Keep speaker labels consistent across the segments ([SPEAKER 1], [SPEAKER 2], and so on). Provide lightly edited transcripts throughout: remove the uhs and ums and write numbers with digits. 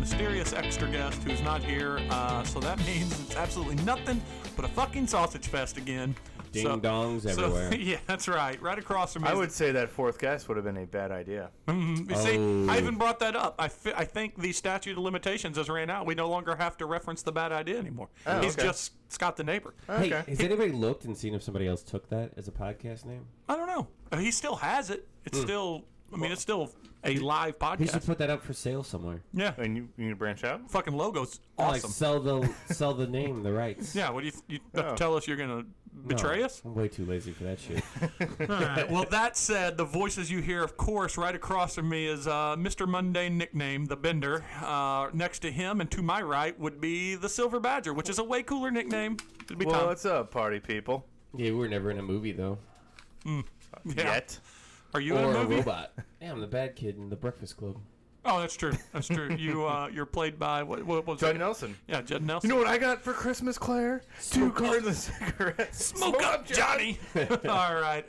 [SPEAKER 1] mysterious extra guest who's not here. So that means it's absolutely nothing but a fucking sausage fest again.
[SPEAKER 2] Ding-dongs everywhere.
[SPEAKER 1] Yeah, that's right. Right across from me.
[SPEAKER 3] I would say that fourth guest would have been a bad idea.
[SPEAKER 1] You see, I even brought that up. I think the statute of limitations has ran out. We no longer have to reference the bad idea anymore.
[SPEAKER 3] Oh,
[SPEAKER 1] He's
[SPEAKER 3] okay.
[SPEAKER 1] just Scott the neighbor.
[SPEAKER 2] Hey,
[SPEAKER 3] Okay.
[SPEAKER 2] has anybody looked and seen if somebody else took that as a podcast name?
[SPEAKER 1] I don't know. He still has it. It's still. I mean, it's still a live
[SPEAKER 2] He should
[SPEAKER 1] podcast.
[SPEAKER 2] put that up for sale somewhere.
[SPEAKER 1] Yeah.
[SPEAKER 3] And you need to branch out?
[SPEAKER 1] Fucking logo's
[SPEAKER 2] Like
[SPEAKER 1] awesome.
[SPEAKER 2] sell the name, the rights.
[SPEAKER 1] Yeah. What do you have to tell us? You're gonna betray
[SPEAKER 2] No,
[SPEAKER 1] us?
[SPEAKER 2] I'm way too lazy for that shit.
[SPEAKER 1] All right. Well, that said, the voices you hear, of course, right across from me is Mr. Mundane Nickname, the Bender. Next to him and to my right would be the Silver Badger, which is a way cooler nickname. It'd be
[SPEAKER 3] Well,
[SPEAKER 1] Tom.
[SPEAKER 3] what's up, party people?
[SPEAKER 2] Yeah, we were never in a movie though.
[SPEAKER 1] Yeah.
[SPEAKER 3] Yet.
[SPEAKER 1] Are you in
[SPEAKER 2] Or
[SPEAKER 1] a
[SPEAKER 2] a
[SPEAKER 1] movie?
[SPEAKER 2] robot. Yeah, I'm the bad kid in the Breakfast Club.
[SPEAKER 1] Oh, that's true. That's true. You're played by what was
[SPEAKER 3] Judd
[SPEAKER 1] it?
[SPEAKER 3] Nelson.
[SPEAKER 1] Yeah, Judd Nelson.
[SPEAKER 3] You know what I got for Christmas, Claire? 2 cartons of cigarettes.
[SPEAKER 1] Smoke up, Johnny. All right.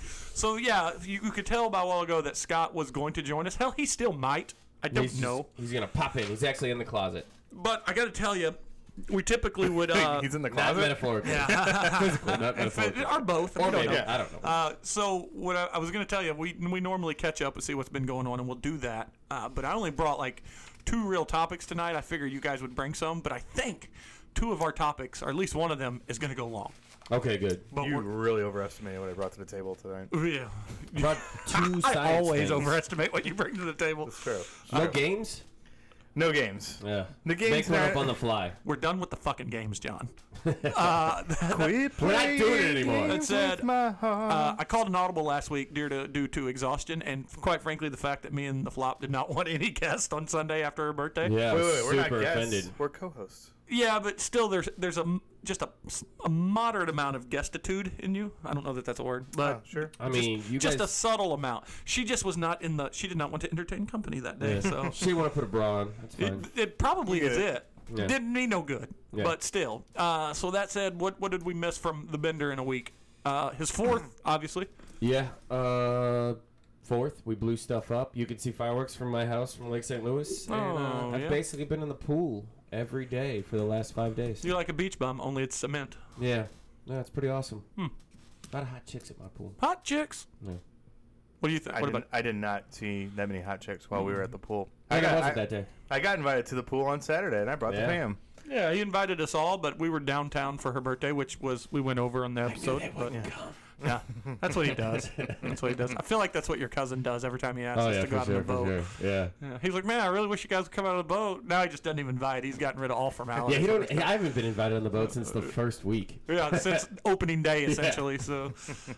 [SPEAKER 1] So yeah, you could tell by a while ago that Scott was going to join us. Hell, he still might. I don't know.
[SPEAKER 2] He's gonna pop in. He's actually in the closet.
[SPEAKER 1] But I got to tell you, we typically would.
[SPEAKER 3] He's in the
[SPEAKER 2] Not
[SPEAKER 3] closet.
[SPEAKER 2] metaphorical.
[SPEAKER 1] Yeah.
[SPEAKER 2] Physical, not metaphorical.
[SPEAKER 1] Or both.
[SPEAKER 2] Or
[SPEAKER 1] We don't
[SPEAKER 2] maybe.
[SPEAKER 1] know.
[SPEAKER 2] I don't know.
[SPEAKER 1] So what I was going to tell you, we normally catch up and see what's been going on, and we'll do that. But I only brought like 2 real topics tonight. I figured you guys would bring some, but I think 2 of our topics, or at least one of them, is going to go long.
[SPEAKER 2] Okay, good.
[SPEAKER 1] But
[SPEAKER 3] You really overestimated what I brought to the table tonight.
[SPEAKER 1] yeah,
[SPEAKER 2] Brought 2
[SPEAKER 1] I
[SPEAKER 2] science
[SPEAKER 1] always
[SPEAKER 2] things.
[SPEAKER 1] overestimate what you bring to the table.
[SPEAKER 3] It's true.
[SPEAKER 2] No games?
[SPEAKER 3] No games.
[SPEAKER 2] Yeah.
[SPEAKER 3] The game's
[SPEAKER 2] Make one
[SPEAKER 3] not-
[SPEAKER 2] up on the fly.
[SPEAKER 1] We're done with the fucking games, John.
[SPEAKER 3] Quit
[SPEAKER 2] We're not doing it anymore.
[SPEAKER 3] games
[SPEAKER 1] That said,
[SPEAKER 3] with my heart.
[SPEAKER 1] I called an audible last week due to exhaustion, and quite frankly, the fact that me and the Flop did not want any guest on Sunday after her birthday.
[SPEAKER 2] Yeah, I
[SPEAKER 3] wait,
[SPEAKER 2] was
[SPEAKER 3] we're not
[SPEAKER 2] super
[SPEAKER 3] guests.
[SPEAKER 2] offended.
[SPEAKER 3] We're co-hosts.
[SPEAKER 1] Yeah, but still, there's a moderate amount of guestitude in you. I don't know that that's a word, but
[SPEAKER 3] Oh, sure.
[SPEAKER 2] I mean, you
[SPEAKER 1] just
[SPEAKER 2] guys...
[SPEAKER 1] a subtle amount. She just was not in the. She did not want to entertain company that day, so
[SPEAKER 2] she want to put a bra on. That's fine.
[SPEAKER 1] it probably is it.
[SPEAKER 2] Yeah.
[SPEAKER 1] Didn't mean no good,
[SPEAKER 2] Yeah.
[SPEAKER 1] but still. So that said, what did we miss from the Bender in a week? His 4th, obviously.
[SPEAKER 2] Yeah. 4th, we blew stuff up. You can see fireworks from my house from Lake St. Louis. And
[SPEAKER 1] Oh,
[SPEAKER 2] I've
[SPEAKER 1] yeah.
[SPEAKER 2] basically been in the pool every day for the last 5 days.
[SPEAKER 1] You're like a beach bum, only it's cement.
[SPEAKER 2] Yeah. No, it's pretty awesome. A lot of hot chicks at my pool.
[SPEAKER 1] Hot chicks.
[SPEAKER 2] Yeah.
[SPEAKER 1] What do you think? What about?
[SPEAKER 3] I did not see that many hot chicks while we were at the pool.
[SPEAKER 2] How was
[SPEAKER 3] I,
[SPEAKER 2] it that day?
[SPEAKER 3] I got invited to the pool on Saturday, and I brought the
[SPEAKER 2] Yeah.
[SPEAKER 3] fam.
[SPEAKER 1] Yeah, he invited us all, but we were downtown for her birthday, which was we went over on the episode. But yeah, that's what he does. That's what he does. I feel like that's what your cousin does every time he asks us to go out on the boat.
[SPEAKER 2] Yeah.
[SPEAKER 1] Yeah. He's like, man, I really wish you guys would come out of the boat. Now he just doesn't even invite. He's gotten rid of all formalities.
[SPEAKER 2] Yeah, I haven't been invited on the boat since the first week.
[SPEAKER 1] Yeah, since opening day essentially. So,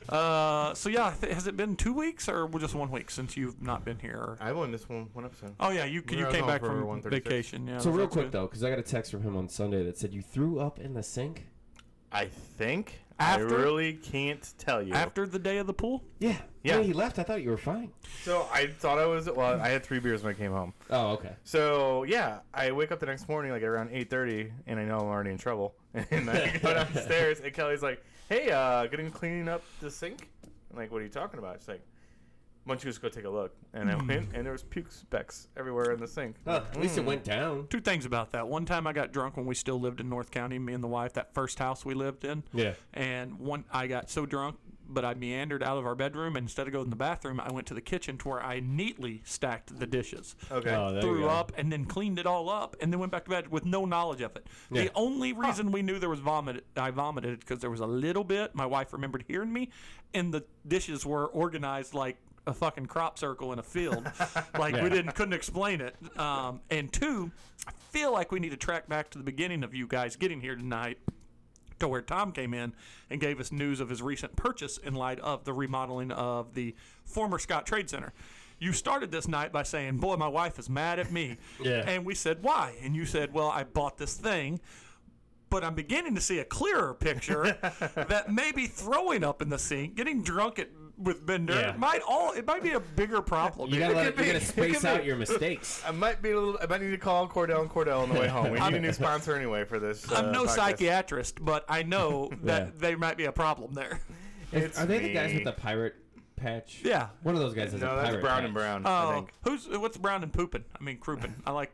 [SPEAKER 1] yeah, has it been 2 weeks or just 1 week since you've not been here? Or?
[SPEAKER 3] I won this one episode.
[SPEAKER 1] Oh yeah, you
[SPEAKER 3] We were
[SPEAKER 1] came
[SPEAKER 3] home
[SPEAKER 1] back
[SPEAKER 3] for
[SPEAKER 1] from
[SPEAKER 3] 136.
[SPEAKER 1] vacation. Yeah.
[SPEAKER 2] So real
[SPEAKER 1] that's
[SPEAKER 2] quick
[SPEAKER 1] good.
[SPEAKER 2] though, because I got a text from him on Sunday that said you threw up in the sink.
[SPEAKER 3] I think.
[SPEAKER 1] After?
[SPEAKER 3] I really can't tell you.
[SPEAKER 1] After the day of the pool.
[SPEAKER 2] Yeah.
[SPEAKER 3] Yeah.
[SPEAKER 2] When he left, I thought you were fine.
[SPEAKER 3] So I thought I was. Well, I had 3 beers when I came home.
[SPEAKER 2] Oh, okay.
[SPEAKER 3] So yeah, I wake up the next morning like around 8:30, and I know I'm already in trouble. And I go downstairs, and Kelly's like, "Hey, getting cleaning up the sink." I'm like, "What are you talking about?" She's like, "Why don't you just go take a look?" And I went, and there was puke specks everywhere in the sink.
[SPEAKER 2] At least it went down.
[SPEAKER 1] 2 things about that. One time I got drunk when we still lived in North County, me and the wife, that first house we lived in.
[SPEAKER 2] Yeah.
[SPEAKER 1] And I got so drunk, but I meandered out of our bedroom, and instead of going to the bathroom, I went to the kitchen to where I neatly stacked the dishes.
[SPEAKER 3] Okay.
[SPEAKER 2] Oh, there you
[SPEAKER 1] Threw
[SPEAKER 2] go.
[SPEAKER 1] up and then cleaned it all up and then went back to bed with no knowledge of it.
[SPEAKER 2] Yeah.
[SPEAKER 1] The only reason we knew there was I vomited because there was a little bit. My wife remembered hearing me, and the dishes were organized like a fucking crop circle in a field. Like we couldn't explain it. And 2, I feel like we need to track back to the beginning of you guys getting here tonight, to where Tom came in and gave us news of his recent purchase in light of the remodeling of the former Scott Trade Center. You started this night by saying, boy, my wife is mad at me.
[SPEAKER 2] Yeah.
[SPEAKER 1] And we said, why? And you said, well, I bought this thing, but I'm beginning to see a clearer picture that maybe throwing up in the sink, getting drunk with Bender,
[SPEAKER 2] Yeah.
[SPEAKER 1] it might be a bigger problem.
[SPEAKER 2] You gotta
[SPEAKER 3] could be.
[SPEAKER 2] you gotta
[SPEAKER 3] It
[SPEAKER 2] space
[SPEAKER 3] could
[SPEAKER 2] out
[SPEAKER 3] be.
[SPEAKER 2] your mistakes.
[SPEAKER 3] I might need to call Cordell and Cordell on the way home. We need a new sponsor anyway for this.
[SPEAKER 1] I'm no
[SPEAKER 3] podcast.
[SPEAKER 1] psychiatrist, but I know that
[SPEAKER 2] Yeah.
[SPEAKER 1] there might be a problem there.
[SPEAKER 3] It's
[SPEAKER 2] Are they the guys
[SPEAKER 3] me.
[SPEAKER 2] with the pirate patch?
[SPEAKER 1] Yeah.
[SPEAKER 2] One of those guys has a
[SPEAKER 3] No,
[SPEAKER 2] pirate
[SPEAKER 3] that's Brown
[SPEAKER 2] patch.
[SPEAKER 3] and Brown. I
[SPEAKER 1] Oh,
[SPEAKER 3] think.
[SPEAKER 1] what's Brown and Poopin'? I mean, Crouppin'. I like them.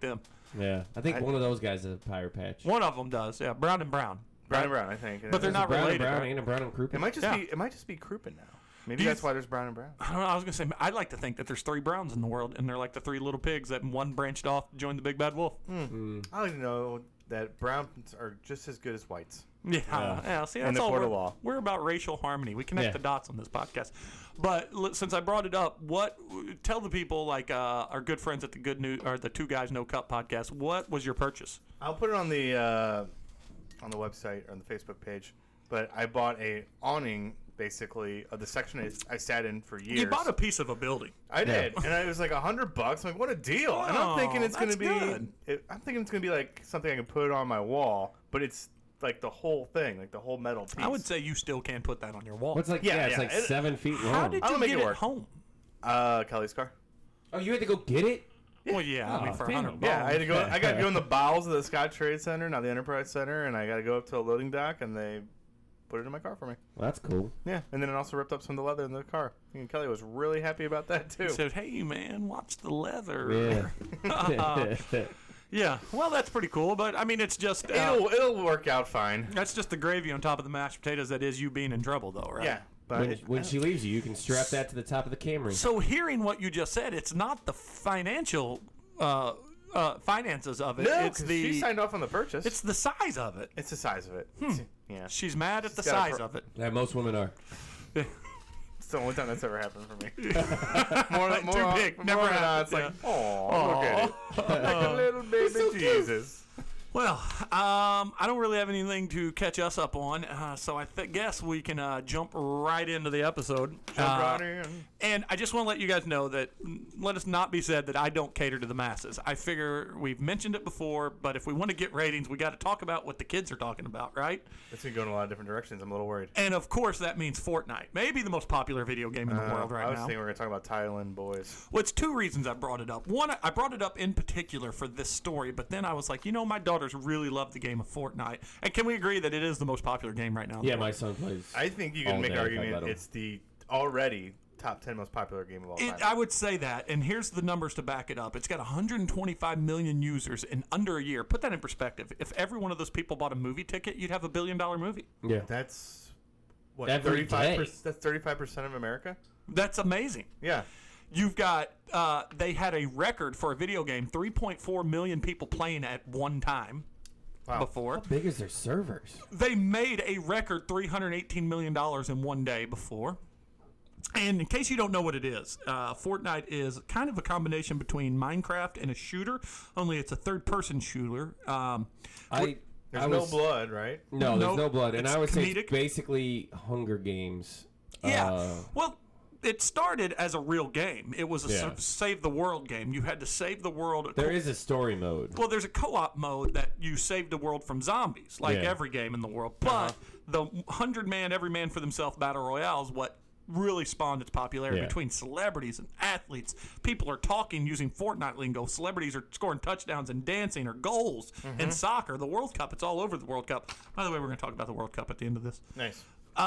[SPEAKER 2] Yeah, I think one of those guys is a Pirate Patch.
[SPEAKER 1] One of them does, yeah. Brown and Brown.
[SPEAKER 3] Brown and Brown, I think.
[SPEAKER 1] But they're not
[SPEAKER 2] Brown
[SPEAKER 1] related.
[SPEAKER 2] and Brown,
[SPEAKER 1] right?
[SPEAKER 2] ain't a Brown and Crouppen.
[SPEAKER 3] It might just
[SPEAKER 1] Yeah.
[SPEAKER 3] be. It might just be Crouppen now. Maybe
[SPEAKER 1] Do you
[SPEAKER 3] that's why there's Brown and Brown.
[SPEAKER 1] I don't know. I was gonna say I'd like to think that there's 3 Browns in the world, and they're like the 3 little pigs that one branched off to join the big bad wolf.
[SPEAKER 3] I like to know that Browns are just as good as whites.
[SPEAKER 1] Yeah. See,
[SPEAKER 3] And
[SPEAKER 1] that's
[SPEAKER 3] the
[SPEAKER 1] all
[SPEAKER 3] court of law.
[SPEAKER 1] we're about racial harmony. We connect
[SPEAKER 2] Yeah.
[SPEAKER 1] the dots on this podcast. But since I brought it up, tell the people like our good friends at the Good News or the Two Guys No Cup podcast. What was your purchase?
[SPEAKER 3] I'll put it on the website or on the Facebook page. But I bought a awning, basically, of the section I sat in for years.
[SPEAKER 1] You bought a piece of a building.
[SPEAKER 3] I did, and it was like $100. I'm like, what a deal! And I'm thinking it's gonna
[SPEAKER 1] that's
[SPEAKER 3] be.
[SPEAKER 1] good.
[SPEAKER 3] I'm thinking it's gonna be like something I can put on my wall, but it's like the whole thing, like the whole metal piece.
[SPEAKER 1] I would say you still can put that on your wall.
[SPEAKER 2] What's like?
[SPEAKER 3] Yeah,
[SPEAKER 2] Yeah, it's
[SPEAKER 3] yeah,
[SPEAKER 2] like
[SPEAKER 3] it-
[SPEAKER 2] 7 feet long.
[SPEAKER 1] How did
[SPEAKER 3] I'll
[SPEAKER 1] you
[SPEAKER 3] make
[SPEAKER 1] get
[SPEAKER 3] it
[SPEAKER 1] it
[SPEAKER 3] work.
[SPEAKER 1] home?
[SPEAKER 3] Kelly's car.
[SPEAKER 2] Oh, you had to go get it?
[SPEAKER 1] Well, yeah, I mean
[SPEAKER 2] Oh,
[SPEAKER 1] for
[SPEAKER 2] damn.
[SPEAKER 1] $100.
[SPEAKER 3] Yeah, I had to go. I got to go in the bowels of the Scott Trade Center, now the Enterprise Center, and I got to go up to a loading dock, and they put it in my car for me.
[SPEAKER 2] Well, that's cool.
[SPEAKER 3] Yeah, and then it also ripped up some of the leather in the car. And Kelly was really happy about that too.
[SPEAKER 1] He said, "Hey, man, watch the leather."
[SPEAKER 2] Yeah.
[SPEAKER 1] Yeah, well, that's pretty cool. But I mean, it's just
[SPEAKER 3] It'll work out fine.
[SPEAKER 1] that's just the gravy on top of the mashed potatoes. That is you being in trouble, though, right?
[SPEAKER 3] Yeah, but
[SPEAKER 2] when she leaves you can strap that to the top of the Camry.
[SPEAKER 1] So hearing what you just said, it's not the financial finances of it.
[SPEAKER 3] no,
[SPEAKER 1] it's
[SPEAKER 3] 'cause
[SPEAKER 1] the
[SPEAKER 3] she signed off on the purchase.
[SPEAKER 1] it's the size of it.
[SPEAKER 3] It's the size of it. Yeah,
[SPEAKER 1] She's mad at the
[SPEAKER 3] got a
[SPEAKER 1] size
[SPEAKER 3] pro-
[SPEAKER 1] of it.
[SPEAKER 2] Yeah, most women are.
[SPEAKER 3] it's the only time that's ever happened for me. more
[SPEAKER 1] Too big,
[SPEAKER 3] more
[SPEAKER 1] never
[SPEAKER 3] than not,
[SPEAKER 1] happened,
[SPEAKER 3] it's like, oh, look at it, like a little baby Jesus.
[SPEAKER 1] Well, I don't really have anything to catch us up on, so I guess we can jump right into the episode.
[SPEAKER 3] Jump right in.
[SPEAKER 1] And I just want to let you guys know that let us not be said that I don't cater to the masses. I figure we've mentioned it before, but if we want to get ratings, we got to talk about what the kids are talking about, right?
[SPEAKER 3] It's gonna go in a lot of different directions. I'm a little worried.
[SPEAKER 1] And of course, that means Fortnite, maybe the most popular video game in the world right
[SPEAKER 3] I was
[SPEAKER 1] now.
[SPEAKER 3] thinking we were gonna talk about Thailand boys.
[SPEAKER 1] Well, it's 2 reasons I brought it up. One, I brought it up in particular for this story, but then I was like, my daughters really love the game of Fortnite. And can we agree that it is the most popular game right now?
[SPEAKER 2] Yeah, my son plays.
[SPEAKER 3] I think you
[SPEAKER 2] all
[SPEAKER 3] can make
[SPEAKER 2] day
[SPEAKER 3] an
[SPEAKER 2] if I let
[SPEAKER 3] argument
[SPEAKER 2] him.
[SPEAKER 3] it's the already top 10 most popular game of all time.
[SPEAKER 1] I would say that, and here's the numbers to back it up. It's got 125 million users in under a year. Put that in perspective. If every one of those people bought a movie ticket, you'd have $1 billion movie.
[SPEAKER 2] Yeah.
[SPEAKER 3] That's what
[SPEAKER 2] Every
[SPEAKER 3] 35%.
[SPEAKER 2] day.
[SPEAKER 3] That's 35% of America.
[SPEAKER 1] That's amazing.
[SPEAKER 3] Yeah.
[SPEAKER 1] You've got, they had a record for a video game, 3.4 million people playing at one time
[SPEAKER 3] Wow.
[SPEAKER 1] before.
[SPEAKER 2] How big is their servers?
[SPEAKER 1] They made a record $318 million in one day before. And in case you don't know what it is, Fortnite is kind of a combination between Minecraft and a shooter, only it's a third-person shooter.
[SPEAKER 3] There's no blood, right?
[SPEAKER 2] No, there's
[SPEAKER 1] Nope.
[SPEAKER 2] no blood. And
[SPEAKER 1] It's
[SPEAKER 2] I would say
[SPEAKER 1] comedic.
[SPEAKER 2] it's basically Hunger Games.
[SPEAKER 1] Yeah. Well, it started as a real game. It was a
[SPEAKER 2] Yeah.
[SPEAKER 1] save the world game. You had to save the world.
[SPEAKER 2] There is a story mode.
[SPEAKER 1] Well, there's a co-op mode that you save the world from zombies, like
[SPEAKER 2] Yeah.
[SPEAKER 1] every game in the world. But the 100-man, every man for themselves battle royale is what really spawned its popularity
[SPEAKER 2] Yeah.
[SPEAKER 1] between celebrities and athletes. People are talking using Fortnite lingo. Celebrities are scoring touchdowns and dancing or goals in soccer. The World Cup, it's all over the World Cup. By the way, we're going to talk about the World Cup at the end of this.
[SPEAKER 3] Nice.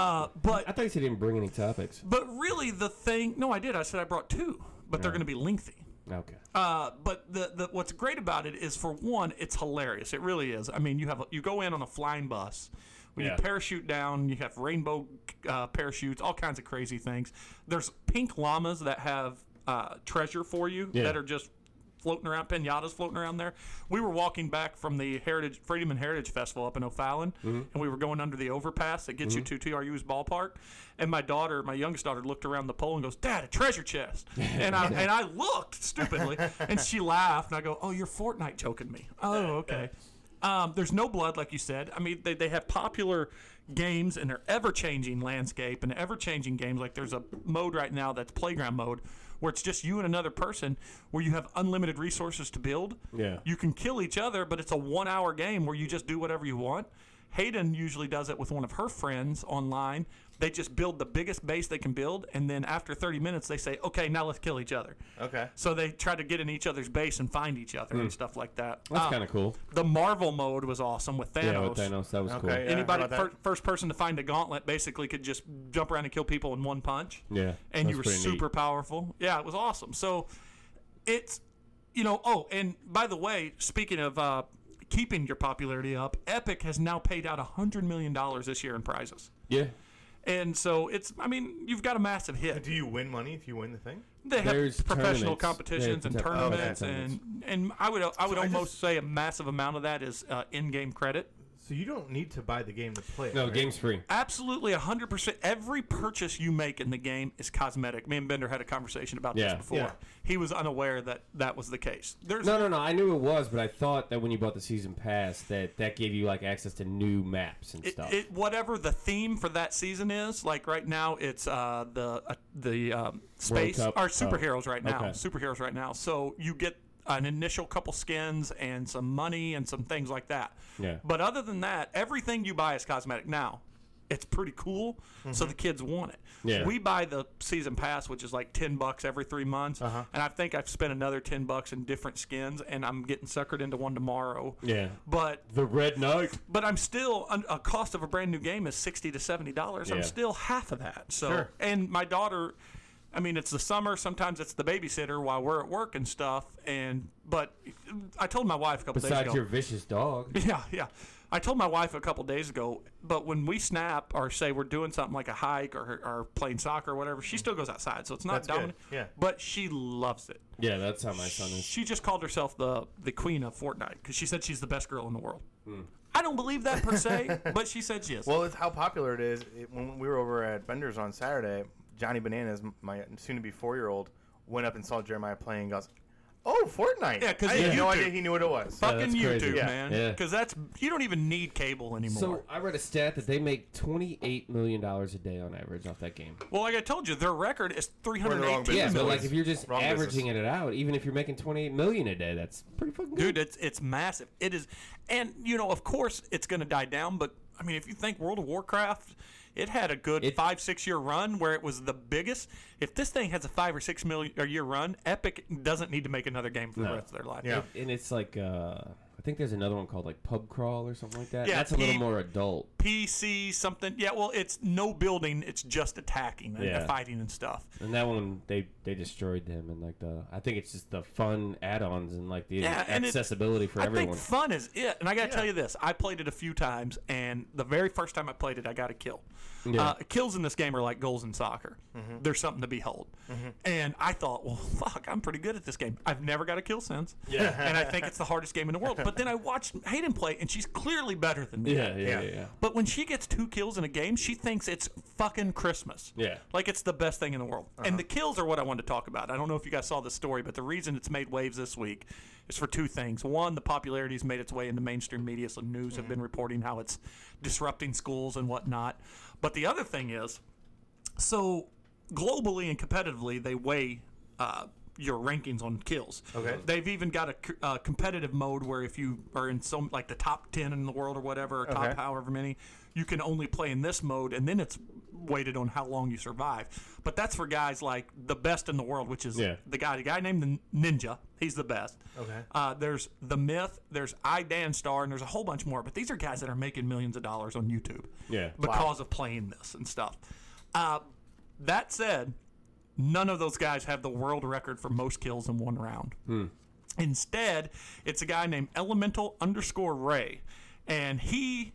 [SPEAKER 1] But
[SPEAKER 2] I thought you said you didn't bring any topics.
[SPEAKER 1] but really the thing, no, I did. I said I brought 2, but they're going to be lengthy.
[SPEAKER 2] Okay.
[SPEAKER 1] But the what's great about it is, for one, it's hilarious. It really is. I mean, you go in on a flying bus. When
[SPEAKER 2] Yeah.
[SPEAKER 1] you parachute down, you have rainbow parachutes, all kinds of crazy things. There's pink llamas that have treasure for you that are just floating around, pinatas floating around there. We were walking back from the Freedom and Heritage Festival up in O'Fallon, and we were going under the overpass that gets you to TRU's ballpark. And my youngest daughter, looked around the pole and goes, "Dad, a treasure chest." And I looked stupidly, and she laughed, and I go, "Oh, you're Fortnite joking me." Oh, okay. There's no blood, like you said. I mean, they have popular games in their ever-changing landscape and ever-changing games. Like there's a mode right now that's playground mode, where it's just you and another person, where you have unlimited resources to build.
[SPEAKER 2] Yeah.
[SPEAKER 1] You can kill each other, but it's a 1-hour game where you just do whatever you want. Hayden usually does it with one of her friends online. They just build the biggest base they can build, and then after 30 minutes, they say, "Okay, now let's kill each other."
[SPEAKER 3] Okay.
[SPEAKER 1] So they try to get in each other's base and find each other and stuff like that.
[SPEAKER 2] That's kind of cool.
[SPEAKER 1] The Marvel mode was awesome with Thanos.
[SPEAKER 2] Yeah, with Thanos, that was cool.
[SPEAKER 3] Okay. Yeah,
[SPEAKER 1] Anybody,
[SPEAKER 3] how about that?
[SPEAKER 1] first person to find a gauntlet basically could just jump around and kill people in one punch.
[SPEAKER 2] Yeah.
[SPEAKER 1] And
[SPEAKER 2] that's
[SPEAKER 1] you were
[SPEAKER 2] pretty neat.
[SPEAKER 1] super powerful. Yeah, it was awesome. So it's and by the way, speaking of keeping your popularity up, Epic has now paid out $100 million this year in prizes.
[SPEAKER 2] Yeah.
[SPEAKER 1] And so you've got a massive hit.
[SPEAKER 3] Do you win money if you win the thing?
[SPEAKER 1] They have
[SPEAKER 2] There's
[SPEAKER 1] professional
[SPEAKER 2] tournaments.
[SPEAKER 1] competitions and
[SPEAKER 2] Yeah,
[SPEAKER 1] tournaments,
[SPEAKER 2] tournaments.
[SPEAKER 1] and I would almost say a massive amount of that is in-game credit.
[SPEAKER 3] So you don't need to buy the game to play it.
[SPEAKER 2] No,
[SPEAKER 3] right?
[SPEAKER 2] game's free.
[SPEAKER 1] Absolutely, 100%. Every purchase you make in the game is cosmetic. Me and Bender had a conversation about this
[SPEAKER 2] Yeah.
[SPEAKER 1] before.
[SPEAKER 3] Yeah.
[SPEAKER 1] He was unaware that was the case. There's
[SPEAKER 2] No. I knew it was, but I thought that when you bought the season pass, that gave you like access to new maps and stuff.
[SPEAKER 1] whatever the theme for that season is. Like right now, it's the space
[SPEAKER 2] Cup?
[SPEAKER 1] or superheroes right now.
[SPEAKER 2] Okay.
[SPEAKER 1] Superheroes right now. So you get an initial couple skins and some money and some things like that.
[SPEAKER 2] Yeah.
[SPEAKER 1] But other than that, everything you buy is cosmetic. Now, it's pretty cool, so the kids want it.
[SPEAKER 2] Yeah.
[SPEAKER 1] We buy the season pass, which is like $10 every 3 months, and I think I've spent another $10 in different skins, and I'm getting suckered into one tomorrow.
[SPEAKER 2] Yeah.
[SPEAKER 1] But
[SPEAKER 2] The Red Knight.
[SPEAKER 1] I'm still a cost of a brand new game is $60 to $70.
[SPEAKER 2] Yeah.
[SPEAKER 1] I'm still half of that. So
[SPEAKER 3] Sure.
[SPEAKER 1] and my daughter, it's the summer. Sometimes it's the babysitter while we're at work and stuff. But I told my wife a couple days
[SPEAKER 2] Besides
[SPEAKER 1] ago.
[SPEAKER 2] your vicious dog.
[SPEAKER 1] Yeah. I told my wife a couple days ago, but when we snap or say we're doing something like a hike or playing soccer or whatever, she still goes outside. So it's not
[SPEAKER 3] That's good,
[SPEAKER 1] dominant.
[SPEAKER 3] yeah.
[SPEAKER 1] But she loves it.
[SPEAKER 2] Yeah, that's how my son is.
[SPEAKER 1] She just called herself the queen of Fortnite because she said she's the best girl in the world. I don't believe that per se, but she said she is.
[SPEAKER 3] Well, it's how popular it is. When we were over at Bender's on Saturday, Johnny Bananas, my soon-to-be 4-year-old, went up and saw Jeremiah playing and goes, "Oh, Fortnite!"
[SPEAKER 1] Yeah, 'cause
[SPEAKER 3] I had no
[SPEAKER 1] YouTube.
[SPEAKER 3] idea he knew what it was.
[SPEAKER 1] Fucking
[SPEAKER 2] that's crazy.
[SPEAKER 1] YouTube,
[SPEAKER 2] Yeah.
[SPEAKER 1] man.
[SPEAKER 2] Yeah.
[SPEAKER 1] Because you don't even need cable anymore.
[SPEAKER 2] So I read a stat that they make $28 million a day on average off that game.
[SPEAKER 1] well, like I told you, their record is 318
[SPEAKER 2] Yeah, but
[SPEAKER 1] million.
[SPEAKER 2] like if you're just
[SPEAKER 3] Wrong
[SPEAKER 2] averaging
[SPEAKER 3] business.
[SPEAKER 2] it out, even if you're making $28 million a day, that's pretty fucking good.
[SPEAKER 1] Dude, it's massive. It is, and of course, it's going to die down. But if you think World of Warcraft, it had a good 5-6 year run where it was the biggest. If this thing has a 5 or 6 year run, Epic doesn't need to make another game for the rest of their life.
[SPEAKER 3] Yeah.
[SPEAKER 2] And it's like I think there's another one called like Pub Crawl or something like that.
[SPEAKER 1] Yeah,
[SPEAKER 2] That's a little more adult.
[SPEAKER 1] PC something. Yeah, well, it's no building. It's just attacking and
[SPEAKER 2] Yeah.
[SPEAKER 1] fighting and stuff.
[SPEAKER 2] And that one they destroyed them, and like I think it's just the fun add-ons and like the
[SPEAKER 1] Yeah, and
[SPEAKER 2] accessibility for
[SPEAKER 1] I
[SPEAKER 2] everyone.
[SPEAKER 1] think fun is it. And I got to tell you this. I played it a few times, and the very first time I played it, I got a kill.
[SPEAKER 2] Yeah.
[SPEAKER 1] Kills in this game are like goals in soccer. There's something to behold. And I thought, well, fuck, I'm pretty good at this game. I've never got a kill since.
[SPEAKER 2] Yeah.
[SPEAKER 1] And I think it's the hardest game in the world. But then I watched Hayden play, and she's clearly better than me.
[SPEAKER 2] Yeah.
[SPEAKER 1] But when she gets 2 kills in a game, she thinks it's fucking Christmas.
[SPEAKER 2] Yeah.
[SPEAKER 1] Like it's the best thing in the world. And the kills are what I wanted to talk about. I don't know if you guys saw the story, but the reason it's made waves this week is for 2 things. One, the popularity has made its way into mainstream media, so news have been reporting how it's disrupting schools and whatnot. But the other thing is, so globally and competitively, they weigh your rankings on kills.
[SPEAKER 3] Okay.
[SPEAKER 1] They've even got a competitive mode where if you are in some like the top 10 in the world or whatever, or top
[SPEAKER 3] Okay.
[SPEAKER 1] however many, you can only play in this mode, and then it's weighted on how long you survive. But that's for guys like the best in the world, which is
[SPEAKER 2] Yeah.
[SPEAKER 1] the guy named the Ninja. He's the best.
[SPEAKER 3] Okay.
[SPEAKER 1] There's the Myth. There's iDanstar, and there's a whole bunch more. But these are guys that are making millions of dollars on YouTube.
[SPEAKER 2] Yeah.
[SPEAKER 1] Because of playing this and stuff. That said, none of those guys have the world record for most kills in one round. Instead, it's a guy named Elemental_Ray. And he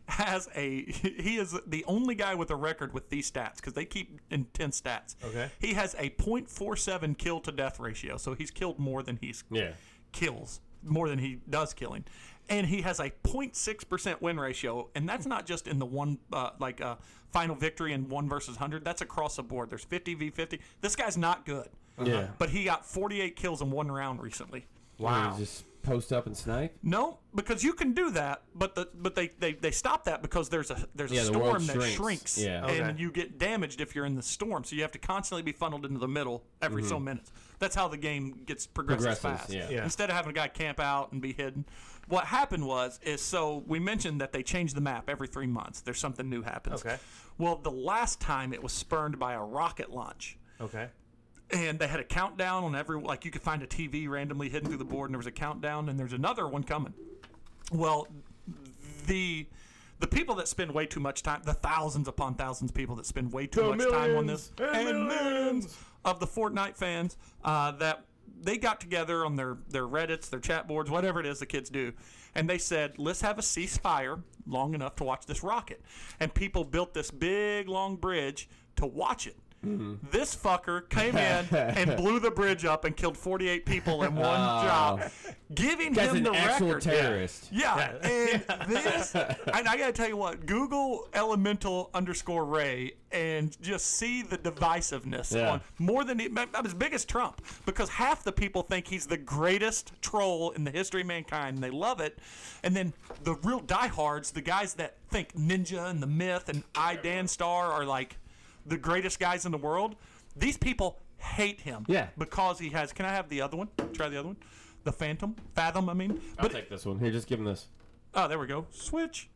[SPEAKER 1] is the only guy with a record with these stats because they keep intense stats.
[SPEAKER 3] Okay.
[SPEAKER 1] He has a 0.47 kill to death ratio, so he's killed more than he's kills, more than he does killing. And he has a 0.6% win ratio, and that's not just in the one final victory in 1 versus 100. That's across the board. There's 50 v 50. This guy's not good.
[SPEAKER 2] Yeah.
[SPEAKER 1] But he got 48 kills in 1 round recently.
[SPEAKER 2] Wow. Just post up and snipe.
[SPEAKER 1] No, because you can do that, but they stop that because there's a
[SPEAKER 2] the
[SPEAKER 1] storm
[SPEAKER 2] world
[SPEAKER 1] that
[SPEAKER 2] shrinks.
[SPEAKER 1] shrinks,
[SPEAKER 2] Yeah.
[SPEAKER 1] and
[SPEAKER 3] Okay.
[SPEAKER 1] you get damaged if you're in the storm. So you have to constantly be funneled into the middle every so minutes. That's how the game progresses fast.
[SPEAKER 2] Yeah.
[SPEAKER 1] Instead of having a guy camp out and be hidden. What happened so we mentioned that they change the map every 3 months. There's something new happens.
[SPEAKER 3] Okay.
[SPEAKER 1] Well, the last time it was spurned by a rocket launch.
[SPEAKER 3] Okay.
[SPEAKER 1] And they had a countdown on you could find a TV randomly hidden through the board, and there was a countdown, and there's another one coming. Well, the people that spend way too much time, the thousands upon thousands of people that spend way too much time on this, and millions of the Fortnite fans that they got together on their Reddits, their chat boards, whatever it is the kids do, and they said, let's have a ceasefire long enough to watch this rocket. And people built this big, long bridge to watch it. This fucker came in and blew the bridge up and killed 48 people in one job, giving
[SPEAKER 2] Guy's
[SPEAKER 1] him
[SPEAKER 2] an
[SPEAKER 1] the
[SPEAKER 2] actual
[SPEAKER 1] record.
[SPEAKER 2] terrorist.
[SPEAKER 1] Yeah, and this, and I gotta tell you what, Google elemental_Ray and just see the divisiveness on more than I'm as big as Trump, because half the people think he's the greatest troll in the history of mankind and they love it, and then the real diehards, the guys that think Ninja and the Myth and Danstar are like the greatest guys in the world, these people hate him.
[SPEAKER 2] Yeah.
[SPEAKER 1] Because he has. Can I have the other one? Try the other one. The Fathom, I mean.
[SPEAKER 2] I'll take this one. Here, just give him this.
[SPEAKER 1] Oh, there we go. Switch.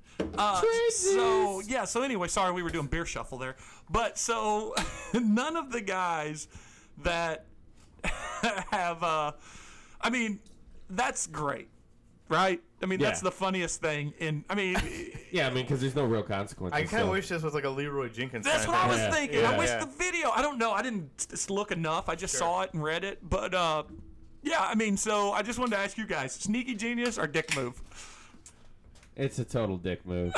[SPEAKER 1] So anyway, sorry, we were doing beer shuffle there. But so none of the guys that have, I mean, that's great, right? I mean, that's the funniest thing.
[SPEAKER 2] Yeah, I mean, because there's no real consequences.
[SPEAKER 3] I kind of wish this was like a Leroy Jenkins.
[SPEAKER 1] That's what
[SPEAKER 3] kind
[SPEAKER 1] I
[SPEAKER 3] of
[SPEAKER 1] was
[SPEAKER 3] thing.
[SPEAKER 1] thinking. I wish
[SPEAKER 3] Yeah.
[SPEAKER 1] the video. I don't know. I didn't look enough. I just saw it and read it. But yeah, I mean, so I just wanted to ask you guys: sneaky genius or dick move?
[SPEAKER 2] It's a total dick move.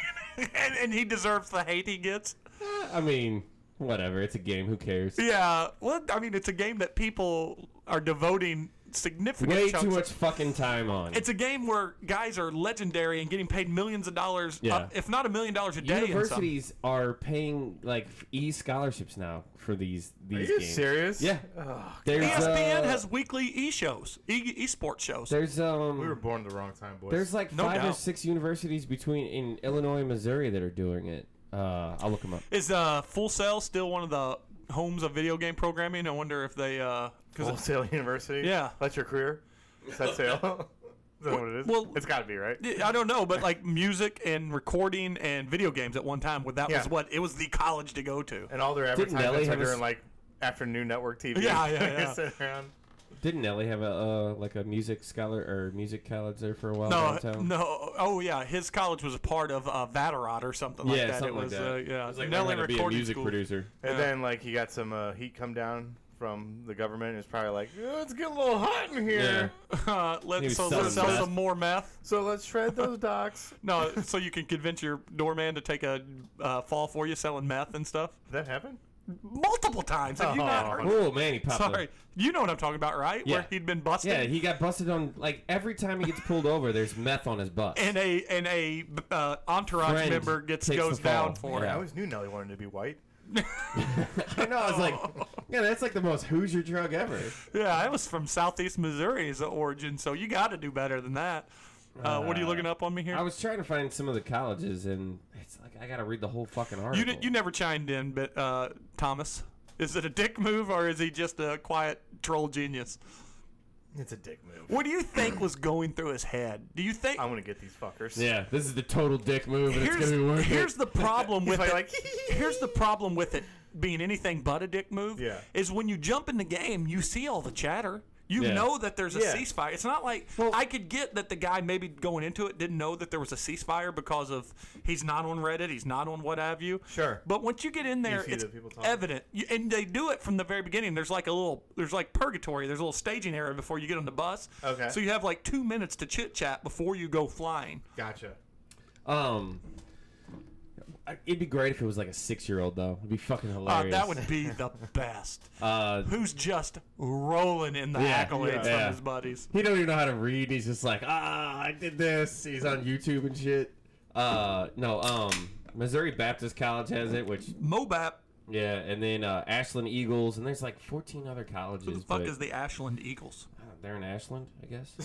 [SPEAKER 1] and he deserves the hate he gets.
[SPEAKER 2] I mean, whatever. It's a game. Who cares?
[SPEAKER 1] Yeah. Well, I mean, it's a game that people are devoting significant
[SPEAKER 2] Way
[SPEAKER 1] chunks
[SPEAKER 2] too
[SPEAKER 1] of-
[SPEAKER 2] much fucking time on.
[SPEAKER 1] It's a game where guys are legendary and getting paid millions of dollars, if not $1 million a day.
[SPEAKER 2] Universities are paying like scholarships now for these
[SPEAKER 3] Are you
[SPEAKER 2] games.
[SPEAKER 3] serious?
[SPEAKER 2] Yeah.
[SPEAKER 3] Oh,
[SPEAKER 2] There's,
[SPEAKER 1] ESPN has weekly e-shows, esports shows.
[SPEAKER 2] There's
[SPEAKER 3] we were born at the wrong time, boys.
[SPEAKER 2] There's like
[SPEAKER 1] No
[SPEAKER 2] 5 or
[SPEAKER 1] doubt.
[SPEAKER 2] 6 universities in Illinois and Missouri that are doing it. I'll look them up.
[SPEAKER 1] Is Full Sail still one of the homes of video game programming? I wonder if they
[SPEAKER 3] Full Sail University.
[SPEAKER 1] Yeah.
[SPEAKER 3] That's your career. Is that Sail? Is that what it is?
[SPEAKER 1] Well-
[SPEAKER 3] it's got to be, right?
[SPEAKER 1] I don't know, but like music and recording and video games at one time, that
[SPEAKER 3] Yeah.
[SPEAKER 1] was what it was the college to go to.
[SPEAKER 3] And all their
[SPEAKER 2] Didn't Nelly
[SPEAKER 3] advertisements are
[SPEAKER 2] have a
[SPEAKER 3] during like afternoon network TV.
[SPEAKER 1] Yeah.
[SPEAKER 3] Sit around.
[SPEAKER 2] Didn't Nelly have a music scholar or music college there for a while
[SPEAKER 1] No,
[SPEAKER 2] downtown?
[SPEAKER 1] no. Oh yeah, his college was a part of Vaterot or something like
[SPEAKER 2] Yeah,
[SPEAKER 1] that.
[SPEAKER 2] something
[SPEAKER 1] It was
[SPEAKER 2] like that.
[SPEAKER 1] yeah,
[SPEAKER 2] It was like
[SPEAKER 1] Nelly
[SPEAKER 2] learning how to be a
[SPEAKER 1] recording
[SPEAKER 2] music
[SPEAKER 1] school.
[SPEAKER 2] producer.
[SPEAKER 3] And
[SPEAKER 1] Yeah.
[SPEAKER 3] then like he got some heat come down from the government. It's probably like, "Oh, it's getting a little hot in here.
[SPEAKER 1] Let's
[SPEAKER 2] was
[SPEAKER 1] sell
[SPEAKER 2] selling meth.
[SPEAKER 1] some more meth.
[SPEAKER 3] So let's shred those docks."
[SPEAKER 1] No, so you can convince your doorman to take a fall for you selling meth and stuff.
[SPEAKER 3] Did that happen?
[SPEAKER 1] Multiple times. Have you not heard?
[SPEAKER 2] Oh man, he popped
[SPEAKER 1] Sorry, you know what I'm talking about, right?
[SPEAKER 2] Yeah.
[SPEAKER 1] Where he'd been busted.
[SPEAKER 2] Yeah, he got busted on like every time he gets pulled over. There's meth on his butt.
[SPEAKER 1] and a entourage
[SPEAKER 2] Friend
[SPEAKER 1] member
[SPEAKER 2] takes
[SPEAKER 1] goes
[SPEAKER 2] the
[SPEAKER 1] down
[SPEAKER 2] fall.
[SPEAKER 1] for
[SPEAKER 2] Yeah.
[SPEAKER 3] I
[SPEAKER 1] it.
[SPEAKER 3] always knew Nelly wanted to be white.
[SPEAKER 2] I know. I was like, yeah, that's like the most Hoosier drug ever.
[SPEAKER 1] Yeah, I was from Southeast Missouri's origin, so you got to do better than that. What are you looking up on me here?
[SPEAKER 2] I was trying to find some of the colleges, and it's like I got to read the whole fucking article.
[SPEAKER 1] You never chimed in, but Thomas, is it a dick move or is he just a quiet troll genius?
[SPEAKER 3] It's a dick move.
[SPEAKER 1] What do you think was going through his head? Do you think?
[SPEAKER 3] I'm gonna get these fuckers.
[SPEAKER 2] Yeah, this is the total dick move, and it's gonna be worth
[SPEAKER 1] Here's
[SPEAKER 2] it.
[SPEAKER 1] the problem with
[SPEAKER 3] He's
[SPEAKER 1] it.
[SPEAKER 3] like,
[SPEAKER 1] Here's the problem with it being anything but a dick move.
[SPEAKER 3] Yeah.
[SPEAKER 1] Is when you jump in the game, you see all the chatter. You
[SPEAKER 2] Yeah.
[SPEAKER 1] know that there's a
[SPEAKER 3] Yeah.
[SPEAKER 1] ceasefire. It's not like I could get that the guy maybe going into it didn't know that there was a ceasefire because of he's not on Reddit, he's not on what have you.
[SPEAKER 3] Sure.
[SPEAKER 1] But once you get in there,
[SPEAKER 3] see
[SPEAKER 1] it's
[SPEAKER 3] the people talking.
[SPEAKER 1] evident, and they do it from the very beginning. There's like purgatory. There's a little staging area before you get on the bus.
[SPEAKER 3] Okay.
[SPEAKER 1] So you have like 2 minutes to chit chat before you go flying.
[SPEAKER 3] Gotcha.
[SPEAKER 2] It'd be great if it was like a 6-year-old though. It'd be fucking hilarious.
[SPEAKER 1] That would be the best.
[SPEAKER 2] Uh,
[SPEAKER 1] Who's just rolling in the
[SPEAKER 2] Yeah,
[SPEAKER 1] accolades
[SPEAKER 2] yeah.
[SPEAKER 1] from his buddies.
[SPEAKER 2] he don't even know how to read. He's just like, I did this. He's on YouTube and shit. Missouri Baptist College has it, which
[SPEAKER 1] Mobap.
[SPEAKER 2] yeah, and then Ashland Eagles, and there's like 14 other colleges.
[SPEAKER 1] Who the fuck
[SPEAKER 2] but,
[SPEAKER 1] is the Ashland Eagles?
[SPEAKER 2] they're in Ashland, I guess.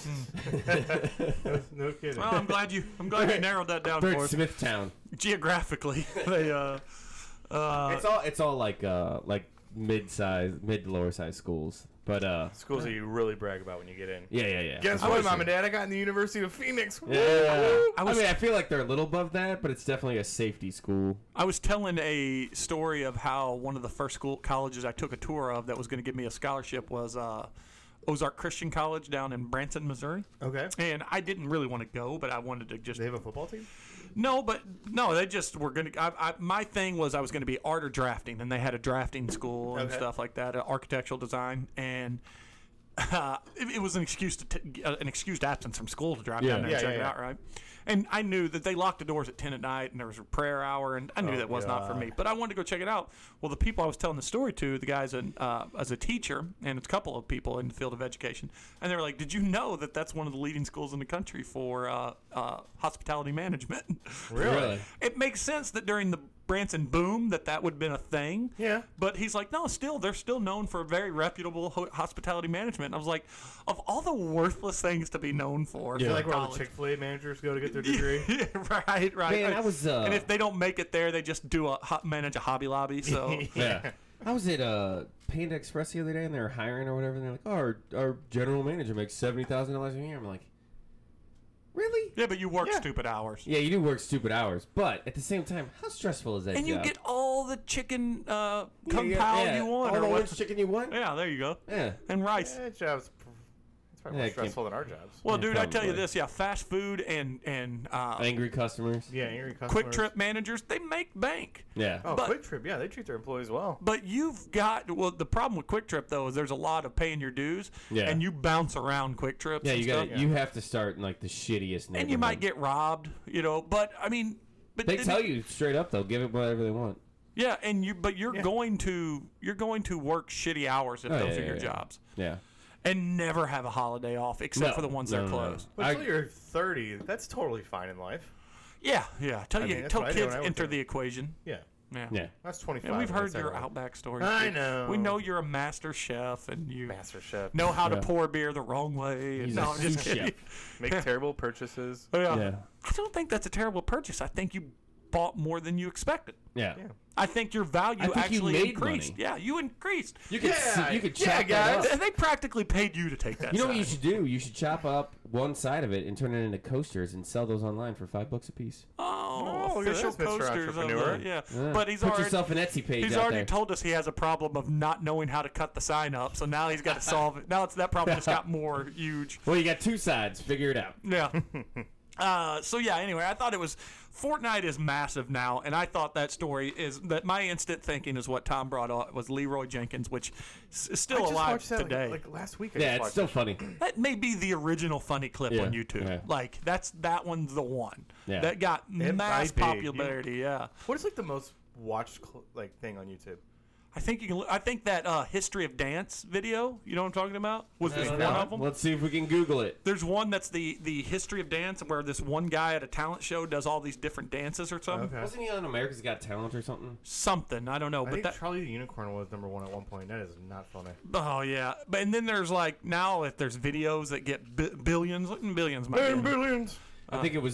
[SPEAKER 3] No kidding.
[SPEAKER 1] Well, I'm glad you narrowed that down
[SPEAKER 2] They're
[SPEAKER 1] for
[SPEAKER 2] in
[SPEAKER 1] us.
[SPEAKER 2] Smithtown.
[SPEAKER 1] Geographically, they
[SPEAKER 2] It's all like mid to lower size schools. But
[SPEAKER 3] Schools that you really brag about when you get in.
[SPEAKER 2] yeah.
[SPEAKER 3] Guess
[SPEAKER 2] I
[SPEAKER 3] what,
[SPEAKER 2] was-
[SPEAKER 3] Mom and Dad? I got in the University of Phoenix. Woo!
[SPEAKER 2] Yeah. I
[SPEAKER 1] was-
[SPEAKER 2] mean, I feel like they're a little above that, but it's definitely a safety school.
[SPEAKER 1] I was telling a story of how one of the first colleges I took a tour of that was going to give me a scholarship was Ozark Christian College down in Branson, Missouri.
[SPEAKER 3] Okay.
[SPEAKER 1] And I didn't really want to go, but I wanted to just
[SPEAKER 3] They have a football team?
[SPEAKER 1] No, they just were going to. My thing was I was going to be art or drafting, and they had a drafting school and
[SPEAKER 3] Okay.
[SPEAKER 1] stuff like that, architectural design. And it was an excuse an excused absence from school to drive
[SPEAKER 2] Yeah.
[SPEAKER 1] down there and
[SPEAKER 3] Yeah,
[SPEAKER 1] check
[SPEAKER 3] yeah,
[SPEAKER 1] it out, right? And I knew that they locked the doors at 10 at night, and there was a prayer hour, and I knew that was not for me. But I wanted to go check it out. Well, the people I was telling the story to, the guys as a teacher, and it's a couple of people in the field of education, and they were like, "Did you know that that's one of the leading schools in the country for hospitality management?"
[SPEAKER 2] Really?
[SPEAKER 1] It makes sense that during the Branson boom that would have been a thing.
[SPEAKER 3] Yeah.
[SPEAKER 1] But he's like, no, they're still known for very reputable hospitality management. And I was like, of all the worthless things to be known for,
[SPEAKER 3] I feel like where all the
[SPEAKER 1] college-
[SPEAKER 3] Chick-fil-A managers go to get their degree.
[SPEAKER 1] Yeah, right.
[SPEAKER 2] Man, I was,
[SPEAKER 1] and if they don't make it there, they just do manage a Hobby Lobby. So
[SPEAKER 2] Yeah. I was at Panda Express the other day, and they were hiring or whatever, and they're like, "Oh, our general manager makes $70,000 a year." I'm like, "Really?"
[SPEAKER 1] yeah, but you work
[SPEAKER 3] Yeah.
[SPEAKER 1] stupid hours.
[SPEAKER 2] Yeah, you do work stupid hours, but at the same time, how stressful is that
[SPEAKER 1] And
[SPEAKER 2] job?
[SPEAKER 1] you get all the chicken
[SPEAKER 2] Yeah,
[SPEAKER 1] kung
[SPEAKER 2] yeah,
[SPEAKER 1] pao
[SPEAKER 2] yeah.
[SPEAKER 1] you want,
[SPEAKER 2] all
[SPEAKER 1] or
[SPEAKER 2] the
[SPEAKER 1] what?
[SPEAKER 2] orange chicken you want.
[SPEAKER 1] Yeah, there you go.
[SPEAKER 2] Yeah.
[SPEAKER 1] And rice.
[SPEAKER 3] That job's it's probably
[SPEAKER 2] Yeah,
[SPEAKER 3] more
[SPEAKER 2] it can't-
[SPEAKER 3] stressful than our jobs.
[SPEAKER 1] Well,
[SPEAKER 2] Yeah,
[SPEAKER 1] dude, I tell you
[SPEAKER 2] probably.
[SPEAKER 1] this, yeah, fast food and
[SPEAKER 2] Angry customers.
[SPEAKER 3] Yeah, angry customers.
[SPEAKER 1] Quick Trip managers, they make bank.
[SPEAKER 2] Yeah.
[SPEAKER 3] Oh,
[SPEAKER 1] but-
[SPEAKER 3] Quick Trip. Yeah, they treat their employees well.
[SPEAKER 1] But you've got the problem with Quick Trip though is there's a lot of paying your dues,
[SPEAKER 2] Yeah.
[SPEAKER 1] and you bounce around Quick Trips.
[SPEAKER 2] Yeah,
[SPEAKER 1] and
[SPEAKER 2] you
[SPEAKER 1] stuff,
[SPEAKER 2] got you have to start in like the shittiest neighborhood.
[SPEAKER 1] and you might get robbed, But I mean, but
[SPEAKER 2] They tell you straight up, they'll give it whatever they want.
[SPEAKER 1] yeah, and you're
[SPEAKER 3] Yeah.
[SPEAKER 1] going to work shitty hours if
[SPEAKER 2] Oh,
[SPEAKER 1] those
[SPEAKER 2] yeah,
[SPEAKER 1] are your
[SPEAKER 2] yeah.
[SPEAKER 1] jobs,
[SPEAKER 2] Yeah.
[SPEAKER 1] and never have a holiday off except
[SPEAKER 2] No,
[SPEAKER 1] for the ones
[SPEAKER 2] no,
[SPEAKER 1] that are
[SPEAKER 2] no, no.
[SPEAKER 1] closed.
[SPEAKER 3] But
[SPEAKER 2] I-
[SPEAKER 3] until you're 30, that's totally fine in life.
[SPEAKER 1] Yeah, yeah. Tell
[SPEAKER 3] I mean, that's
[SPEAKER 1] tell
[SPEAKER 3] what I do
[SPEAKER 1] kids
[SPEAKER 3] when I worked
[SPEAKER 1] enter
[SPEAKER 3] there.
[SPEAKER 1] the equation.
[SPEAKER 3] Yeah,
[SPEAKER 1] Yeah.
[SPEAKER 2] Yeah.
[SPEAKER 3] that's 25.
[SPEAKER 1] And we've
[SPEAKER 3] when I
[SPEAKER 1] heard
[SPEAKER 3] said
[SPEAKER 1] your
[SPEAKER 3] that.
[SPEAKER 1] Outback stories.
[SPEAKER 3] I
[SPEAKER 1] too.
[SPEAKER 3] know.
[SPEAKER 1] We know you're a master chef and you
[SPEAKER 3] Master Chef.
[SPEAKER 1] know how to
[SPEAKER 2] Yeah.
[SPEAKER 1] pour beer the wrong way. And
[SPEAKER 2] He's
[SPEAKER 1] no,
[SPEAKER 2] a
[SPEAKER 1] I'm just
[SPEAKER 2] sous
[SPEAKER 1] kidding.
[SPEAKER 2] chef.
[SPEAKER 3] Make terrible purchases.
[SPEAKER 1] Yeah.
[SPEAKER 2] Yeah.
[SPEAKER 1] I don't think that's a terrible purchase. I think you bought more than you expected.
[SPEAKER 2] Yeah.
[SPEAKER 3] Yeah.
[SPEAKER 1] I think your value
[SPEAKER 2] I think you
[SPEAKER 1] actually
[SPEAKER 2] made
[SPEAKER 1] increased.
[SPEAKER 2] money.
[SPEAKER 1] Yeah, you increased.
[SPEAKER 2] You could
[SPEAKER 3] Yeah,
[SPEAKER 2] you could
[SPEAKER 3] yeah,
[SPEAKER 2] chop that
[SPEAKER 3] guys.
[SPEAKER 2] up.
[SPEAKER 1] And they practically paid you to take that.
[SPEAKER 2] You know what
[SPEAKER 1] side.
[SPEAKER 2] you should do? You should chop up one side of it and turn it into coasters and sell those online for $5 a piece.
[SPEAKER 1] Oh,
[SPEAKER 3] Oh, look at
[SPEAKER 1] official
[SPEAKER 3] this, Mr.
[SPEAKER 1] coasters of
[SPEAKER 3] Entrepreneur.
[SPEAKER 1] the, yeah.
[SPEAKER 2] Yeah.
[SPEAKER 1] But he's
[SPEAKER 2] Put
[SPEAKER 1] already
[SPEAKER 2] yourself an Etsy page
[SPEAKER 1] he's
[SPEAKER 2] out
[SPEAKER 1] already
[SPEAKER 2] there.
[SPEAKER 1] told us he has a problem of not knowing how to cut the sign up. So now he's got to solve it. Now that problem just got more huge.
[SPEAKER 2] Well, you got two sides. Figure it out.
[SPEAKER 1] Yeah. So yeah. Anyway, I thought it was Fortnite is massive now, and I thought that story is that my instant thinking is what Tom brought up was Leroy Jenkins, which is
[SPEAKER 3] I
[SPEAKER 1] still
[SPEAKER 3] just
[SPEAKER 1] alive
[SPEAKER 3] watched that
[SPEAKER 1] today.
[SPEAKER 3] like last week. I
[SPEAKER 2] Yeah,
[SPEAKER 3] just
[SPEAKER 2] it's
[SPEAKER 3] watched
[SPEAKER 2] still
[SPEAKER 3] it.
[SPEAKER 2] funny.
[SPEAKER 1] That may be the original funny clip
[SPEAKER 2] Yeah,
[SPEAKER 1] on YouTube.
[SPEAKER 2] yeah.
[SPEAKER 1] Like that one's the one
[SPEAKER 2] Yeah.
[SPEAKER 1] that got
[SPEAKER 3] It
[SPEAKER 1] mass
[SPEAKER 3] might be.
[SPEAKER 1] popularity. Yeah.
[SPEAKER 3] What is like the most watched thing on YouTube?
[SPEAKER 1] I think you can. I think that history of dance video. You know what I'm talking about? Was
[SPEAKER 2] I
[SPEAKER 1] this
[SPEAKER 2] don't
[SPEAKER 1] one
[SPEAKER 2] know.
[SPEAKER 1] of them?
[SPEAKER 2] Let's see if we can Google it.
[SPEAKER 1] There's one that's the history of dance where this one guy at a talent show does all these different dances or something.
[SPEAKER 3] Okay.
[SPEAKER 2] Wasn't he on America's Got Talent or something?
[SPEAKER 1] Something I don't know,
[SPEAKER 3] I
[SPEAKER 1] but
[SPEAKER 3] think
[SPEAKER 1] that.
[SPEAKER 3] Charlie the Unicorn was #1 at one point. That is not funny.
[SPEAKER 1] Oh yeah, but and then there's like now if there's videos that get billions and billions. Might be.
[SPEAKER 3] billions.
[SPEAKER 2] I think it was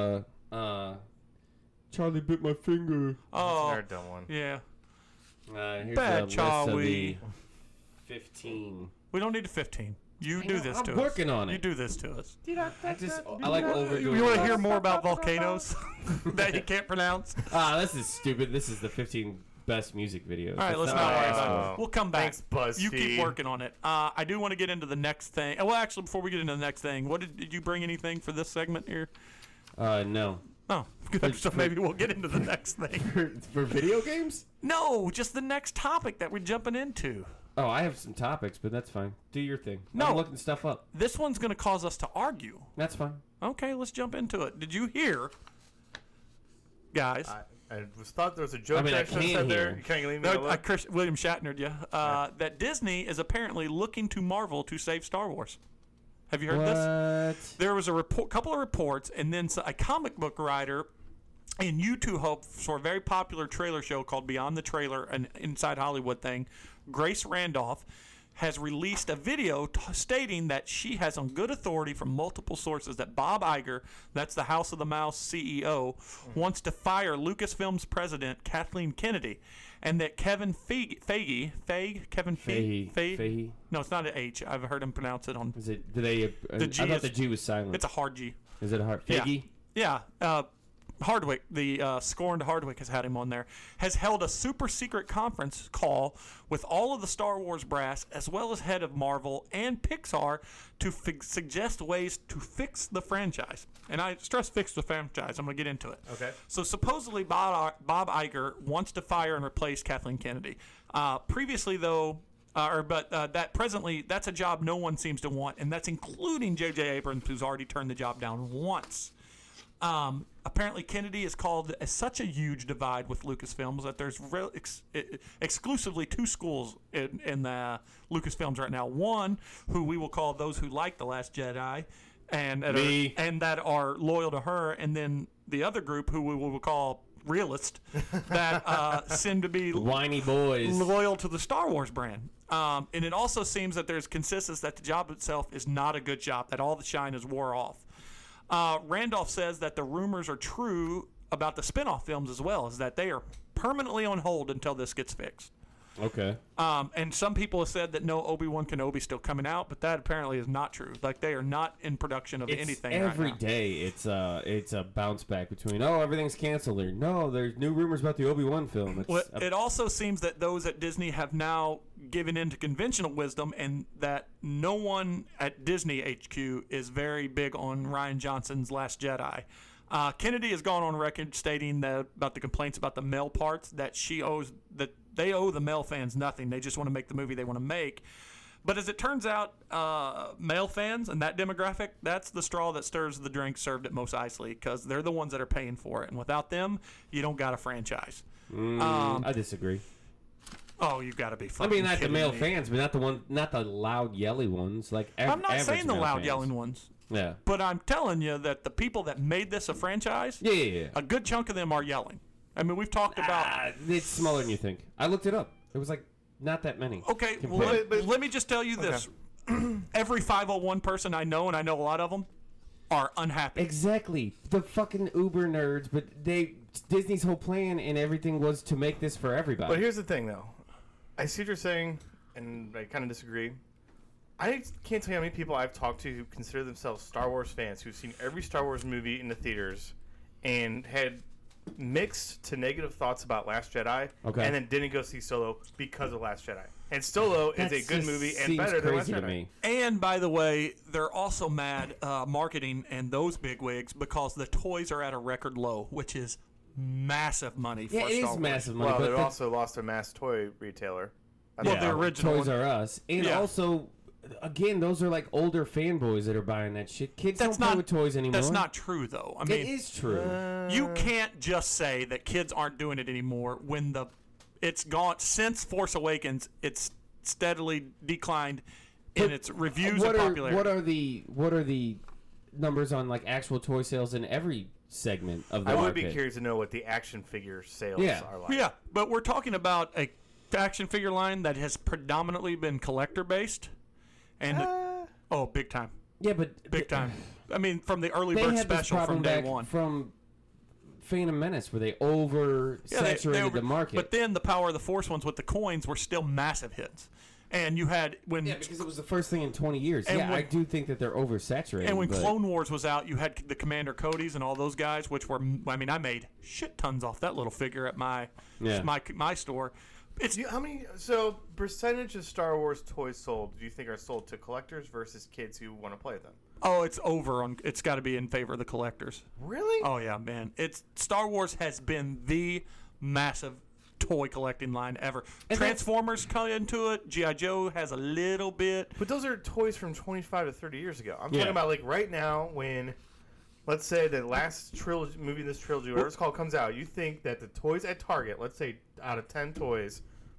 [SPEAKER 2] Charlie bit my finger.
[SPEAKER 1] Oh
[SPEAKER 3] Another dumb one.
[SPEAKER 1] yeah,
[SPEAKER 2] Here's
[SPEAKER 1] Bad
[SPEAKER 2] a list of
[SPEAKER 1] Charlie.
[SPEAKER 2] the 15.
[SPEAKER 1] we don't need a 15. You
[SPEAKER 2] I
[SPEAKER 1] do
[SPEAKER 2] know,
[SPEAKER 1] this
[SPEAKER 2] I'm
[SPEAKER 1] to
[SPEAKER 2] working
[SPEAKER 1] us.
[SPEAKER 2] on
[SPEAKER 1] You
[SPEAKER 2] it.
[SPEAKER 1] do this to us.
[SPEAKER 2] I like overdoing
[SPEAKER 1] You want
[SPEAKER 2] it.
[SPEAKER 1] to hear more about volcanoes that you can't pronounce?
[SPEAKER 2] This is stupid. This is the 15 best music videos.
[SPEAKER 1] All right,
[SPEAKER 2] That's
[SPEAKER 1] let's
[SPEAKER 2] not
[SPEAKER 1] not
[SPEAKER 2] what I
[SPEAKER 1] worry
[SPEAKER 2] asked
[SPEAKER 1] about
[SPEAKER 2] for.
[SPEAKER 1] it. We'll come back.
[SPEAKER 3] Thanks, BuzzFeed.
[SPEAKER 1] You keep working on it. I do want to get into the next thing. Well, actually, before we get into the next thing, did you bring anything for this segment here?
[SPEAKER 2] No.
[SPEAKER 1] Oh, good. So maybe we'll get into the next thing.
[SPEAKER 2] For video games?
[SPEAKER 1] No, just the next topic that we're jumping into.
[SPEAKER 2] Oh, I have some topics, but that's fine. Do your thing.
[SPEAKER 1] No.
[SPEAKER 2] I'm looking stuff up.
[SPEAKER 1] This one's going to cause us to argue.
[SPEAKER 2] That's fine.
[SPEAKER 1] Okay, let's jump into it. Did you hear, guys?
[SPEAKER 3] I thought there was a joke
[SPEAKER 2] I mean, I
[SPEAKER 3] that I should have
[SPEAKER 2] can
[SPEAKER 3] said there.
[SPEAKER 2] hear.
[SPEAKER 3] You can't leave me alone.
[SPEAKER 1] William Shatnered you. That Disney is apparently looking to Marvel to save Star Wars. Have you heard this?
[SPEAKER 2] What?
[SPEAKER 1] There was a couple of reports, and then a comic book writer and YouTube hope for a very popular trailer show called Beyond the Trailer, an Inside Hollywood thing, Grace Randolph, has released a video stating that she has on good authority from multiple sources that Bob Iger, that's the House of the Mouse CEO, wants to fire Lucasfilm's president, Kathleen Kennedy, and that Kevin Feige, no, it's not an H. I've heard him pronounce it on.
[SPEAKER 2] Is it? Do they?
[SPEAKER 1] The G
[SPEAKER 2] I thought
[SPEAKER 1] is-
[SPEAKER 2] the G was silent.
[SPEAKER 1] It's a hard G.
[SPEAKER 2] Is it a hard?
[SPEAKER 1] Yeah.
[SPEAKER 2] Figgy?
[SPEAKER 1] Yeah. Hardwick, the scorned Hardwick has had him on there, has held a super secret conference call with all of the Star Wars brass, as well as head of Marvel and Pixar, to suggest ways to fix the franchise. And I stress fix the franchise. I'm going to get into it.
[SPEAKER 3] Okay.
[SPEAKER 1] So supposedly Bob Iger wants to fire and replace Kathleen Kennedy. Previously, though, That presently, that's a job no one seems to want, and that's including J.J. Abrams, who's already turned the job down once. Apparently, Kennedy is called as such a huge divide with Lucasfilms that there's exclusively two schools in the Lucasfilms right now. One, who we will call those who like The Last Jedi, and that are loyal to her, and then the other group, who we will call realist, that seem to be
[SPEAKER 2] whiny boys
[SPEAKER 1] loyal to the Star Wars brand. And it also seems that there's consensus that the job itself is not a good job, that all the shine is wore off. Randolph says that the rumors are true about the spin-off films as well, is that they are permanently on hold until this gets fixed.
[SPEAKER 2] Okay.
[SPEAKER 1] And some people have said that no Obi-Wan Kenobi still coming out, but that apparently is not true. Like, they are not in production of anything
[SPEAKER 2] every
[SPEAKER 1] right now.
[SPEAKER 2] day it's a bounce back between everything's canceled, or no, there's new rumors about the Obi-Wan film.
[SPEAKER 1] It also seems that those at Disney have now given in to conventional wisdom, and that no one at Disney HQ is very big on Rian Johnson's Last Jedi. Kennedy has gone on record stating that about the complaints about the male parts, that they owe the male fans nothing. They just want to make the movie they want to make. But as it turns out, male fans and that demographic, that's the straw that stirs the drink served at Mos Eisley, because they're the ones that are paying for it. And without them, you don't got a franchise.
[SPEAKER 2] I disagree.
[SPEAKER 1] Oh, you've got to be
[SPEAKER 2] I
[SPEAKER 1] fucking
[SPEAKER 2] mean, not the
[SPEAKER 1] kidding
[SPEAKER 2] male
[SPEAKER 1] me.
[SPEAKER 2] fans, but not the loud, yelly ones. Like
[SPEAKER 1] I'm not
[SPEAKER 2] average
[SPEAKER 1] saying the
[SPEAKER 2] male
[SPEAKER 1] loud,
[SPEAKER 2] fans.
[SPEAKER 1] yelling ones.
[SPEAKER 2] Yeah.
[SPEAKER 1] But I'm telling you that the people that made this a franchise,
[SPEAKER 2] Yeah.
[SPEAKER 1] a good chunk of them are yelling. I mean, we've talked about...
[SPEAKER 2] It's smaller than you think. I looked it up. It was like not that many.
[SPEAKER 1] Okay, well,
[SPEAKER 2] compared-
[SPEAKER 1] let me just tell you this. Every 501 person I know, and I know a lot of them, are unhappy.
[SPEAKER 2] Exactly. The fucking Uber nerds, but Disney's whole plan and everything was to make this for everybody.
[SPEAKER 3] But here's the thing, though. I see what you're saying, and I kind of disagree. I can't tell you how many people I've talked to who consider themselves Star Wars fans, who've seen every Star Wars movie in the theaters and had mixed to negative thoughts about Last Jedi,
[SPEAKER 2] Okay.
[SPEAKER 3] and then didn't go see Solo because of Last Jedi. And Solo is a good movie and better than Last
[SPEAKER 2] crazy to
[SPEAKER 3] Jedi.
[SPEAKER 2] me.
[SPEAKER 1] And by the way, they're also mad, marketing and those bigwigs, because the toys are at a record low, which is massive money for
[SPEAKER 2] Yeah, it
[SPEAKER 1] Star
[SPEAKER 2] is
[SPEAKER 1] Wars.
[SPEAKER 2] massive money.
[SPEAKER 3] Well,
[SPEAKER 2] but
[SPEAKER 3] they also lost a mass toy retailer.
[SPEAKER 1] Well, the original
[SPEAKER 2] Toys
[SPEAKER 1] one.
[SPEAKER 2] R Us, and
[SPEAKER 1] Yeah.
[SPEAKER 2] also, again, those are like older fanboys that are buying that shit. Kids don't play with toys anymore.
[SPEAKER 1] That's not true, though. I
[SPEAKER 2] It
[SPEAKER 1] mean,
[SPEAKER 2] is true.
[SPEAKER 1] you can't just say that kids aren't doing it anymore when it's gone since Force Awakens. It's steadily declined in its reviews and popularity.
[SPEAKER 2] What are the numbers on like actual toy sales in every segment of the
[SPEAKER 3] I
[SPEAKER 2] market?
[SPEAKER 3] would be curious to know what the action figure sales
[SPEAKER 2] Yeah.
[SPEAKER 3] are like.
[SPEAKER 1] Yeah, but we're talking about a action figure line that has predominantly been collector based, and big time,
[SPEAKER 2] Yeah, but
[SPEAKER 1] big time. I mean, from the early
[SPEAKER 2] They
[SPEAKER 1] bird
[SPEAKER 2] had this
[SPEAKER 1] special
[SPEAKER 2] problem
[SPEAKER 1] from day
[SPEAKER 2] back
[SPEAKER 1] one.
[SPEAKER 2] from Phantom Menace, where they
[SPEAKER 1] Yeah,
[SPEAKER 2] oversaturated the market.
[SPEAKER 1] But then the Power of the Force ones with the coins were still massive hits, and you had when
[SPEAKER 2] yeah, because it was the first thing in 20 years.
[SPEAKER 1] And
[SPEAKER 2] Yeah,
[SPEAKER 1] when-
[SPEAKER 2] I do think that they're oversaturated.
[SPEAKER 1] And when
[SPEAKER 2] but
[SPEAKER 1] Clone Wars was out, you had the Commander Codys and all those guys, which were, I mean, I made shit tons off that little figure at my store. It's
[SPEAKER 3] How many percentage of Star Wars toys sold do you think are sold to collectors versus kids who want to play them?
[SPEAKER 1] it's over on. It's got to be in favor of the collectors.
[SPEAKER 3] Really?
[SPEAKER 1] Oh yeah, man. Star Wars has been the massive toy collecting line ever.
[SPEAKER 2] And
[SPEAKER 1] Transformers come into it. G.I. Joe has a little bit.
[SPEAKER 3] But those are toys from 25 to 30 years ago. I'm
[SPEAKER 2] Yeah.
[SPEAKER 3] talking about like right now when, let's say the last movie in this trilogy, whatever it's called, comes out. You think that the toys at Target, let's say out of 10 toys,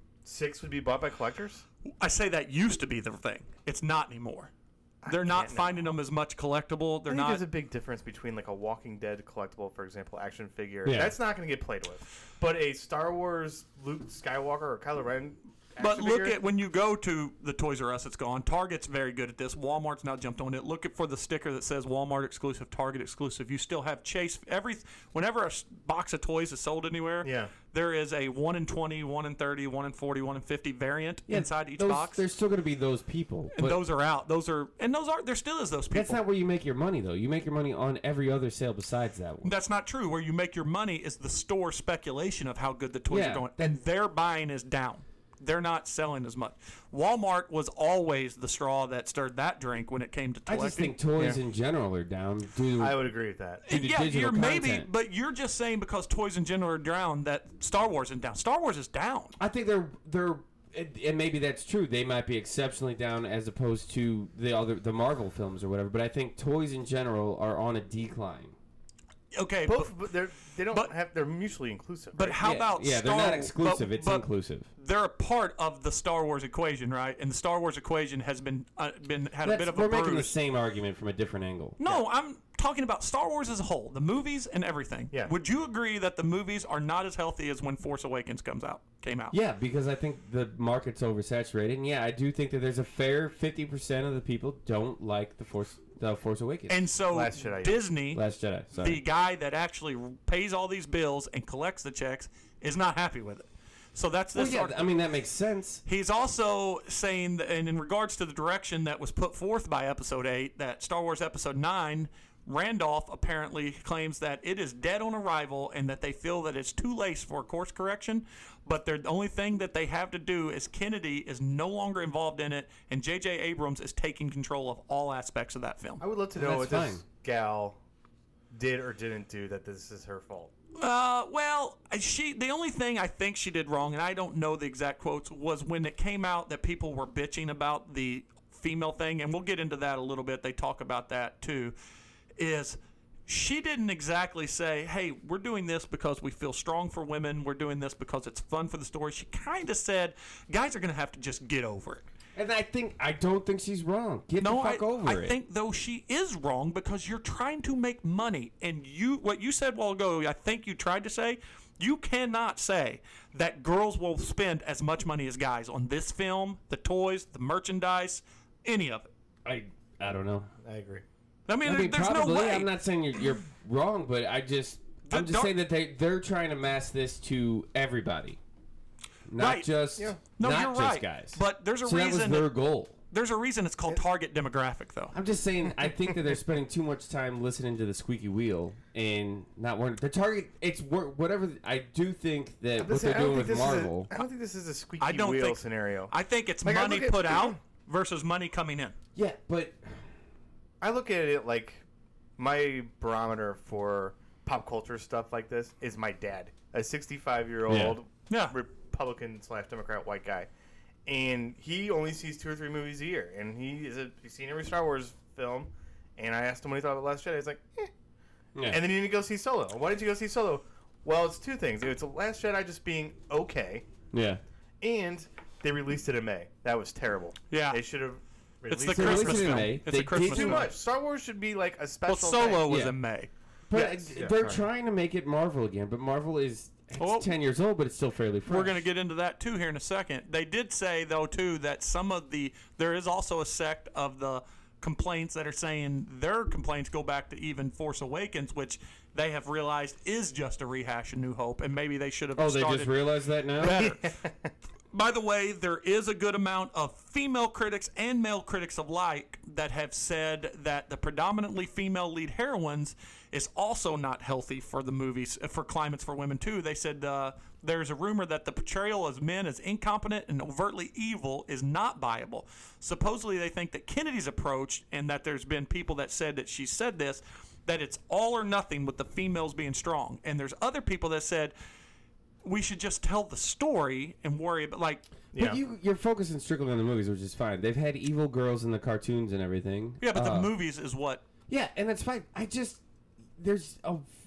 [SPEAKER 3] 6 would be bought by collectors?
[SPEAKER 1] I say that used to be the thing. It's not anymore. They're not
[SPEAKER 3] can't
[SPEAKER 1] finding them as much collectible. They're
[SPEAKER 3] I think
[SPEAKER 1] not.
[SPEAKER 3] there's a big difference between like a Walking Dead collectible, for example, action figure.
[SPEAKER 2] Yeah.
[SPEAKER 3] That's not going to get played with. But a Star Wars Luke Skywalker or Kylo Ren
[SPEAKER 1] But
[SPEAKER 3] action
[SPEAKER 1] look
[SPEAKER 3] figure,
[SPEAKER 1] at when you go to the Toys R Us, it's gone. Target's very good at this. Walmart's now jumped on it. Look for the sticker that says Walmart exclusive, Target exclusive. You still have Chase. Whenever a box of toys is sold anywhere,
[SPEAKER 3] Yeah.
[SPEAKER 1] there is a 1 in 20, 1 in 30, 1 in 40, 1 in 50 variant inside each
[SPEAKER 2] those,
[SPEAKER 1] box.
[SPEAKER 2] There's still going to be those people.
[SPEAKER 1] And
[SPEAKER 2] But
[SPEAKER 1] those are out. There still is those people.
[SPEAKER 2] that's not where you make your money, though. You make your money on every other sale besides that one.
[SPEAKER 1] That's not true. Where you make your money is the store speculation of how good the toys
[SPEAKER 2] Yeah,
[SPEAKER 1] are going, and their buying is down. They're not selling as much. Walmart was always the straw that stirred that drink when it came to
[SPEAKER 2] I
[SPEAKER 1] collecting.
[SPEAKER 2] just think toys in general are down due
[SPEAKER 3] I would agree with that.
[SPEAKER 2] to the
[SPEAKER 1] yeah,
[SPEAKER 2] digital
[SPEAKER 1] you're maybe,
[SPEAKER 2] content.
[SPEAKER 1] but you're just saying because toys in general are down that Star Wars is down. Star Wars is down.
[SPEAKER 2] I think they're and maybe that's true. They might be exceptionally down as opposed to the Marvel films or whatever. But I think toys in general are on a decline.
[SPEAKER 1] Okay,
[SPEAKER 3] But they're mutually inclusive.
[SPEAKER 1] but
[SPEAKER 3] right?
[SPEAKER 1] how about
[SPEAKER 2] Yeah,
[SPEAKER 1] Star
[SPEAKER 2] they're not exclusive.
[SPEAKER 1] but-
[SPEAKER 2] It's
[SPEAKER 1] but
[SPEAKER 2] inclusive.
[SPEAKER 1] They're a part of the Star Wars equation, right? And the Star Wars equation has had a bit of a
[SPEAKER 2] We're making the
[SPEAKER 1] bruise.
[SPEAKER 2] same argument from a different angle.
[SPEAKER 1] No, I'm talking about Star Wars as a whole, the movies and everything.
[SPEAKER 3] Yeah.
[SPEAKER 1] Would you agree that the movies are not as healthy as when Force Awakens came out?
[SPEAKER 2] Yeah, because I think the market's oversaturated. And yeah, I do think that there's a fair 50% of the people don't like the Force Awakens.
[SPEAKER 1] And so
[SPEAKER 3] Last Jedi.
[SPEAKER 1] Disney,
[SPEAKER 2] Last Jedi. Sorry.
[SPEAKER 1] the guy that actually pays all these bills and collects the checks, is not happy with it. So that's
[SPEAKER 2] well,
[SPEAKER 1] this.
[SPEAKER 2] yeah, I mean that makes sense.
[SPEAKER 1] He's also saying, that, and in regards to the direction that was put forth by Episode 8, that Star Wars Episode 9, Randolph apparently claims that it is dead on arrival and that they feel that it's too late for a course correction, but the only thing that they have to do is Kennedy is no longer involved in it, and J.J. Abrams is taking control of all aspects of that film.
[SPEAKER 3] I would love to know what
[SPEAKER 2] That's
[SPEAKER 3] this
[SPEAKER 2] fine.
[SPEAKER 3] gal did or didn't do that this is her fault.
[SPEAKER 1] Well, the only thing I think she did wrong, and I don't know the exact quotes, was when it came out that people were bitching about the female thing, and we'll get into that a little bit. They talk about that too. Is she didn't exactly say, "Hey, we're doing this because we feel strong for women. We're doing this because it's fun for the story." She kind of said, "Guys are going to have to just get over it."
[SPEAKER 2] And I don't think she's wrong. Get the fuck over it.
[SPEAKER 1] I think though she is wrong because you're trying to make money, and what you said a while ago, I think you tried to say, you cannot say that girls will spend as much money as guys on this film, the toys, the merchandise, any of it.
[SPEAKER 2] I don't know.
[SPEAKER 3] I agree.
[SPEAKER 1] I mean, there's
[SPEAKER 2] probably.
[SPEAKER 1] no way.
[SPEAKER 2] I'm not saying you're wrong, but I'm just saying that they're trying to mass this to everybody, not
[SPEAKER 1] Right.
[SPEAKER 2] just
[SPEAKER 1] No,
[SPEAKER 2] not
[SPEAKER 1] you're
[SPEAKER 2] just
[SPEAKER 1] right.
[SPEAKER 2] guys.
[SPEAKER 1] But there's a
[SPEAKER 2] so
[SPEAKER 1] reason.
[SPEAKER 2] that was their goal.
[SPEAKER 1] There's a reason it's called target demographic, though.
[SPEAKER 2] I'm just saying. I think that they're spending too much time listening to the squeaky wheel and not wanting the target. It's whatever. I do think that what they're doing with Marvel.
[SPEAKER 3] I don't think this is a squeaky
[SPEAKER 1] I don't
[SPEAKER 3] wheel
[SPEAKER 1] think
[SPEAKER 3] scenario.
[SPEAKER 1] I think it's
[SPEAKER 3] Like, I
[SPEAKER 1] money
[SPEAKER 3] look at-
[SPEAKER 1] put out versus money coming in.
[SPEAKER 2] Yeah, but
[SPEAKER 3] I look at it like my barometer for pop culture stuff like this is my dad, a 65-year-old
[SPEAKER 1] Yeah.
[SPEAKER 3] Republican/Democrat white guy, and he only sees 2 or 3 movies a year, and he's seen every Star Wars film. And I asked him what he thought about Last Jedi. He's like, eh.
[SPEAKER 2] yeah.
[SPEAKER 3] And then he didn't go see Solo. Why did you go see Solo? Well, it's 2 things. It's Last Jedi just being okay,
[SPEAKER 2] yeah.
[SPEAKER 3] and they released it in May. That was terrible.
[SPEAKER 1] Yeah.
[SPEAKER 3] They should have
[SPEAKER 1] It's
[SPEAKER 3] released
[SPEAKER 1] the
[SPEAKER 2] They released
[SPEAKER 1] Christmas
[SPEAKER 2] it in
[SPEAKER 1] film.
[SPEAKER 2] May.
[SPEAKER 1] It's
[SPEAKER 2] They
[SPEAKER 1] a
[SPEAKER 2] did
[SPEAKER 1] Christmas
[SPEAKER 3] too
[SPEAKER 1] film.
[SPEAKER 3] much. Star Wars should be like a special
[SPEAKER 1] Well, Solo
[SPEAKER 3] thing.
[SPEAKER 1] was
[SPEAKER 2] Yeah.
[SPEAKER 1] in May.
[SPEAKER 2] But
[SPEAKER 3] Yes, yeah,
[SPEAKER 2] they're
[SPEAKER 3] sorry.
[SPEAKER 2] trying to make it Marvel again. But Marvel is
[SPEAKER 1] Well,
[SPEAKER 2] 10 years old, but it's still fairly fresh.
[SPEAKER 1] We're going to get into that too here in a second. They did say though too that there is also a sect of the complaints that are saying their complaints go back to even Force Awakens, which they have realized is just a rehash of New Hope, and maybe they should have
[SPEAKER 2] Oh, they
[SPEAKER 1] started
[SPEAKER 2] just realized that now?
[SPEAKER 1] better. By the way, there is a good amount of female critics and male critics alike that have said that the predominantly female lead heroines is also not healthy for the movies, for climates for women too. They said there's a rumor that the portrayal of men as incompetent and overtly evil is not viable. Supposedly they think that Kennedy's approach, and that there's been people that said that she said this, that it's all or nothing with the females being strong. And there's other people that said we should just tell the story and worry about, like,
[SPEAKER 2] But you're focusing strictly on the movies, which is fine. They've had evil girls in the cartoons and everything.
[SPEAKER 1] yeah, but the movies is what.
[SPEAKER 2] Yeah, and that's fine. There's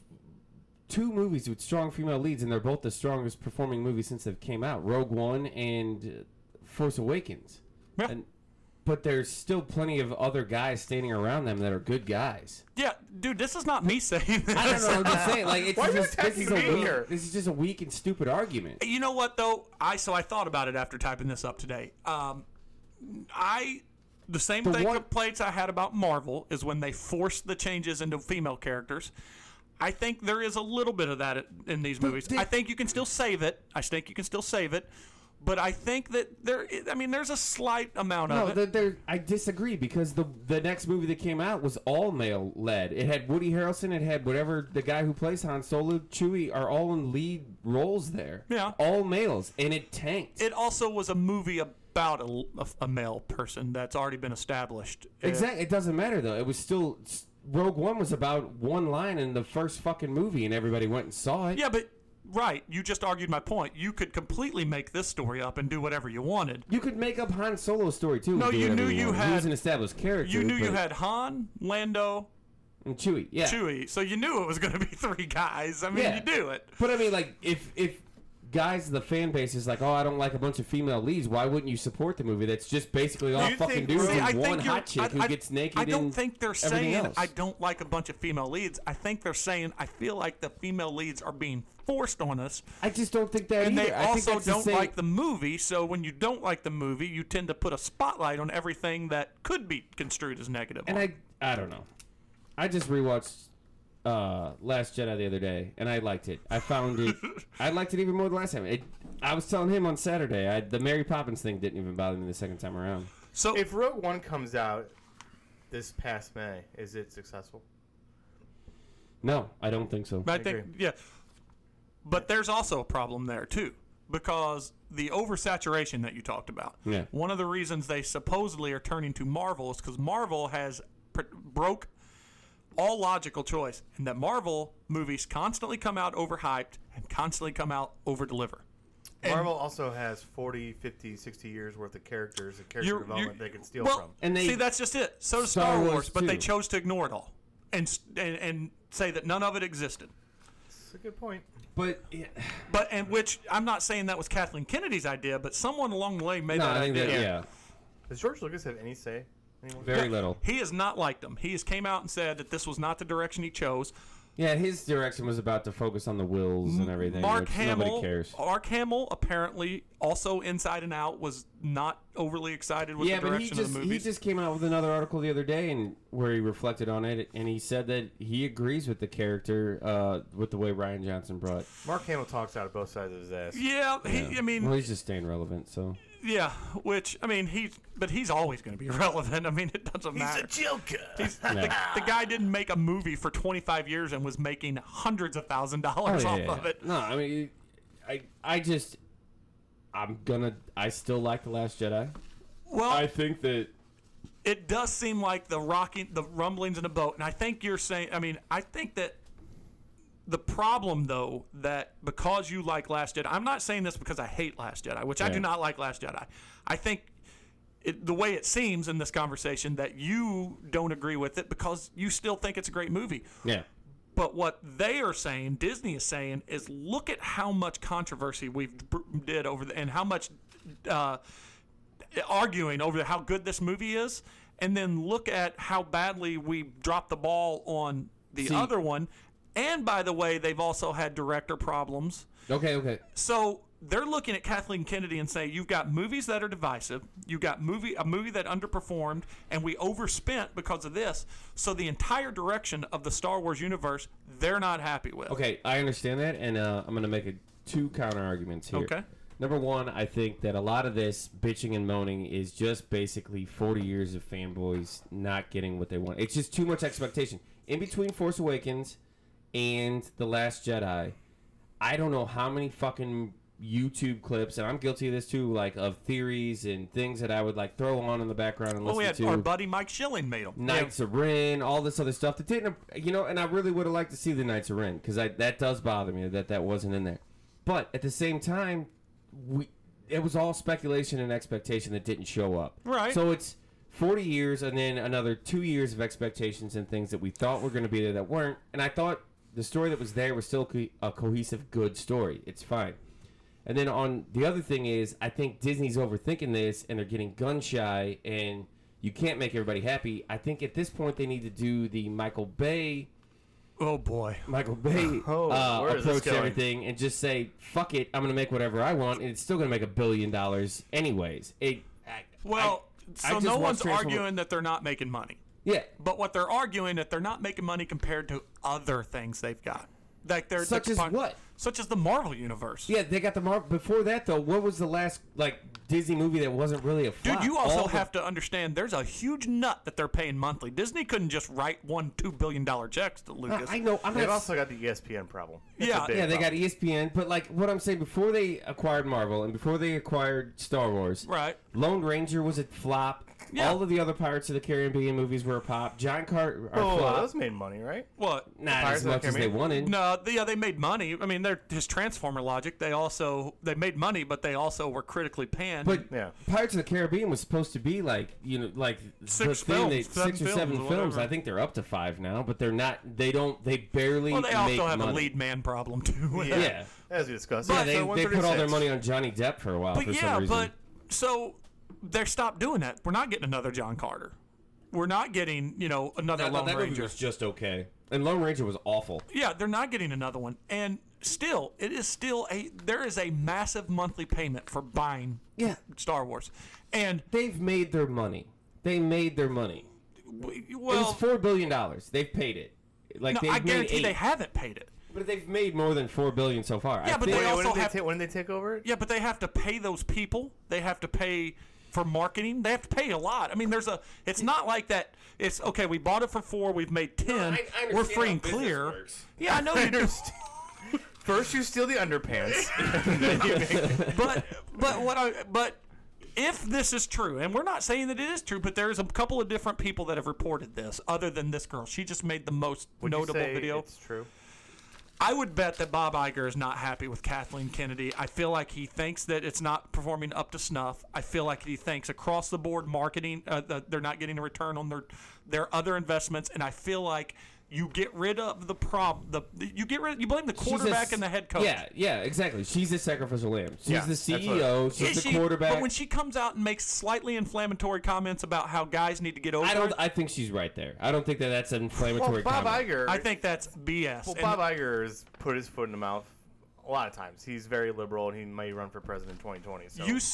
[SPEAKER 2] 2 movies with strong female leads, and they're both the strongest performing movies since they've came out. Rogue One and Force Awakens.
[SPEAKER 1] Yeah.
[SPEAKER 2] But there's still plenty of other guys standing around them that are good guys.
[SPEAKER 1] Yeah, dude, this is not me saying this.
[SPEAKER 2] I don't know. I'm just saying, like, it's
[SPEAKER 3] Why are you
[SPEAKER 2] just
[SPEAKER 3] attacking me here?
[SPEAKER 2] this is just a weak and stupid argument.
[SPEAKER 1] You know what though? I thought about it after typing this up today. The same complaints I had about Marvel is when they forced the changes into female characters. I think there is a little bit of that in these movies. I think you can still save it. But I think that there's a slight amount of it.
[SPEAKER 2] No, I disagree because the next movie that came out was all male led. It had Woody Harrelson. It had whatever the guy who plays Han Solo, Chewie are all in lead roles there.
[SPEAKER 1] Yeah.
[SPEAKER 2] all males, and it tanked.
[SPEAKER 1] It also was a movie about a male person that's already been established.
[SPEAKER 2] Exactly. It doesn't matter though. It was still Rogue One was about one line in the first fucking movie, and everybody went and saw it.
[SPEAKER 1] Yeah, but Right. You just argued my point. You could completely make this story up and do whatever you wanted.
[SPEAKER 2] You could make up Han Solo's story too.
[SPEAKER 1] No,
[SPEAKER 2] and do
[SPEAKER 1] you
[SPEAKER 2] whatever
[SPEAKER 1] knew you
[SPEAKER 2] wanted. He
[SPEAKER 1] had-
[SPEAKER 2] was an established character.
[SPEAKER 1] You knew you
[SPEAKER 2] but-
[SPEAKER 1] had Han, Lando,
[SPEAKER 2] and Chewie. Yeah.
[SPEAKER 1] Chewie, so you knew it was going to be 3 guys. I mean,
[SPEAKER 2] Yeah.
[SPEAKER 1] you do it.
[SPEAKER 2] But I mean, like, if guys, the fan base is like, oh, I don't like a bunch of female leads, why wouldn't you support the movie that's just basically all
[SPEAKER 3] you
[SPEAKER 2] fucking
[SPEAKER 3] think-
[SPEAKER 2] dudes
[SPEAKER 3] See,
[SPEAKER 2] and
[SPEAKER 1] I
[SPEAKER 2] one
[SPEAKER 1] think
[SPEAKER 2] hot chick who gets naked?
[SPEAKER 1] I don't
[SPEAKER 2] and
[SPEAKER 1] think they're
[SPEAKER 2] everything
[SPEAKER 1] saying
[SPEAKER 2] else.
[SPEAKER 1] I don't like a bunch of female leads. I think they're saying I feel like the female leads are being forced on us,
[SPEAKER 2] I just don't think that
[SPEAKER 1] and
[SPEAKER 2] either.
[SPEAKER 1] they
[SPEAKER 2] I think
[SPEAKER 1] also
[SPEAKER 2] that's the
[SPEAKER 1] don't
[SPEAKER 2] same-
[SPEAKER 1] like the movie. So when you don't like the movie, you tend to put a spotlight on everything that could be construed as negative.
[SPEAKER 2] And
[SPEAKER 1] on.
[SPEAKER 2] I don't know. I just rewatched Last Jedi the other day, and I liked it. I found it. I liked it even more the last time. I was telling him on Saturday, the Mary Poppins thing didn't even bother me the second time around.
[SPEAKER 1] So
[SPEAKER 3] If Rogue One comes out this past May, is it successful?
[SPEAKER 2] No, I don't think so.
[SPEAKER 1] I
[SPEAKER 3] agree.
[SPEAKER 1] think, yeah. But there's also a problem there, too, because the oversaturation that you talked about.
[SPEAKER 2] Yeah.
[SPEAKER 1] One of the reasons they supposedly are turning to Marvel is because Marvel has broke all logical choice, and that Marvel movies constantly come out overhyped and constantly come out over-deliver. And
[SPEAKER 3] Marvel also has 40, 50, 60 years worth of characters and character development they can steal
[SPEAKER 1] well,
[SPEAKER 3] from.
[SPEAKER 2] And they-
[SPEAKER 1] see, that's just it. So does
[SPEAKER 2] Star
[SPEAKER 1] Star
[SPEAKER 2] Wars,
[SPEAKER 1] Wars, but they
[SPEAKER 2] too.
[SPEAKER 1] chose to ignore it all and say that none of it existed.
[SPEAKER 3] That's a good point.
[SPEAKER 2] But yeah,
[SPEAKER 1] But and which I'm not saying that was Kathleen Kennedy's idea, but someone along the way made
[SPEAKER 2] no,
[SPEAKER 1] that
[SPEAKER 2] I think
[SPEAKER 1] idea.
[SPEAKER 2] that yeah,
[SPEAKER 3] Does George Lucas have any say? Anymore?
[SPEAKER 2] very little.
[SPEAKER 1] He has not liked them. He has came out and said that this was not the direction he chose.
[SPEAKER 2] Yeah, his direction was about to focus on the wills and everything.
[SPEAKER 1] Mark
[SPEAKER 2] which
[SPEAKER 1] Hamill,
[SPEAKER 2] nobody cares.
[SPEAKER 1] Mark Hamill apparently also Inside and Out was not overly excited with
[SPEAKER 2] Yeah,
[SPEAKER 1] the
[SPEAKER 2] but
[SPEAKER 1] direction of the
[SPEAKER 2] he
[SPEAKER 1] movies.
[SPEAKER 2] just came out with another article the other day and where he reflected on it, and he said that he agrees with the character, with the way Rian Johnson brought.
[SPEAKER 3] Mark Hamill talks out of both sides of his ass.
[SPEAKER 1] yeah, I mean,
[SPEAKER 2] well, he's just staying relevant, so.
[SPEAKER 1] yeah, which I mean, he's always going to be relevant. I mean, it doesn't matter.
[SPEAKER 3] Joker.
[SPEAKER 1] The guy didn't make a movie for 25 years and was making hundreds of $1,000s off of it.
[SPEAKER 2] No, I mean, I still like The Last Jedi.
[SPEAKER 1] Well,
[SPEAKER 2] I think that.
[SPEAKER 1] it does seem like the rumblings in the boat, and I think you're saying. I mean, I think that the problem, though, that because you like Last Jedi, I'm not saying this because I hate Last Jedi, which I do not like Last Jedi. I think the way it seems in this conversation that you don't agree with it because you still think it's a great movie.
[SPEAKER 2] Yeah.
[SPEAKER 1] But what they are saying, Disney is saying, is look at how much controversy we've did over and how much arguing over how good this movie is, and then look at how badly we dropped the ball on the other one. And by the way, they've also had director problems.
[SPEAKER 2] Okay.
[SPEAKER 1] So they're looking at Kathleen Kennedy and say, you've got movies that are divisive, you've got a movie that underperformed, and we overspent because of this. So the entire direction of the Star Wars universe, they're not happy with.
[SPEAKER 2] Okay, I understand that, and I'm going to make two counter arguments here.
[SPEAKER 1] Okay.
[SPEAKER 2] Number one, I think that a lot of this bitching and moaning is just basically 40 years of fanboys not getting what they want. It's just too much expectation. In between Force Awakens and The Last Jedi, I don't know how many fucking YouTube clips, and I'm guilty of this too, like of theories and things that I would like throw on in the background and
[SPEAKER 1] Well, we
[SPEAKER 2] listen
[SPEAKER 1] had
[SPEAKER 2] to.
[SPEAKER 1] our buddy Mike Schilling made them.
[SPEAKER 2] Knights of Ren, all this other stuff that didn't, and I really would have liked to see the Knights of Ren because that does bother me that wasn't in there. But at the same time, it was all speculation and expectation that didn't show up.
[SPEAKER 1] Right.
[SPEAKER 2] So it's 40 years and then another 2 years of expectations and things that we thought were going to be there that weren't. And I thought the story that was there was still a cohesive, good story. It's fine. And then on the other thing is, I think Disney's overthinking this and they're getting gun shy and you can't make everybody happy. I think at this point they need to do the Michael Bay
[SPEAKER 1] Oh boy.
[SPEAKER 3] where is this
[SPEAKER 2] approach to
[SPEAKER 3] going?
[SPEAKER 2] everything and just say, fuck it, I'm going to make whatever I want, and it's still going to make $1 billion anyways.
[SPEAKER 1] Well,
[SPEAKER 2] I
[SPEAKER 1] so
[SPEAKER 2] just
[SPEAKER 1] no
[SPEAKER 2] watched
[SPEAKER 1] one's
[SPEAKER 2] Transformers-
[SPEAKER 1] arguing that they're not making money.
[SPEAKER 2] Yeah.
[SPEAKER 1] But what they're arguing that they're not making money compared to other things they've got. Like they're
[SPEAKER 2] Such as what?
[SPEAKER 1] Such as the Marvel universe.
[SPEAKER 2] Yeah, they got the Marvel. Before that, though, what was the last, Disney movie that wasn't really a flop?
[SPEAKER 1] Dude, you also have to understand there's a huge nut that they're paying monthly. Disney couldn't just write $2 billion checks to Lucas.
[SPEAKER 2] I know. I'm
[SPEAKER 3] They've
[SPEAKER 2] not.
[SPEAKER 3] also got the ESPN problem.
[SPEAKER 1] Yeah.
[SPEAKER 3] It's a big
[SPEAKER 2] Yeah, they got
[SPEAKER 3] problem.
[SPEAKER 2] ESPN, but what I'm saying, before they acquired Marvel and before they acquired Star Wars,
[SPEAKER 1] Right.
[SPEAKER 2] Lone Ranger was a flop.
[SPEAKER 1] Yeah.
[SPEAKER 2] All of the other Pirates of the Caribbean movies were a pop. John Carter.
[SPEAKER 3] those made money, right?
[SPEAKER 1] What?
[SPEAKER 2] Not
[SPEAKER 3] Pirates
[SPEAKER 2] as
[SPEAKER 3] of the
[SPEAKER 2] much as they
[SPEAKER 3] Caribbean?
[SPEAKER 2] wanted.
[SPEAKER 1] No, they made money. I mean, they're his Transformer logic. They made money, but they also were critically panned.
[SPEAKER 2] But
[SPEAKER 3] Yeah.
[SPEAKER 2] Pirates of the Caribbean was supposed to be like
[SPEAKER 1] Six
[SPEAKER 2] the thing
[SPEAKER 1] films, seven
[SPEAKER 2] 6 or 7
[SPEAKER 1] films or
[SPEAKER 2] films.
[SPEAKER 1] whatever.
[SPEAKER 2] I think they're up to 5 now, but they're not. They barely.
[SPEAKER 1] well, they
[SPEAKER 2] make
[SPEAKER 1] also have
[SPEAKER 2] money.
[SPEAKER 1] a lead man problem too.
[SPEAKER 2] Yeah.
[SPEAKER 3] As we discussed.
[SPEAKER 2] Yeah,
[SPEAKER 3] So
[SPEAKER 2] they put all their
[SPEAKER 3] 136.
[SPEAKER 2] money on Johnny Depp for a while
[SPEAKER 1] But
[SPEAKER 2] for
[SPEAKER 1] yeah,
[SPEAKER 2] some reason.
[SPEAKER 1] but so they stopped doing that. We're not getting another John Carter. We're not getting, another
[SPEAKER 2] that
[SPEAKER 1] Lone
[SPEAKER 2] movie
[SPEAKER 1] Ranger.
[SPEAKER 2] was just okay, and Lone Ranger was awful.
[SPEAKER 1] Yeah, they're not getting another one. And still, there is a massive monthly payment for buying
[SPEAKER 2] Yeah,
[SPEAKER 1] Star Wars. And
[SPEAKER 2] they've made their money. They made their money. It was
[SPEAKER 1] well,
[SPEAKER 2] $4 billion. They've paid it. Like
[SPEAKER 1] no,
[SPEAKER 2] they've
[SPEAKER 1] I
[SPEAKER 2] made
[SPEAKER 1] guarantee
[SPEAKER 2] 8,
[SPEAKER 1] they haven't paid it.
[SPEAKER 2] but they've made more than $4 billion so far.
[SPEAKER 1] Yeah,
[SPEAKER 2] I
[SPEAKER 1] but
[SPEAKER 2] think-
[SPEAKER 1] they
[SPEAKER 3] Wait,
[SPEAKER 1] also
[SPEAKER 3] when did they take over?
[SPEAKER 1] Yeah, but they have to pay those people. They have to pay for marketing. They have to pay a lot. I mean, it's not like that. It's okay. We bought it for 4. We've made 10.
[SPEAKER 2] I understand
[SPEAKER 1] We're free
[SPEAKER 2] how
[SPEAKER 1] and
[SPEAKER 2] business
[SPEAKER 1] clear.
[SPEAKER 2] works.
[SPEAKER 1] Yeah, I know you do.
[SPEAKER 3] First, you steal the underpants.
[SPEAKER 1] But if this is true, and we're not saying that it is true, but there's a couple of different people that have reported this, other than this girl. She just made the most
[SPEAKER 3] Would you
[SPEAKER 1] notable
[SPEAKER 3] say
[SPEAKER 1] video.
[SPEAKER 3] It's true.
[SPEAKER 1] I would bet that Bob Iger is not happy with Kathleen Kennedy. I feel like he thinks that it's not performing up to snuff. I feel like he thinks across the board marketing, they're not getting a return on their other investments, and I feel like you get rid of the problem. You blame the quarterback and the head coach.
[SPEAKER 2] Yeah, exactly. She's the sacrificial lamb. She's
[SPEAKER 3] Yeah,
[SPEAKER 2] the
[SPEAKER 3] that's what-
[SPEAKER 2] CEO. She's
[SPEAKER 1] Is
[SPEAKER 2] the
[SPEAKER 1] she?
[SPEAKER 2] quarterback.
[SPEAKER 1] But when she comes out and makes slightly inflammatory comments about how guys need to get over it,
[SPEAKER 2] I think she's right there. I don't think that's an inflammatory
[SPEAKER 3] Well, Bob
[SPEAKER 2] comment.
[SPEAKER 3] Iger.
[SPEAKER 1] I think that's BS.
[SPEAKER 3] Well,
[SPEAKER 1] And
[SPEAKER 3] Bob Iger has put his foot in the mouth a lot of times. He's very liberal, and he may run for president in 2020. So
[SPEAKER 1] you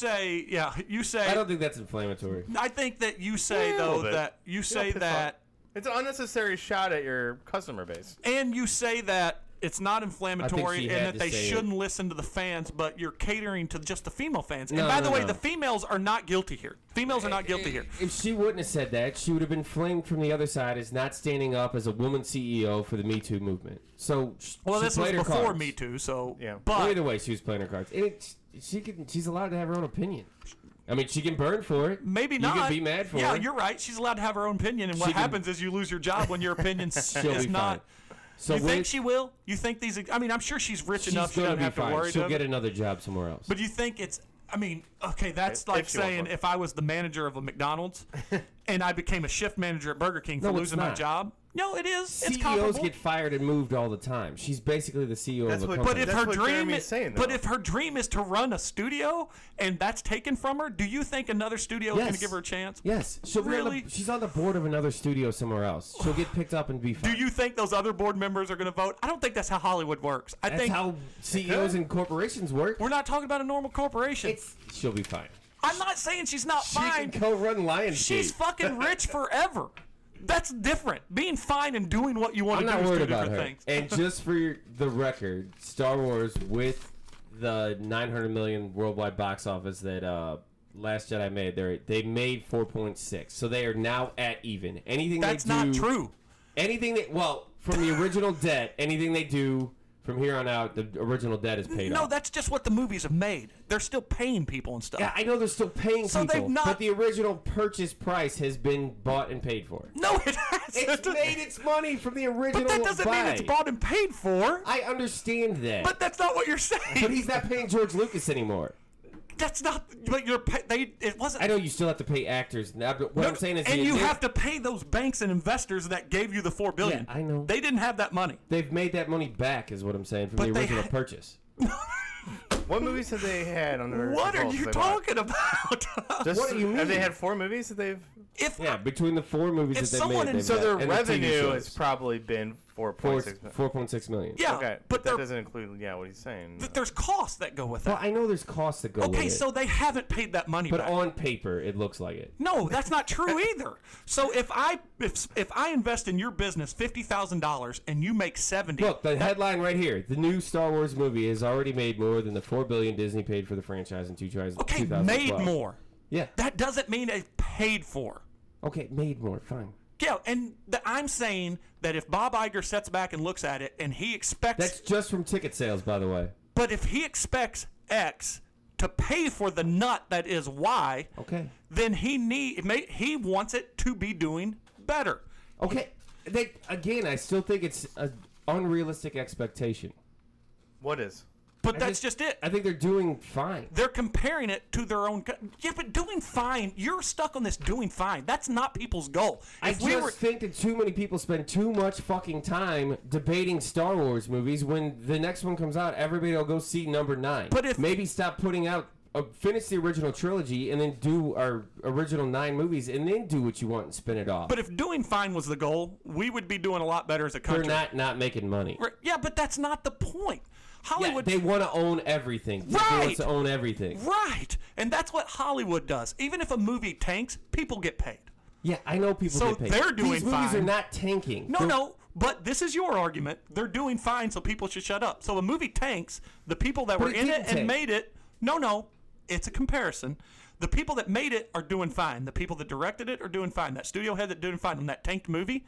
[SPEAKER 1] say.
[SPEAKER 2] I don't think that's inflammatory.
[SPEAKER 1] I think that you say
[SPEAKER 3] Yeah, a
[SPEAKER 1] though
[SPEAKER 3] little bit.
[SPEAKER 1] that you say
[SPEAKER 3] piss
[SPEAKER 1] that.
[SPEAKER 3] it's an unnecessary shot at your customer base.
[SPEAKER 1] And you say that it's not inflammatory
[SPEAKER 2] she
[SPEAKER 1] and
[SPEAKER 2] had
[SPEAKER 1] that
[SPEAKER 2] to
[SPEAKER 1] they
[SPEAKER 2] say
[SPEAKER 1] shouldn't listen to the fans, but you're catering to just the female fans.
[SPEAKER 2] No,
[SPEAKER 1] and by
[SPEAKER 2] no,
[SPEAKER 1] the way,
[SPEAKER 2] no.
[SPEAKER 1] the females are not guilty here. Females are not guilty here.
[SPEAKER 2] If she wouldn't have said that, she would have been flamed from the other side as not standing up as a woman CEO for the Me Too movement. So
[SPEAKER 1] Well,
[SPEAKER 2] she
[SPEAKER 1] this was
[SPEAKER 2] played her
[SPEAKER 1] before
[SPEAKER 2] cards.
[SPEAKER 1] Me Too, so
[SPEAKER 3] Yeah.
[SPEAKER 1] But
[SPEAKER 2] Either way, she was playing her cards. And she's allowed to have her own opinion. I mean, she can burn for it.
[SPEAKER 1] maybe
[SPEAKER 2] You
[SPEAKER 1] not.
[SPEAKER 2] can be mad for
[SPEAKER 1] Yeah,
[SPEAKER 2] it.
[SPEAKER 1] you're right. She's allowed to have her own opinion, and what
[SPEAKER 2] She can-
[SPEAKER 1] happens is you lose your job when your opinion
[SPEAKER 2] She'll
[SPEAKER 1] is
[SPEAKER 2] be
[SPEAKER 1] not.
[SPEAKER 2] fine. So
[SPEAKER 1] You think
[SPEAKER 2] with-
[SPEAKER 1] she will? You think these? I mean, I'm sure she's rich
[SPEAKER 2] she's
[SPEAKER 1] enough. She
[SPEAKER 2] gonna
[SPEAKER 1] doesn't
[SPEAKER 2] be
[SPEAKER 1] have to
[SPEAKER 2] fine.
[SPEAKER 1] worry.
[SPEAKER 2] She'll
[SPEAKER 1] does
[SPEAKER 2] get
[SPEAKER 1] it?
[SPEAKER 2] another job somewhere else.
[SPEAKER 1] But you think it's? I mean, okay, that's
[SPEAKER 3] If
[SPEAKER 1] like
[SPEAKER 3] she wants
[SPEAKER 1] saying
[SPEAKER 3] one.
[SPEAKER 1] if I was the manager of a McDonald's and I became a shift manager at Burger King for
[SPEAKER 2] No, it's
[SPEAKER 1] losing my
[SPEAKER 2] not.
[SPEAKER 1] job. No, it is. It's
[SPEAKER 2] CEOs
[SPEAKER 1] comparable.
[SPEAKER 2] get fired and moved all the time. She's basically the CEO
[SPEAKER 3] That's
[SPEAKER 2] of a
[SPEAKER 3] what-
[SPEAKER 2] company.
[SPEAKER 1] But if
[SPEAKER 3] That's
[SPEAKER 1] her
[SPEAKER 3] what
[SPEAKER 1] dream
[SPEAKER 3] Jeremy's
[SPEAKER 1] is,
[SPEAKER 3] saying,
[SPEAKER 1] but
[SPEAKER 3] though.
[SPEAKER 1] if her dream is to run a studio and that's taken from her, do you think another studio is going to
[SPEAKER 2] Yes.
[SPEAKER 1] give her a chance?
[SPEAKER 2] Yes, she'll be
[SPEAKER 1] Really?
[SPEAKER 2] she's on the board of another studio somewhere else. She'll get picked up and be
[SPEAKER 1] Do
[SPEAKER 2] fine.
[SPEAKER 1] you think those other board members are going to vote? I don't think that's how Hollywood works. I
[SPEAKER 2] That's
[SPEAKER 1] think
[SPEAKER 2] how CEOs and corporations work.
[SPEAKER 1] we're not talking about a normal corporation.
[SPEAKER 2] She'll be fine.
[SPEAKER 1] I'm not saying she's not
[SPEAKER 2] She
[SPEAKER 1] fine.
[SPEAKER 2] can co-run Lionsgate.
[SPEAKER 1] She's fucking rich forever. That's different. Being fine and doing what you want
[SPEAKER 2] I'm
[SPEAKER 1] to
[SPEAKER 2] not
[SPEAKER 1] do is
[SPEAKER 2] worried
[SPEAKER 1] two
[SPEAKER 2] about
[SPEAKER 1] different
[SPEAKER 2] her.
[SPEAKER 1] things.
[SPEAKER 2] And just for the record, Star Wars with the 900 million worldwide box office that Last Jedi made, they made 4.6, so they are now at even. Anything
[SPEAKER 1] That's
[SPEAKER 2] they do,
[SPEAKER 1] not true.
[SPEAKER 2] Anything that from the original debt, anything they do from here on out, the original debt is paid
[SPEAKER 1] No,
[SPEAKER 2] off.
[SPEAKER 1] that's just what the movies have made. They're still paying people and stuff.
[SPEAKER 2] Yeah, I know they're still paying
[SPEAKER 1] So
[SPEAKER 2] people,
[SPEAKER 1] they've not-
[SPEAKER 2] but the original purchase price has been bought and paid for.
[SPEAKER 1] No, it hasn't.
[SPEAKER 2] It's made its money from the original
[SPEAKER 1] But that doesn't
[SPEAKER 2] buy.
[SPEAKER 1] mean it's bought and paid for.
[SPEAKER 2] I understand that.
[SPEAKER 1] But that's not what you're saying.
[SPEAKER 2] But he's not paying George Lucas anymore.
[SPEAKER 1] That's not. But you're. It wasn't.
[SPEAKER 2] I know you still have to pay actors. Now, but what I'm saying is,
[SPEAKER 1] and you have to pay those banks and investors that gave you the $4 billion.
[SPEAKER 2] Yeah, I know.
[SPEAKER 1] They didn't have that money.
[SPEAKER 2] they've made that money back, is what I'm saying, from
[SPEAKER 1] But
[SPEAKER 2] the
[SPEAKER 1] they
[SPEAKER 2] original
[SPEAKER 1] ha-
[SPEAKER 2] purchase.
[SPEAKER 3] What movies have they had on their
[SPEAKER 1] What are
[SPEAKER 3] controls
[SPEAKER 1] you
[SPEAKER 3] they bought?
[SPEAKER 1] talking about?
[SPEAKER 3] Just,
[SPEAKER 2] What do you
[SPEAKER 3] Have they
[SPEAKER 2] mean?
[SPEAKER 3] had 4 movies that they've?
[SPEAKER 1] if
[SPEAKER 2] Yeah, between the 4 movies
[SPEAKER 1] If
[SPEAKER 2] that they
[SPEAKER 1] someone
[SPEAKER 2] made,
[SPEAKER 1] in-
[SPEAKER 2] they've
[SPEAKER 3] So
[SPEAKER 2] got-
[SPEAKER 3] their
[SPEAKER 2] and the TV
[SPEAKER 3] revenue
[SPEAKER 2] shows.
[SPEAKER 3] has probably been 4.6 million.
[SPEAKER 2] 4.6 million.
[SPEAKER 1] yeah,
[SPEAKER 3] Okay,
[SPEAKER 1] but
[SPEAKER 3] that
[SPEAKER 1] there,
[SPEAKER 3] doesn't include what he's saying.
[SPEAKER 1] there's costs that go with
[SPEAKER 2] Well,
[SPEAKER 1] that.
[SPEAKER 2] I know there's costs that go
[SPEAKER 1] Okay,
[SPEAKER 2] with it,
[SPEAKER 1] so they haven't paid that money
[SPEAKER 2] but
[SPEAKER 1] back.
[SPEAKER 2] on paper, it looks like it.
[SPEAKER 1] No, that's not true either. So if I invest in your business $50,000 and you make 70,
[SPEAKER 2] Look, the headline right here: the new Star Wars movie has already made more than the $4 billion Disney paid for the franchise in 2012.
[SPEAKER 1] okay, made more.
[SPEAKER 2] Yeah.
[SPEAKER 1] That doesn't mean it's paid for.
[SPEAKER 2] Okay, made more. Fine.
[SPEAKER 1] Yeah, and I'm saying that if Bob Iger sits back and looks at it and he expects,
[SPEAKER 2] That's just from ticket sales, by the way.
[SPEAKER 1] but if he expects X to pay for the nut that is why,
[SPEAKER 2] Okay.
[SPEAKER 1] then he wants it to be doing better.
[SPEAKER 2] Okay. Again, I still think it's an unrealistic expectation.
[SPEAKER 3] What is?
[SPEAKER 1] But that's just it.
[SPEAKER 2] I think they're doing fine.
[SPEAKER 1] They're comparing it to their own. Yeah, but doing fine. You're stuck on this doing fine. That's not people's goal.
[SPEAKER 2] I just think that too many people spend too much fucking time debating Star Wars movies. When the next one comes out, everybody will go see number 9.
[SPEAKER 1] But if-
[SPEAKER 2] maybe stop putting out, finish the original trilogy, and then do our original 9 movies, and then do what you want and spin it off.
[SPEAKER 1] But if doing fine was the goal, we would be doing a lot better as a
[SPEAKER 2] they're
[SPEAKER 1] country.
[SPEAKER 2] not making money.
[SPEAKER 1] Yeah, but that's not the point.
[SPEAKER 2] Yeah,
[SPEAKER 1] Hollywood.
[SPEAKER 2] they want to own everything. Disney
[SPEAKER 1] Right.
[SPEAKER 2] wants to own everything.
[SPEAKER 1] Right. And that's what Hollywood does. Even if a movie tanks, people get paid.
[SPEAKER 2] Yeah, I know people
[SPEAKER 1] So
[SPEAKER 2] get paid.
[SPEAKER 1] they're doing
[SPEAKER 2] These movies
[SPEAKER 1] fine.
[SPEAKER 2] are not tanking.
[SPEAKER 1] No, but this is your argument. They're doing fine, so people should shut up. So a movie tanks, the people that
[SPEAKER 2] But
[SPEAKER 1] were
[SPEAKER 2] it
[SPEAKER 1] in it
[SPEAKER 2] didn't
[SPEAKER 1] and
[SPEAKER 2] tank.
[SPEAKER 1] made it, no, it's a comparison. The people that made it are doing fine. The people that directed it are doing fine. That studio head that doing fine on that tanked movie.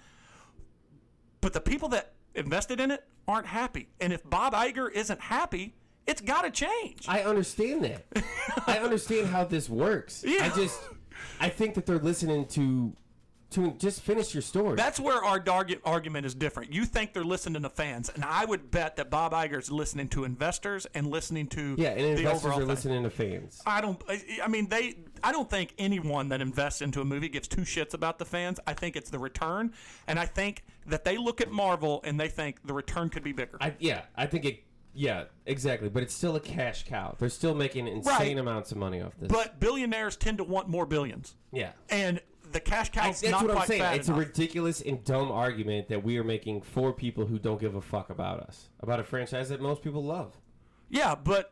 [SPEAKER 1] But the people that invested in it aren't happy. And if Bob Iger isn't happy, it's got to change.
[SPEAKER 2] I understand that. I understand how this works.
[SPEAKER 1] Yeah.
[SPEAKER 2] I think that they're listening to just finish your story.
[SPEAKER 1] That's where our argument is different. You think they're listening to fans, and I would bet that Bob Iger is listening to investors and listening to
[SPEAKER 2] yeah, and
[SPEAKER 1] the
[SPEAKER 2] investors
[SPEAKER 1] overall
[SPEAKER 2] are
[SPEAKER 1] thing.
[SPEAKER 2] listening to fans.
[SPEAKER 1] I don't think anyone that invests into a movie gives two shits about the fans. I think it's the return, and I think that they look at Marvel and they think the return could be bigger.
[SPEAKER 2] I think it. Yeah, exactly. But it's still a cash cow. They're still making insane amounts of money off this.
[SPEAKER 1] But billionaires tend to want more billions,
[SPEAKER 2] yeah.
[SPEAKER 1] and the cash cow's
[SPEAKER 2] That's
[SPEAKER 1] not
[SPEAKER 2] what I'm
[SPEAKER 1] quite
[SPEAKER 2] saying.
[SPEAKER 1] fat
[SPEAKER 2] It's
[SPEAKER 1] enough.
[SPEAKER 2] a ridiculous and dumb argument that we are making for people who don't give a fuck about us, about a franchise that most people love.
[SPEAKER 1] Yeah, but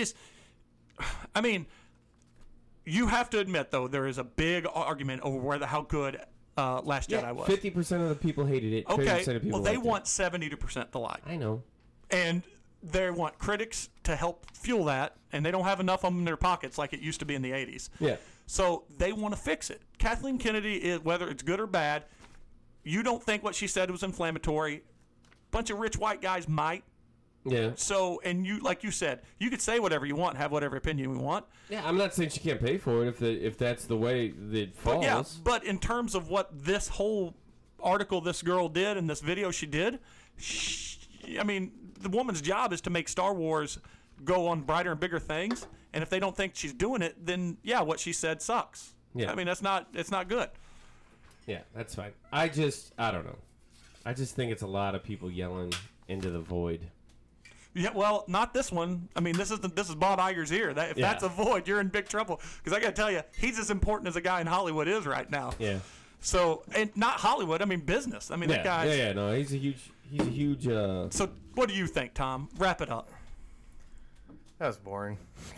[SPEAKER 1] I mean, you have to admit though there is a big argument over how good Last Jedi was.
[SPEAKER 2] 50% of the people hated it. 50%
[SPEAKER 1] Okay,
[SPEAKER 2] of people
[SPEAKER 1] well they
[SPEAKER 2] liked
[SPEAKER 1] want 70% to like,
[SPEAKER 2] it. I know.
[SPEAKER 1] and they want critics to help fuel that, and they don't have enough of them in their pockets like it used to be in the 80s.
[SPEAKER 2] Yeah.
[SPEAKER 1] So they want to fix it. Kathleen Kennedy, whether it's good or bad, you don't think what she said was inflammatory. Bunch of rich white guys might.
[SPEAKER 2] Yeah.
[SPEAKER 1] So, and you, like you said, you could say whatever you want, have whatever opinion you want.
[SPEAKER 2] Yeah, I'm not saying she can't pay for it if that's the way that it falls.
[SPEAKER 1] Yeah, but in terms of what this whole article this girl did and this video she did, the woman's job is to make Star Wars go on brighter and bigger things. And if they don't think she's doing it, then yeah, what she said sucks.
[SPEAKER 2] Yeah.
[SPEAKER 1] I mean, it's not good.
[SPEAKER 2] Yeah, that's fine. I don't know. I just think it's a lot of people yelling into the void.
[SPEAKER 1] Yeah, well, not this one. I mean, this is Bob Iger's ear. If
[SPEAKER 2] Yeah.
[SPEAKER 1] that's a void, you're in big trouble. Because I got to tell you, he's as important as a guy in Hollywood is right now.
[SPEAKER 2] Yeah.
[SPEAKER 1] So, and not Hollywood. I mean, business. I mean, that guy's.
[SPEAKER 2] Yeah. No, he's a huge.
[SPEAKER 1] So, what do you think, Tom? Wrap it up.
[SPEAKER 3] That was boring.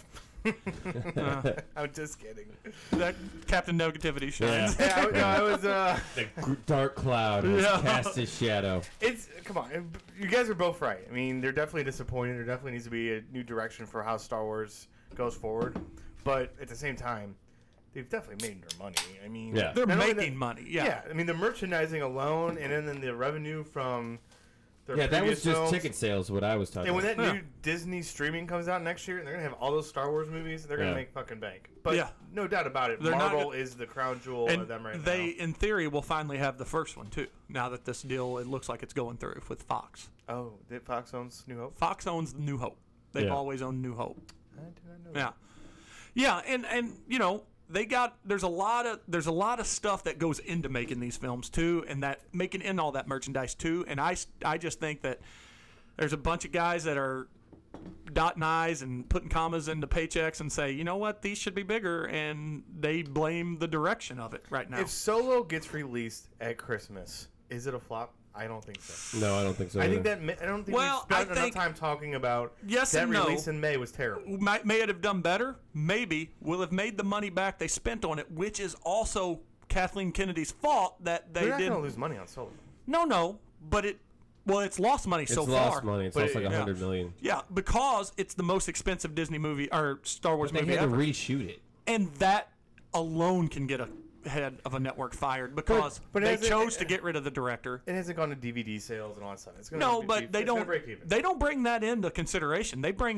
[SPEAKER 3] I'm just kidding.
[SPEAKER 1] That Captain Negativity shines.
[SPEAKER 2] Yeah.
[SPEAKER 3] Yeah, I was.
[SPEAKER 2] The dark cloud has
[SPEAKER 1] Yeah.
[SPEAKER 2] cast his shadow.
[SPEAKER 3] Come on, you guys are both right. I mean, they're definitely disappointed. There definitely needs to be a new direction for how Star Wars goes forward. But at the same time, they've definitely made their money. I mean,
[SPEAKER 2] Yeah.
[SPEAKER 1] They're
[SPEAKER 3] not only
[SPEAKER 1] making
[SPEAKER 3] that-
[SPEAKER 1] money. Yeah.
[SPEAKER 3] I mean, the merchandising alone, and then the revenue from their
[SPEAKER 2] Yeah, that was
[SPEAKER 3] previous
[SPEAKER 2] just
[SPEAKER 3] films.
[SPEAKER 2] ticket sales. What I was talking
[SPEAKER 3] And when
[SPEAKER 2] about.
[SPEAKER 3] that
[SPEAKER 1] Yeah.
[SPEAKER 3] new Disney streaming comes out next year, and they're gonna have all those Star Wars movies, they're gonna
[SPEAKER 2] Yeah.
[SPEAKER 3] make fucking bank. But
[SPEAKER 1] Yeah.
[SPEAKER 3] no doubt about it,
[SPEAKER 1] They're not
[SPEAKER 3] Marvel
[SPEAKER 1] gonna-
[SPEAKER 3] is the crown jewel
[SPEAKER 1] And
[SPEAKER 3] of them right
[SPEAKER 1] they,
[SPEAKER 3] now.
[SPEAKER 1] in theory, will finally have the first one too. Now that this deal, it looks like it's going through with Fox.
[SPEAKER 3] Oh, did Fox owns New Hope?
[SPEAKER 1] Fox owns New Hope. They've
[SPEAKER 2] Yeah.
[SPEAKER 1] always owned New Hope.
[SPEAKER 3] I did not know.
[SPEAKER 1] Yeah, and you know there's a lot of stuff that goes into making these films too, and that making in all that merchandise too. And I just think that there's a bunch of guys that are dotting I's and putting commas into paychecks and say, you know what, these should be bigger, and they blame the direction of it right now.
[SPEAKER 3] If Solo gets released at Christmas, is it a flop? I don't think so.
[SPEAKER 2] No, I don't think so.
[SPEAKER 3] I think
[SPEAKER 2] either.
[SPEAKER 3] that I don't think
[SPEAKER 1] Well,
[SPEAKER 3] we spent
[SPEAKER 1] I
[SPEAKER 3] enough
[SPEAKER 1] think-
[SPEAKER 3] time talking about
[SPEAKER 1] Yes
[SPEAKER 3] that
[SPEAKER 1] and no.
[SPEAKER 3] release in May was terrible.
[SPEAKER 1] May it have done better? Maybe. Will have made the money back they spent on it, which is also Kathleen Kennedy's fault that they
[SPEAKER 3] They're not
[SPEAKER 1] didn't.
[SPEAKER 3] going to lose money on Solo.
[SPEAKER 1] No, but it's lost money so
[SPEAKER 2] It's
[SPEAKER 1] far.
[SPEAKER 2] lost money. It's
[SPEAKER 3] But
[SPEAKER 2] lost like
[SPEAKER 3] it-
[SPEAKER 2] $100 million.
[SPEAKER 1] Yeah, because it's the most expensive Disney movie or Star Wars
[SPEAKER 2] They
[SPEAKER 1] movie
[SPEAKER 2] had to
[SPEAKER 1] ever,
[SPEAKER 2] reshoot it.
[SPEAKER 1] and that alone can get a head of a network fired because
[SPEAKER 3] but
[SPEAKER 1] they
[SPEAKER 3] as it-
[SPEAKER 1] chose to get rid of the director.
[SPEAKER 3] It hasn't gone to DVD sales and all that stuff. It's gonna
[SPEAKER 1] No,
[SPEAKER 3] be,
[SPEAKER 1] but they
[SPEAKER 3] it's gonna
[SPEAKER 1] don't.
[SPEAKER 3] break even.
[SPEAKER 1] They don't bring that into consideration. They bring its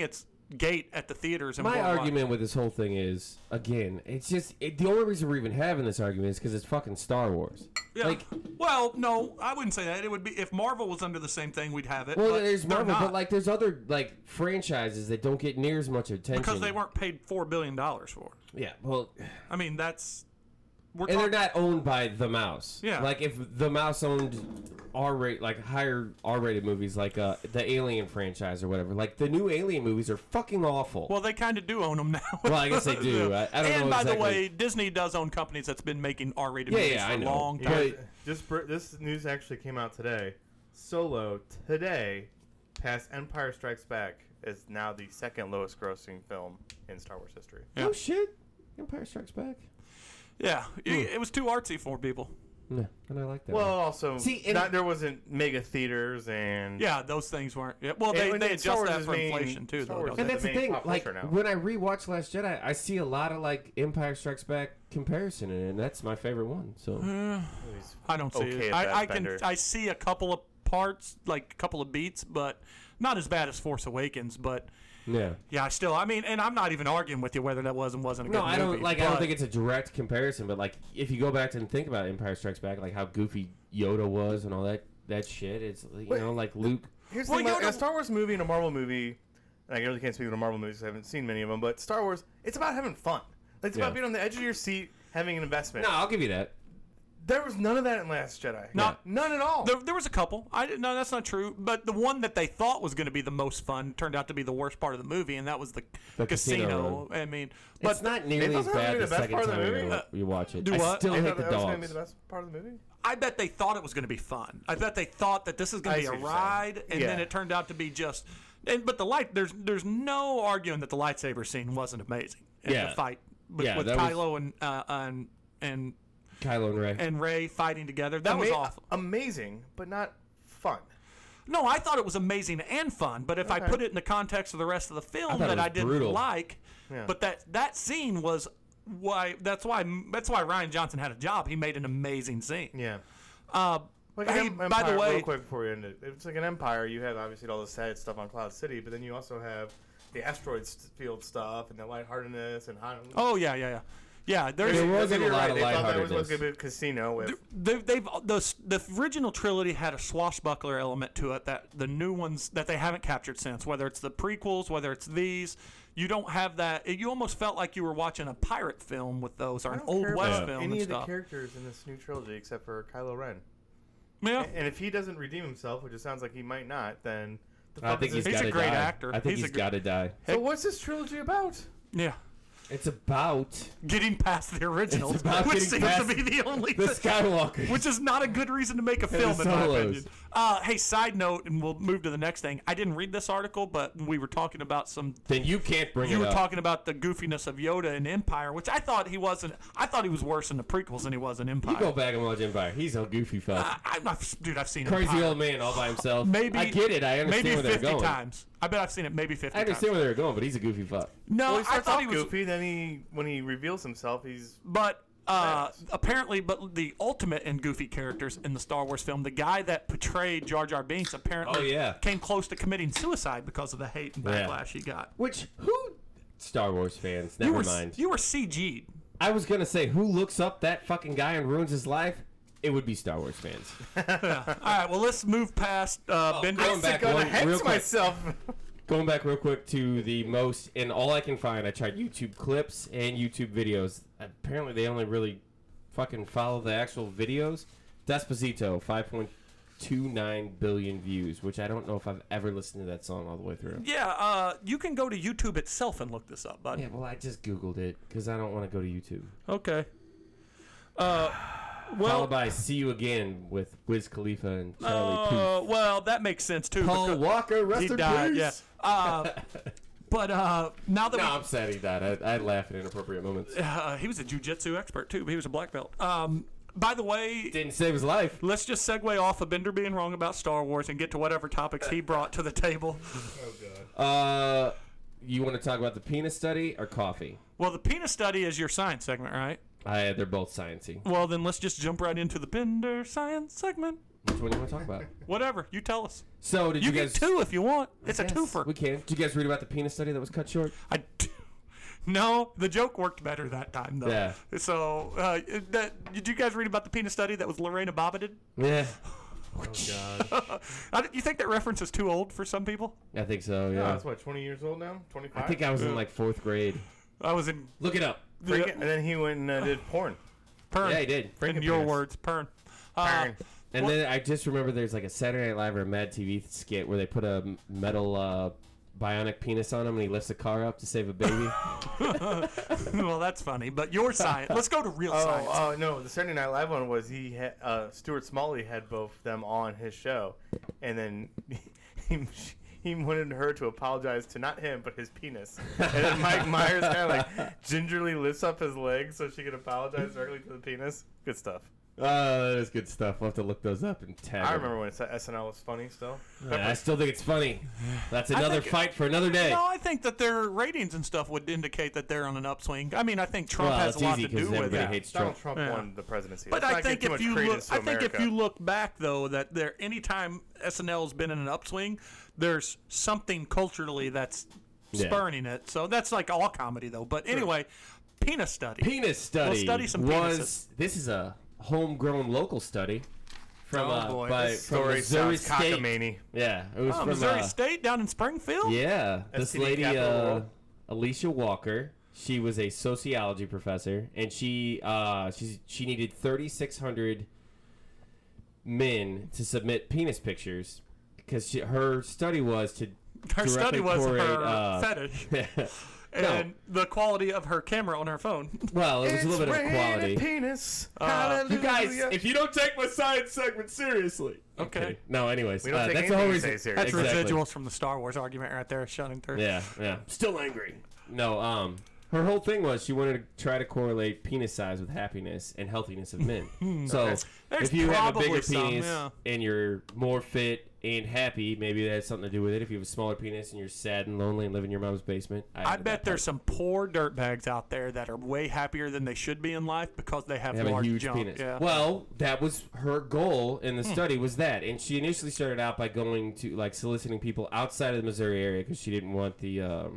[SPEAKER 1] gate at the theaters. And
[SPEAKER 2] My
[SPEAKER 1] worldwide.
[SPEAKER 2] argument with this whole thing is, again, it's just the only reason we're even having this argument is because it's fucking Star Wars.
[SPEAKER 1] Yeah.
[SPEAKER 2] Like,
[SPEAKER 1] well, no, I wouldn't say that. It would be if Marvel was under the same thing, we'd have it.
[SPEAKER 2] well,
[SPEAKER 1] but
[SPEAKER 2] there's
[SPEAKER 1] they're
[SPEAKER 2] Marvel,
[SPEAKER 1] not,
[SPEAKER 2] but like, there's other like franchises that don't get near as much attention
[SPEAKER 1] because they weren't paid $4 billion for.
[SPEAKER 2] Yeah, well,
[SPEAKER 1] I mean, that's we're
[SPEAKER 2] and they're
[SPEAKER 1] talking.
[SPEAKER 2] not owned by the Mouse.
[SPEAKER 1] Yeah.
[SPEAKER 2] Like if the Mouse owned R-rate, like higher R-rated movies, like the Alien franchise or whatever. Like the new Alien movies are fucking awful.
[SPEAKER 1] Well, they kind of do own them now.
[SPEAKER 2] Well, I guess they do. I don't
[SPEAKER 1] and
[SPEAKER 2] know
[SPEAKER 1] by
[SPEAKER 2] exactly.
[SPEAKER 1] the way, Disney does own companies that's been making R-rated
[SPEAKER 2] Yeah,
[SPEAKER 1] movies
[SPEAKER 2] yeah,
[SPEAKER 1] for
[SPEAKER 2] I
[SPEAKER 1] a
[SPEAKER 2] know.
[SPEAKER 1] long
[SPEAKER 3] You
[SPEAKER 1] time.
[SPEAKER 3] guys, this news actually came out today. Solo today, past Empire Strikes Back, is now the second lowest grossing film in Star Wars history.
[SPEAKER 1] Yeah.
[SPEAKER 2] Oh shit! Empire Strikes Back.
[SPEAKER 1] Yeah, it was too artsy for people.
[SPEAKER 2] No, and I like that.
[SPEAKER 3] Well,
[SPEAKER 2] one.
[SPEAKER 3] also,
[SPEAKER 2] See, and-
[SPEAKER 3] there wasn't mega theaters and
[SPEAKER 1] Yeah, those things weren't. Yeah, well,
[SPEAKER 3] And
[SPEAKER 1] they
[SPEAKER 3] Star
[SPEAKER 1] adjust
[SPEAKER 3] Wars
[SPEAKER 1] that
[SPEAKER 3] is
[SPEAKER 1] for
[SPEAKER 3] main-
[SPEAKER 1] inflation too,
[SPEAKER 3] Star
[SPEAKER 1] though.
[SPEAKER 3] Wars
[SPEAKER 1] Don't
[SPEAKER 2] And
[SPEAKER 1] they?
[SPEAKER 3] is
[SPEAKER 2] that's the
[SPEAKER 3] main
[SPEAKER 2] thing.
[SPEAKER 3] pop
[SPEAKER 2] Like
[SPEAKER 3] culture now.
[SPEAKER 2] when I rewatch Last Jedi, I see a lot of like Empire Strikes Back comparison in it, and that's my favorite one. So
[SPEAKER 1] I don't see
[SPEAKER 3] Okay
[SPEAKER 1] it.
[SPEAKER 3] at
[SPEAKER 1] I
[SPEAKER 3] best, Bender.
[SPEAKER 1] I see a couple of parts, like a couple of beats, but not as bad as Force Awakens. But
[SPEAKER 2] yeah.
[SPEAKER 1] yeah, I mean, and I'm not even arguing with you whether that was and wasn't a
[SPEAKER 2] No,
[SPEAKER 1] good
[SPEAKER 2] I
[SPEAKER 1] movie.
[SPEAKER 2] don't like. I don't
[SPEAKER 1] but-
[SPEAKER 2] think it's a direct comparison, but like if you go back and think about Empire Strikes Back, like how goofy Yoda was and all that shit. It's like Luke.
[SPEAKER 3] Here's the
[SPEAKER 1] Well,
[SPEAKER 3] thing about
[SPEAKER 1] Yoda-
[SPEAKER 3] a Star Wars movie and a Marvel movie, and I really can't speak to the Marvel movies, I haven't seen many of them, but Star Wars, it's about having fun. Like, it's
[SPEAKER 2] Yeah.
[SPEAKER 3] about being on the edge of your seat, having an investment.
[SPEAKER 2] No, I'll give you that.
[SPEAKER 3] There was none of that in Last Jedi.
[SPEAKER 1] No.
[SPEAKER 3] None at all.
[SPEAKER 1] There was a couple. No, that's not true. But the one that they thought was going to be the most fun turned out to be the worst part of the movie, and that was the
[SPEAKER 2] casino
[SPEAKER 1] casino. I mean, but
[SPEAKER 2] It's not nearly
[SPEAKER 3] thought
[SPEAKER 2] as
[SPEAKER 3] that was
[SPEAKER 2] bad
[SPEAKER 3] gonna be
[SPEAKER 2] the
[SPEAKER 3] the best
[SPEAKER 2] second
[SPEAKER 3] part of the
[SPEAKER 2] time
[SPEAKER 3] movie?
[SPEAKER 2] you watch it.
[SPEAKER 1] Do
[SPEAKER 2] I
[SPEAKER 1] what?
[SPEAKER 2] still
[SPEAKER 3] They
[SPEAKER 2] hate
[SPEAKER 3] thought
[SPEAKER 2] the
[SPEAKER 3] that was going to be
[SPEAKER 2] dogs.
[SPEAKER 3] the best part of the movie?
[SPEAKER 1] I bet they thought it was going to be fun. I bet they thought that this is going
[SPEAKER 3] I
[SPEAKER 1] to be
[SPEAKER 3] see
[SPEAKER 1] a
[SPEAKER 3] what you're saying.
[SPEAKER 1] ride, and then
[SPEAKER 3] Yeah.
[SPEAKER 1] it turned out to be just. But the light, there's no arguing that the lightsaber scene wasn't amazing. And
[SPEAKER 2] Yeah.
[SPEAKER 1] the fight with,
[SPEAKER 2] Yeah,
[SPEAKER 1] with
[SPEAKER 2] that was-
[SPEAKER 1] Kylo and
[SPEAKER 2] Kylo and Rey.
[SPEAKER 1] and Rey fighting together. That was awful.
[SPEAKER 3] Amazing, but not fun.
[SPEAKER 1] No, I thought it was amazing and fun, but if I
[SPEAKER 3] Okay.
[SPEAKER 1] put it in the context of the rest of the film
[SPEAKER 2] thought it
[SPEAKER 1] that
[SPEAKER 2] was
[SPEAKER 1] I didn't
[SPEAKER 2] brutal.
[SPEAKER 1] like,
[SPEAKER 3] Yeah.
[SPEAKER 1] but that scene was why Ryan Johnson had a job. He made an amazing scene.
[SPEAKER 3] Yeah. Like
[SPEAKER 1] Hey,
[SPEAKER 3] Empire,
[SPEAKER 1] by the way,
[SPEAKER 3] real quick before we end it, it's like an Empire. You have obviously all the sad stuff on Cloud City, but then you also have the asteroid field stuff and the lightheartedness and how.
[SPEAKER 1] Oh yeah. There's
[SPEAKER 2] There wasn't a
[SPEAKER 3] You're
[SPEAKER 2] lot
[SPEAKER 3] right,
[SPEAKER 2] of
[SPEAKER 3] they thought that was
[SPEAKER 2] lightheartedness.
[SPEAKER 3] going to be a casino with.
[SPEAKER 1] the original trilogy had a swashbuckler element to it that the new ones that they haven't captured since, whether it's the prequels, whether it's these, you don't have that. You almost felt like you were watching a pirate film with those or
[SPEAKER 3] I
[SPEAKER 1] an
[SPEAKER 3] don't
[SPEAKER 1] old
[SPEAKER 3] care
[SPEAKER 1] west
[SPEAKER 3] about
[SPEAKER 1] film
[SPEAKER 3] any
[SPEAKER 1] and
[SPEAKER 3] of the
[SPEAKER 1] stuff.
[SPEAKER 3] characters in this new trilogy except for Kylo Ren.
[SPEAKER 1] Yeah,
[SPEAKER 3] And if he doesn't redeem himself, which it sounds like he might not, then the
[SPEAKER 2] I
[SPEAKER 3] fuck
[SPEAKER 2] think
[SPEAKER 3] is
[SPEAKER 2] he's
[SPEAKER 3] this-
[SPEAKER 1] He's
[SPEAKER 2] got
[SPEAKER 1] a
[SPEAKER 2] to
[SPEAKER 1] great
[SPEAKER 2] die.
[SPEAKER 1] actor.
[SPEAKER 2] I think
[SPEAKER 1] He's
[SPEAKER 2] he's
[SPEAKER 1] a
[SPEAKER 2] got to die.
[SPEAKER 3] So what's this trilogy about?
[SPEAKER 1] yeah.
[SPEAKER 2] It's about
[SPEAKER 1] Getting past the original,
[SPEAKER 2] It's about
[SPEAKER 1] which
[SPEAKER 2] getting
[SPEAKER 1] seems
[SPEAKER 2] past
[SPEAKER 1] to be the only
[SPEAKER 2] the
[SPEAKER 1] thing.
[SPEAKER 2] Skywalkers.
[SPEAKER 1] Which is not a good reason to make a film,
[SPEAKER 2] the
[SPEAKER 1] in my
[SPEAKER 2] Solos.
[SPEAKER 1] opinion. Hey, side note, and we'll move to the next thing. I didn't read this article, but we were talking about some.
[SPEAKER 2] Then you can't bring
[SPEAKER 1] You
[SPEAKER 2] it
[SPEAKER 1] were
[SPEAKER 2] up.
[SPEAKER 1] talking about the goofiness of Yoda in Empire, which I thought he wasn't. I thought he was worse in the prequels than he was in Empire.
[SPEAKER 2] You go back and watch Empire. He's a goofy fuck.
[SPEAKER 1] Dude, I've seen
[SPEAKER 2] Crazy
[SPEAKER 1] Empire
[SPEAKER 2] old man all by himself.
[SPEAKER 1] maybe.
[SPEAKER 2] I get it. I understand
[SPEAKER 1] maybe
[SPEAKER 2] where they're
[SPEAKER 1] 50
[SPEAKER 2] going.
[SPEAKER 1] times. I bet I've seen it maybe 50
[SPEAKER 2] I understand
[SPEAKER 1] times.
[SPEAKER 2] where they're going, but he's a goofy fuck.
[SPEAKER 1] No,
[SPEAKER 3] Well, he
[SPEAKER 1] I
[SPEAKER 3] starts
[SPEAKER 1] thought
[SPEAKER 3] off
[SPEAKER 1] he was.
[SPEAKER 3] goofy, then when he reveals himself, he's
[SPEAKER 1] But
[SPEAKER 3] Badass.
[SPEAKER 1] apparently, the ultimate in goofy characters in the Star Wars film, the guy that portrayed Jar Jar Binks, apparently
[SPEAKER 2] Oh, yeah.
[SPEAKER 1] came close to committing suicide because of the hate and
[SPEAKER 2] Yeah.
[SPEAKER 1] backlash he got.
[SPEAKER 2] Which, who? Star Wars fans, never mind.
[SPEAKER 1] You were CG'd.
[SPEAKER 2] I was going to say, who looks up that fucking guy and ruins his life? It would be Star Wars fans.
[SPEAKER 1] All right, well, let's move past Bender.
[SPEAKER 2] going back
[SPEAKER 3] gonna
[SPEAKER 2] one-
[SPEAKER 3] hex
[SPEAKER 2] real quick.
[SPEAKER 3] myself.
[SPEAKER 2] Going back real quick to the most, and all I can find, I tried YouTube clips and YouTube videos. Apparently, they only really fucking follow the actual videos. Despacito, 5.29 billion views, which I don't know if I've ever listened to that song all the way through.
[SPEAKER 1] Yeah, you can go to YouTube itself and look this up, bud.
[SPEAKER 2] Yeah, well, I just Googled it because I don't want to go to YouTube.
[SPEAKER 1] Okay. Well,
[SPEAKER 2] Followed by See You Again with Wiz Khalifa and Charlie Puth.
[SPEAKER 1] well, that makes sense too.
[SPEAKER 2] Paul
[SPEAKER 1] because
[SPEAKER 2] Walker, rest
[SPEAKER 1] he
[SPEAKER 2] in
[SPEAKER 1] died.
[SPEAKER 2] peace.
[SPEAKER 1] Yeah. But now that
[SPEAKER 2] No, I'm sad he died. I laugh at inappropriate moments.
[SPEAKER 1] he was a jiu-jitsu expert too. He was a black belt. By the way,
[SPEAKER 2] Didn't save his life.
[SPEAKER 1] let's just segue off of Bender being wrong about Star Wars and get to whatever topics he brought to the table.
[SPEAKER 2] You want to talk about the penis study or coffee?
[SPEAKER 1] Well, the penis study is your science segment, right?
[SPEAKER 2] They're both sciencey.
[SPEAKER 1] Well, then let's just jump right into the Bender science segment.
[SPEAKER 2] Which one do you want to talk about?
[SPEAKER 1] Whatever. You tell us.
[SPEAKER 2] So did
[SPEAKER 1] You
[SPEAKER 2] you guys?
[SPEAKER 1] get 2 if you want. It's a
[SPEAKER 2] Yes,
[SPEAKER 1] twofer.
[SPEAKER 2] We can. Did you guys read about the penis study that was cut short?
[SPEAKER 1] No, the joke worked better that time, though.
[SPEAKER 2] Yeah.
[SPEAKER 1] So, did you guys read about the penis study that was Lorena Bobbitt did?
[SPEAKER 2] Yeah.
[SPEAKER 3] Oh God.
[SPEAKER 1] You think that reference is too old for some people?
[SPEAKER 2] I think so.
[SPEAKER 3] Yeah,
[SPEAKER 2] Yeah.
[SPEAKER 3] that's what, 20 years old now? 25?
[SPEAKER 2] I think I was in like 4th grade.
[SPEAKER 1] I was in
[SPEAKER 2] Look it up.
[SPEAKER 3] And then he went and did porn.
[SPEAKER 1] Pern.
[SPEAKER 2] Yeah, he did.
[SPEAKER 1] In
[SPEAKER 3] Freaking
[SPEAKER 1] your
[SPEAKER 3] penis.
[SPEAKER 1] words, Pern.
[SPEAKER 3] Pern.
[SPEAKER 2] And then I just remember there's like a Saturday Night Live or a Mad TV skit where they put a metal bionic penis on him and he lifts a car up to save a baby.
[SPEAKER 1] Well, that's funny, but your science. Let's go to real science.
[SPEAKER 3] Oh, no. The Saturday Night Live one was he had, Stuart Smalley had both of them on his show. And then he wanted her to apologize to not him, but his penis. And then Mike Myers kind of like gingerly lifts up his leg so she can apologize directly to the penis. Good stuff.
[SPEAKER 2] Oh, that is good stuff. We'll have to look those up and tag
[SPEAKER 3] I
[SPEAKER 2] them.
[SPEAKER 3] remember when SNL was funny still.
[SPEAKER 2] Yeah, I still think it's funny. That's another
[SPEAKER 1] think-
[SPEAKER 2] fight for another day.
[SPEAKER 1] No, I think that their ratings and stuff would indicate that they're on an upswing. I mean, I think Trump
[SPEAKER 2] Well,
[SPEAKER 1] has
[SPEAKER 2] it's
[SPEAKER 1] a lot
[SPEAKER 2] easy
[SPEAKER 1] to do
[SPEAKER 2] 'cause
[SPEAKER 1] with
[SPEAKER 2] everybody
[SPEAKER 1] it.
[SPEAKER 2] hates
[SPEAKER 3] Donald
[SPEAKER 2] Trump.
[SPEAKER 3] Trump
[SPEAKER 1] Yeah.
[SPEAKER 3] won the presidency.
[SPEAKER 1] But
[SPEAKER 3] Let's
[SPEAKER 1] I
[SPEAKER 3] not
[SPEAKER 1] think
[SPEAKER 3] give too
[SPEAKER 1] if
[SPEAKER 3] much
[SPEAKER 1] you look,
[SPEAKER 3] credence to
[SPEAKER 1] I think if
[SPEAKER 3] America.
[SPEAKER 1] you look back though, that there anytime SNL's been in an upswing, there's something culturally that's
[SPEAKER 2] Yeah.
[SPEAKER 1] spurning it. So that's like all comedy though. But anyway, penis study.
[SPEAKER 2] Penis study.
[SPEAKER 1] We'll study some
[SPEAKER 2] was
[SPEAKER 1] penises.
[SPEAKER 2] this is a homegrown local study from
[SPEAKER 1] Oh, boy.
[SPEAKER 2] by
[SPEAKER 3] This
[SPEAKER 2] from
[SPEAKER 3] story
[SPEAKER 2] Missouri
[SPEAKER 3] sounds
[SPEAKER 2] State.
[SPEAKER 3] cockamamie.
[SPEAKER 2] Yeah, it was
[SPEAKER 1] Oh,
[SPEAKER 2] from
[SPEAKER 1] Missouri State down in Springfield.
[SPEAKER 2] Yeah, this
[SPEAKER 3] STD
[SPEAKER 2] lady
[SPEAKER 3] capital of the world.
[SPEAKER 2] Alicia Walker. She was a sociology professor, and she needed 3,600 men to submit penis pictures because her study was to
[SPEAKER 1] Her study
[SPEAKER 2] directly
[SPEAKER 1] was
[SPEAKER 2] correlate,
[SPEAKER 1] her fetish and the quality of her camera on her phone.
[SPEAKER 2] Well, it was a little bit of
[SPEAKER 3] raining
[SPEAKER 2] quality.
[SPEAKER 3] Penis.
[SPEAKER 2] You guys, if you don't take my science segment seriously.
[SPEAKER 1] Okay.
[SPEAKER 2] No, anyways.
[SPEAKER 3] We don't take
[SPEAKER 2] that's the whole
[SPEAKER 3] anything you
[SPEAKER 2] reason.
[SPEAKER 3] say
[SPEAKER 1] That's
[SPEAKER 3] seriously.
[SPEAKER 2] Exactly.
[SPEAKER 1] residuals from the Star Wars argument right there, shunning through.
[SPEAKER 2] Yeah, yeah. Still angry. No, her whole thing was she wanted to try to correlate penis size with happiness and healthiness of men. So
[SPEAKER 1] There's
[SPEAKER 2] if you have a
[SPEAKER 1] probably
[SPEAKER 2] bigger
[SPEAKER 1] some,
[SPEAKER 2] penis
[SPEAKER 1] yeah.
[SPEAKER 2] and you're more fit and happy, maybe that has something to do with it. If you have a smaller penis and you're sad and lonely and live in your mom's basement,
[SPEAKER 1] I bet there's some poor dirtbags out there that are way happier than they should be in life because they have,
[SPEAKER 2] have a
[SPEAKER 1] large
[SPEAKER 2] huge
[SPEAKER 1] junk.
[SPEAKER 2] penis.
[SPEAKER 1] Yeah.
[SPEAKER 2] Well, that was her goal in the study was that, and she initially started out by going to like soliciting people outside of the Missouri area because she didn't want the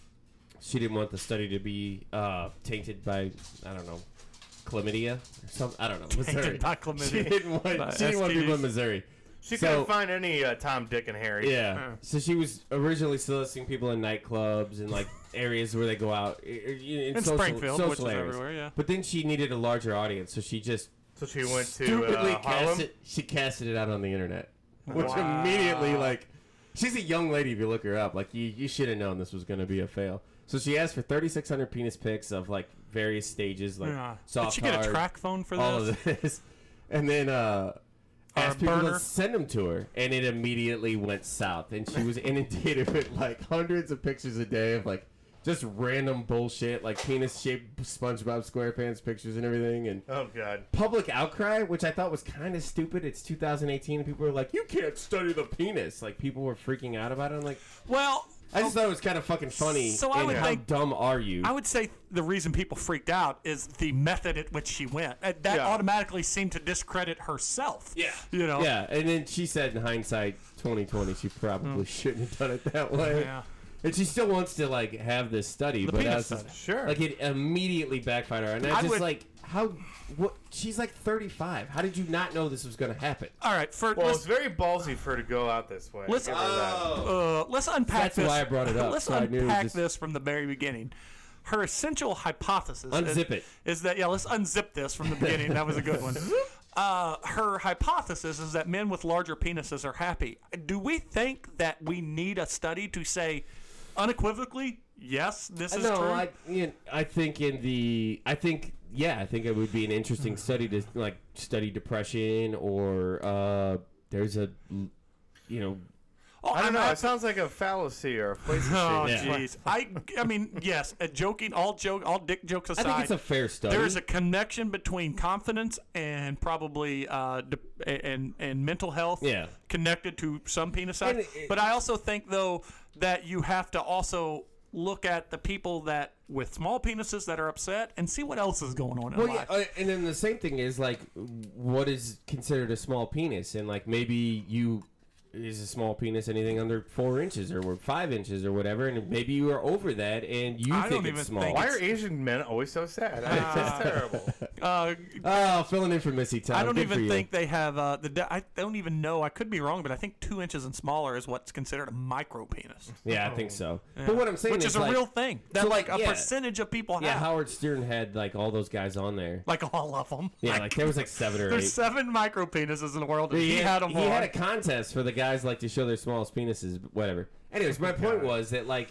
[SPEAKER 2] study to be tainted by I don't know chlamydia or something. I don't know. Missouri.
[SPEAKER 1] by chlamydia.
[SPEAKER 2] She didn't want people in Missouri.
[SPEAKER 3] She
[SPEAKER 2] So-
[SPEAKER 3] couldn't find any Tom, Dick, and Harry.
[SPEAKER 2] Yeah. So she was originally soliciting people in nightclubs and like areas where they go out in social,
[SPEAKER 1] Springfield,
[SPEAKER 2] social
[SPEAKER 1] which is
[SPEAKER 2] areas.
[SPEAKER 1] everywhere, yeah.
[SPEAKER 2] But then she needed a larger audience, so she just
[SPEAKER 3] So she went to
[SPEAKER 2] stupidly
[SPEAKER 3] Harlem.
[SPEAKER 2] casted it out on the internet, which
[SPEAKER 3] Wow.
[SPEAKER 2] immediately like she's a young lady. If you look her up, like you should have known this was going to be a fail. So she asked for 3,600 penis pics of like various stages, like
[SPEAKER 1] Yeah.
[SPEAKER 2] soft
[SPEAKER 1] Did she get a
[SPEAKER 2] hard,
[SPEAKER 1] track phone for this?
[SPEAKER 2] all of this, and then asked people
[SPEAKER 1] burner?
[SPEAKER 2] to send them to her, and it immediately went south, and she was inundated with like hundreds of pictures a day of like just random bullshit, like penis-shaped SpongeBob SquarePants pictures and everything, and
[SPEAKER 3] Oh God.
[SPEAKER 2] public outcry, which I thought was kind of stupid. It's 2018, and people were like, "You can't study the penis." Like people were freaking out about it. I'm like,
[SPEAKER 1] Well,
[SPEAKER 2] I just thought it was kind of fucking funny.
[SPEAKER 1] So I
[SPEAKER 2] and
[SPEAKER 1] would
[SPEAKER 2] how
[SPEAKER 1] think-
[SPEAKER 2] dumb are you?
[SPEAKER 1] I would say the reason people freaked out is the method at which she went. That
[SPEAKER 3] Yeah.
[SPEAKER 1] automatically seemed to discredit herself.
[SPEAKER 2] Yeah.
[SPEAKER 1] You know?
[SPEAKER 2] Yeah, and then she said in hindsight, 2020, she probably shouldn't have done it that way.
[SPEAKER 1] Yeah.
[SPEAKER 2] And she still wants to like have this study,
[SPEAKER 1] The
[SPEAKER 2] but
[SPEAKER 1] penis
[SPEAKER 2] that's
[SPEAKER 1] study.
[SPEAKER 3] Sure.
[SPEAKER 2] like it immediately backfired on her. And I
[SPEAKER 1] I
[SPEAKER 2] just
[SPEAKER 1] would-
[SPEAKER 2] like how what she's like 35. How did you not know this was going to happen?
[SPEAKER 1] All right.
[SPEAKER 3] Well, it's very ballsy for her to go out this way.
[SPEAKER 1] Let's-
[SPEAKER 3] Give her that.
[SPEAKER 1] let's unpack
[SPEAKER 2] That's
[SPEAKER 1] this.
[SPEAKER 2] why I brought it up,
[SPEAKER 1] Let's
[SPEAKER 2] so I knew
[SPEAKER 1] unpack
[SPEAKER 2] just-
[SPEAKER 1] this from the very beginning. Her essential hypothesis
[SPEAKER 2] Unzip it.
[SPEAKER 1] is that let's unzip this from the beginning. That was a good one. Her hypothesis is that men with larger penises are happy. Do we think that we need a study to say unequivocally yes, this is
[SPEAKER 2] No,
[SPEAKER 1] true?
[SPEAKER 2] I think I think it would be an interesting study to like study depression or there's a
[SPEAKER 1] Oh,
[SPEAKER 3] I don't know.
[SPEAKER 1] I'm
[SPEAKER 3] It sounds like a fallacy or a place to
[SPEAKER 1] Oh
[SPEAKER 3] see.
[SPEAKER 2] Yeah.
[SPEAKER 1] jeez. I mean, yes. All dick jokes aside.
[SPEAKER 2] I think it's a fair study.
[SPEAKER 1] There is a connection between confidence and probably and mental health.
[SPEAKER 2] Yeah.
[SPEAKER 1] Connected to some penis size.
[SPEAKER 2] And it-
[SPEAKER 1] But I also think though that you have to also look at the people that with small penises that are upset and see what else is going on in
[SPEAKER 2] Well,
[SPEAKER 1] life.
[SPEAKER 2] yeah, and then the same thing is like, what is considered a small penis? And like maybe is a small penis anything under 4 inches or 5 inches or whatever, and maybe you are over that and you
[SPEAKER 1] I
[SPEAKER 2] think
[SPEAKER 1] don't
[SPEAKER 2] it's
[SPEAKER 1] even
[SPEAKER 2] small.
[SPEAKER 1] think
[SPEAKER 3] Why are Asian men always so sad? It's terrible.
[SPEAKER 2] Filling in for Missy Tom.
[SPEAKER 1] I don't
[SPEAKER 2] Good for
[SPEAKER 1] even
[SPEAKER 2] you.
[SPEAKER 1] think they have I don't even know. I could be wrong, but I think 2 inches and smaller is what's considered a micro penis.
[SPEAKER 2] Yeah, I think so.
[SPEAKER 1] Yeah.
[SPEAKER 2] But what I'm saying
[SPEAKER 1] which is a
[SPEAKER 2] like,
[SPEAKER 1] real thing that
[SPEAKER 2] so,
[SPEAKER 1] like a
[SPEAKER 2] yeah.
[SPEAKER 1] percentage of people
[SPEAKER 2] Yeah,
[SPEAKER 1] have.
[SPEAKER 2] Howard Stern had like all those guys on there.
[SPEAKER 1] Like all of them.
[SPEAKER 2] Yeah, like there was like 7 or 8.
[SPEAKER 1] There's 7 micro penises in the world, and he had them
[SPEAKER 2] He
[SPEAKER 1] on.
[SPEAKER 2] had a contest for the guys like to show their smallest penises, but whatever. Anyways, my point was that like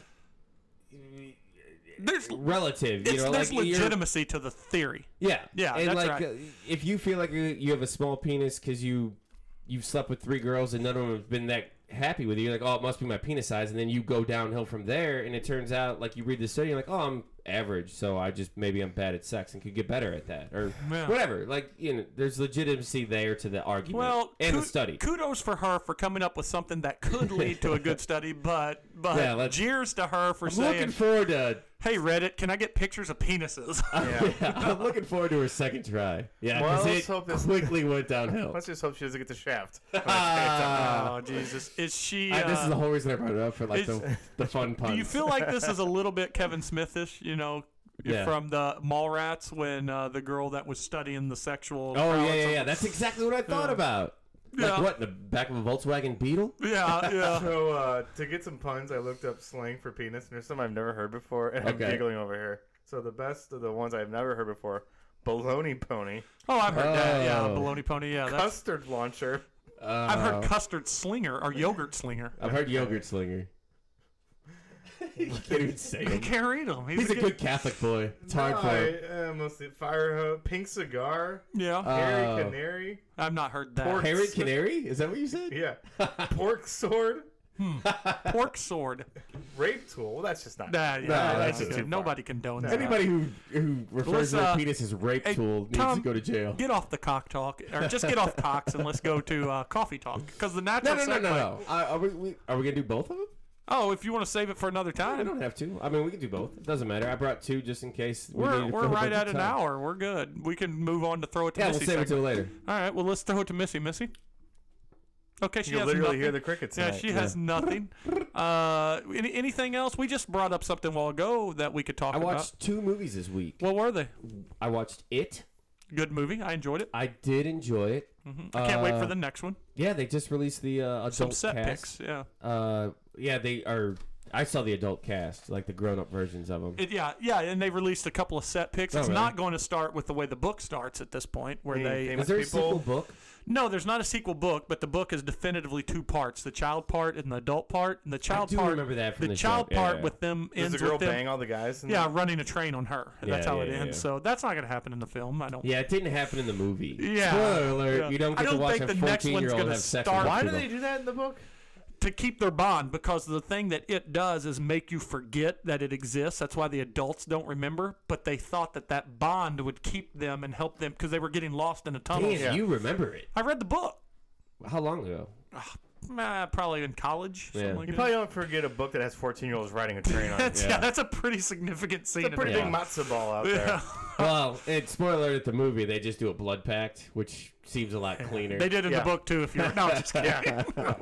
[SPEAKER 1] there's
[SPEAKER 2] relative, you know,
[SPEAKER 1] there's
[SPEAKER 2] like you're-
[SPEAKER 1] legitimacy to the theory.
[SPEAKER 2] Yeah,
[SPEAKER 1] Yeah,
[SPEAKER 2] and
[SPEAKER 1] that's
[SPEAKER 2] like
[SPEAKER 1] right.
[SPEAKER 2] if you feel like you have a small penis because you've slept with 3 girls and none of them have been that happy with you, you're like, oh, it must be my penis size, and then you go downhill from there, and it turns out like you read the study, you're like, oh, I'm average, so maybe I'm bad at sex and could get better at that or
[SPEAKER 1] Yeah.
[SPEAKER 2] whatever. Like, you know, there's legitimacy there to the argument
[SPEAKER 1] Well,
[SPEAKER 2] and the study.
[SPEAKER 1] Kudos for her for coming up with something that could lead to a good study, but
[SPEAKER 2] Yeah, let's-
[SPEAKER 1] jeers to her for
[SPEAKER 2] I'm
[SPEAKER 1] saying,
[SPEAKER 2] looking forward to.
[SPEAKER 1] "Hey Reddit, can I get pictures of penises?"
[SPEAKER 3] Yeah.
[SPEAKER 2] I'm looking forward to her second try. Yeah,
[SPEAKER 3] Well,
[SPEAKER 2] because
[SPEAKER 3] let's
[SPEAKER 2] it
[SPEAKER 3] hope this-
[SPEAKER 2] quickly went downhill.
[SPEAKER 3] Let's just hope she doesn't get the shaft.
[SPEAKER 1] Oh Jesus! Is she?
[SPEAKER 2] This is the whole reason I brought it up for like
[SPEAKER 1] is-
[SPEAKER 2] the fun puns.
[SPEAKER 1] Do you feel like this is a little bit Kevin Smithish? You know,
[SPEAKER 2] Yeah.
[SPEAKER 1] from the Mallrats when the girl that was studying the sexual.
[SPEAKER 2] Oh
[SPEAKER 1] prowess
[SPEAKER 2] yeah,
[SPEAKER 1] of-
[SPEAKER 2] yeah. That's exactly what I thought about. Like
[SPEAKER 1] Yeah.
[SPEAKER 2] what? In the back of a Volkswagen Beetle?
[SPEAKER 1] Yeah, yeah.
[SPEAKER 3] So to get some puns, I looked up slang for penis, and there's some I've never heard before, and I'm
[SPEAKER 2] Okay.
[SPEAKER 3] giggling over here. So the best of the ones I've never heard before: baloney pony,
[SPEAKER 1] Oh, I've heard that. Yeah,
[SPEAKER 2] Oh.
[SPEAKER 1] baloney pony. Yeah, that's.
[SPEAKER 3] custard launcher,
[SPEAKER 1] I've heard custard slinger or yogurt slinger.
[SPEAKER 2] I've heard yogurt slinger. You can't even say
[SPEAKER 1] I
[SPEAKER 2] it.
[SPEAKER 1] can't read them.
[SPEAKER 2] He's a good Catholic boy. It's hard for him.
[SPEAKER 3] mostly fire hose, pink cigar,
[SPEAKER 1] Yeah,
[SPEAKER 3] hairy
[SPEAKER 2] Oh.
[SPEAKER 3] canary,
[SPEAKER 1] I've not heard that.
[SPEAKER 3] pork-
[SPEAKER 2] Harry Canary? Is that what you said?
[SPEAKER 3] yeah, pork sword,
[SPEAKER 1] Pork sword.
[SPEAKER 3] rape tool. Well, that's just not.
[SPEAKER 1] Nah, yeah,
[SPEAKER 2] No,
[SPEAKER 1] that's
[SPEAKER 2] that's
[SPEAKER 1] good.
[SPEAKER 3] too far.
[SPEAKER 1] Nobody condones that.
[SPEAKER 2] Anybody who refers to their penis as rape
[SPEAKER 1] hey,
[SPEAKER 2] tool needs
[SPEAKER 1] Tom,
[SPEAKER 2] to go to jail.
[SPEAKER 1] Get off the cock talk, or just get off cocks and let's go to coffee talk. Because the
[SPEAKER 2] No,
[SPEAKER 1] natural
[SPEAKER 2] no, no,
[SPEAKER 1] segue.
[SPEAKER 2] no. Are we gonna do both of them?
[SPEAKER 1] Oh, if you want to save it for another
[SPEAKER 2] I
[SPEAKER 1] time,
[SPEAKER 2] don't have to. I mean, we can do both. It doesn't matter. I brought 2 just in case.
[SPEAKER 1] we're
[SPEAKER 2] needed to fill a
[SPEAKER 1] right
[SPEAKER 2] bunch
[SPEAKER 1] at
[SPEAKER 2] of
[SPEAKER 1] an
[SPEAKER 2] time.
[SPEAKER 1] hour. We're good. We can move on to throw it to
[SPEAKER 2] Yeah, we'll
[SPEAKER 1] Missy.
[SPEAKER 2] save it till
[SPEAKER 1] segment.
[SPEAKER 2] later.
[SPEAKER 1] All right. Well, let's throw it to Missy. Missy. Okay, she
[SPEAKER 3] You
[SPEAKER 1] has
[SPEAKER 3] literally
[SPEAKER 1] nothing.
[SPEAKER 3] hear the crickets.
[SPEAKER 1] Yeah,
[SPEAKER 3] tonight.
[SPEAKER 1] she has nothing. Anything else? We just brought up something a while ago that we could talk
[SPEAKER 2] I
[SPEAKER 1] about.
[SPEAKER 2] watched 2 movies this week.
[SPEAKER 1] What were they?
[SPEAKER 2] I watched It.
[SPEAKER 1] Good movie. I enjoyed it.
[SPEAKER 2] I did enjoy it.
[SPEAKER 1] I can't wait for the next one.
[SPEAKER 2] Yeah, they just released the adult
[SPEAKER 1] Some set
[SPEAKER 2] cast.
[SPEAKER 1] pics. Yeah.
[SPEAKER 2] Yeah, they are. I saw the adult cast, like the grown-up versions of them.
[SPEAKER 1] Yeah, and they released a couple of set pics.
[SPEAKER 2] Oh,
[SPEAKER 1] It's
[SPEAKER 2] really?
[SPEAKER 1] not going to start with the way the book starts at this point, where
[SPEAKER 3] Any
[SPEAKER 1] they.
[SPEAKER 3] famous
[SPEAKER 2] Is there a
[SPEAKER 3] people?
[SPEAKER 2] sequel book?
[SPEAKER 1] No, there's not a sequel book, but the book is definitively 2 parts: the child part and the adult part. And the child
[SPEAKER 2] do
[SPEAKER 1] part,
[SPEAKER 2] remember that from
[SPEAKER 1] the
[SPEAKER 2] the
[SPEAKER 1] child
[SPEAKER 2] show. Yeah,
[SPEAKER 1] part
[SPEAKER 2] yeah.
[SPEAKER 1] with them
[SPEAKER 3] Does
[SPEAKER 1] ends
[SPEAKER 3] the girl
[SPEAKER 1] with them.
[SPEAKER 3] bang all the guys?
[SPEAKER 1] Yeah, running a train on her. That's
[SPEAKER 2] Yeah,
[SPEAKER 1] how it
[SPEAKER 2] yeah,
[SPEAKER 1] ends.
[SPEAKER 2] yeah.
[SPEAKER 1] So that's not going to happen in the film. I don't.
[SPEAKER 2] Yeah, it didn't happen in the movie.
[SPEAKER 1] Yeah.
[SPEAKER 2] Spoiler alert:
[SPEAKER 1] Yeah.
[SPEAKER 2] You don't
[SPEAKER 1] I
[SPEAKER 2] get to
[SPEAKER 1] don't
[SPEAKER 2] watch
[SPEAKER 1] think
[SPEAKER 2] a
[SPEAKER 1] the next one's
[SPEAKER 2] 14-year-old
[SPEAKER 1] gonna
[SPEAKER 2] have sex
[SPEAKER 1] start-
[SPEAKER 2] with
[SPEAKER 3] Why do
[SPEAKER 2] people.
[SPEAKER 3] they do that in the book?
[SPEAKER 1] To keep their bond, because the thing that it does is make you forget that it exists. That's why the adults don't remember, but they thought that bond would keep them and help them because they were getting lost in a tunnel.
[SPEAKER 2] Damn,
[SPEAKER 3] Yeah.
[SPEAKER 2] you remember it?
[SPEAKER 1] I read the book.
[SPEAKER 2] How long ago?
[SPEAKER 1] Probably in college.
[SPEAKER 2] Yeah.
[SPEAKER 1] Something like
[SPEAKER 3] You
[SPEAKER 1] that.
[SPEAKER 3] probably don't forget a book that has 14-year-olds riding a train on it.
[SPEAKER 1] That's,
[SPEAKER 2] Yeah.
[SPEAKER 1] yeah, that's a pretty significant scene.
[SPEAKER 3] It's a pretty
[SPEAKER 1] in
[SPEAKER 3] big
[SPEAKER 2] Yeah.
[SPEAKER 3] matzo ball out
[SPEAKER 1] the-
[SPEAKER 3] there.
[SPEAKER 1] Yeah.
[SPEAKER 2] Well, and spoiler alert: at the movie, they just do a blood pact, which seems a lot cleaner.
[SPEAKER 1] They did in
[SPEAKER 3] Yeah.
[SPEAKER 1] the book too. If you're no, just kidding.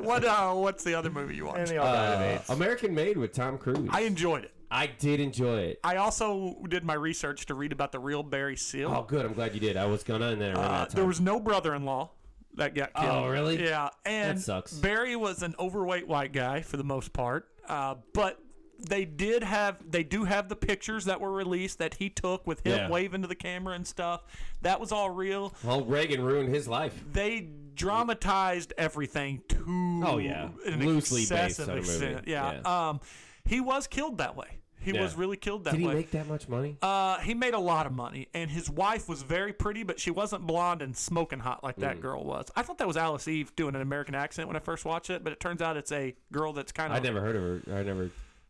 [SPEAKER 1] What's the other movie you
[SPEAKER 3] And
[SPEAKER 1] watched?
[SPEAKER 3] they all died of AIDS.
[SPEAKER 2] American Made with Tom Cruise.
[SPEAKER 1] I enjoyed it.
[SPEAKER 2] I did enjoy it.
[SPEAKER 1] I also did my research to read about the real Barry Seal.
[SPEAKER 2] Oh, good. I'm glad you did. I was gonna, and then I ran out of time.
[SPEAKER 1] There was no brother-in-law that got killed.
[SPEAKER 2] Oh, really?
[SPEAKER 1] Yeah, and
[SPEAKER 2] That sucks.
[SPEAKER 1] Barry was an overweight white guy for the most part, but they do have the pictures that were released that he took with him
[SPEAKER 2] Yeah.
[SPEAKER 1] waving to the camera and stuff. That was all real.
[SPEAKER 2] Well, Reagan ruined his life.
[SPEAKER 1] They dramatized everything to
[SPEAKER 2] Oh, yeah.
[SPEAKER 1] an
[SPEAKER 2] Loosely based
[SPEAKER 1] excessive
[SPEAKER 2] on a movie.
[SPEAKER 1] extent. Yeah.
[SPEAKER 2] Yeah.
[SPEAKER 1] He was killed that way. He
[SPEAKER 2] Yeah.
[SPEAKER 1] was really killed that
[SPEAKER 2] Did he
[SPEAKER 1] way.
[SPEAKER 2] make that much money?
[SPEAKER 1] He made a lot of money, and his wife was very pretty, but she wasn't blonde and smoking hot like
[SPEAKER 2] Mm.
[SPEAKER 1] that girl was. I thought that was Alice Eve doing an American accent when I first watched it, but it turns out it's a girl that's kind
[SPEAKER 2] I
[SPEAKER 1] of
[SPEAKER 2] never heard of her. I never.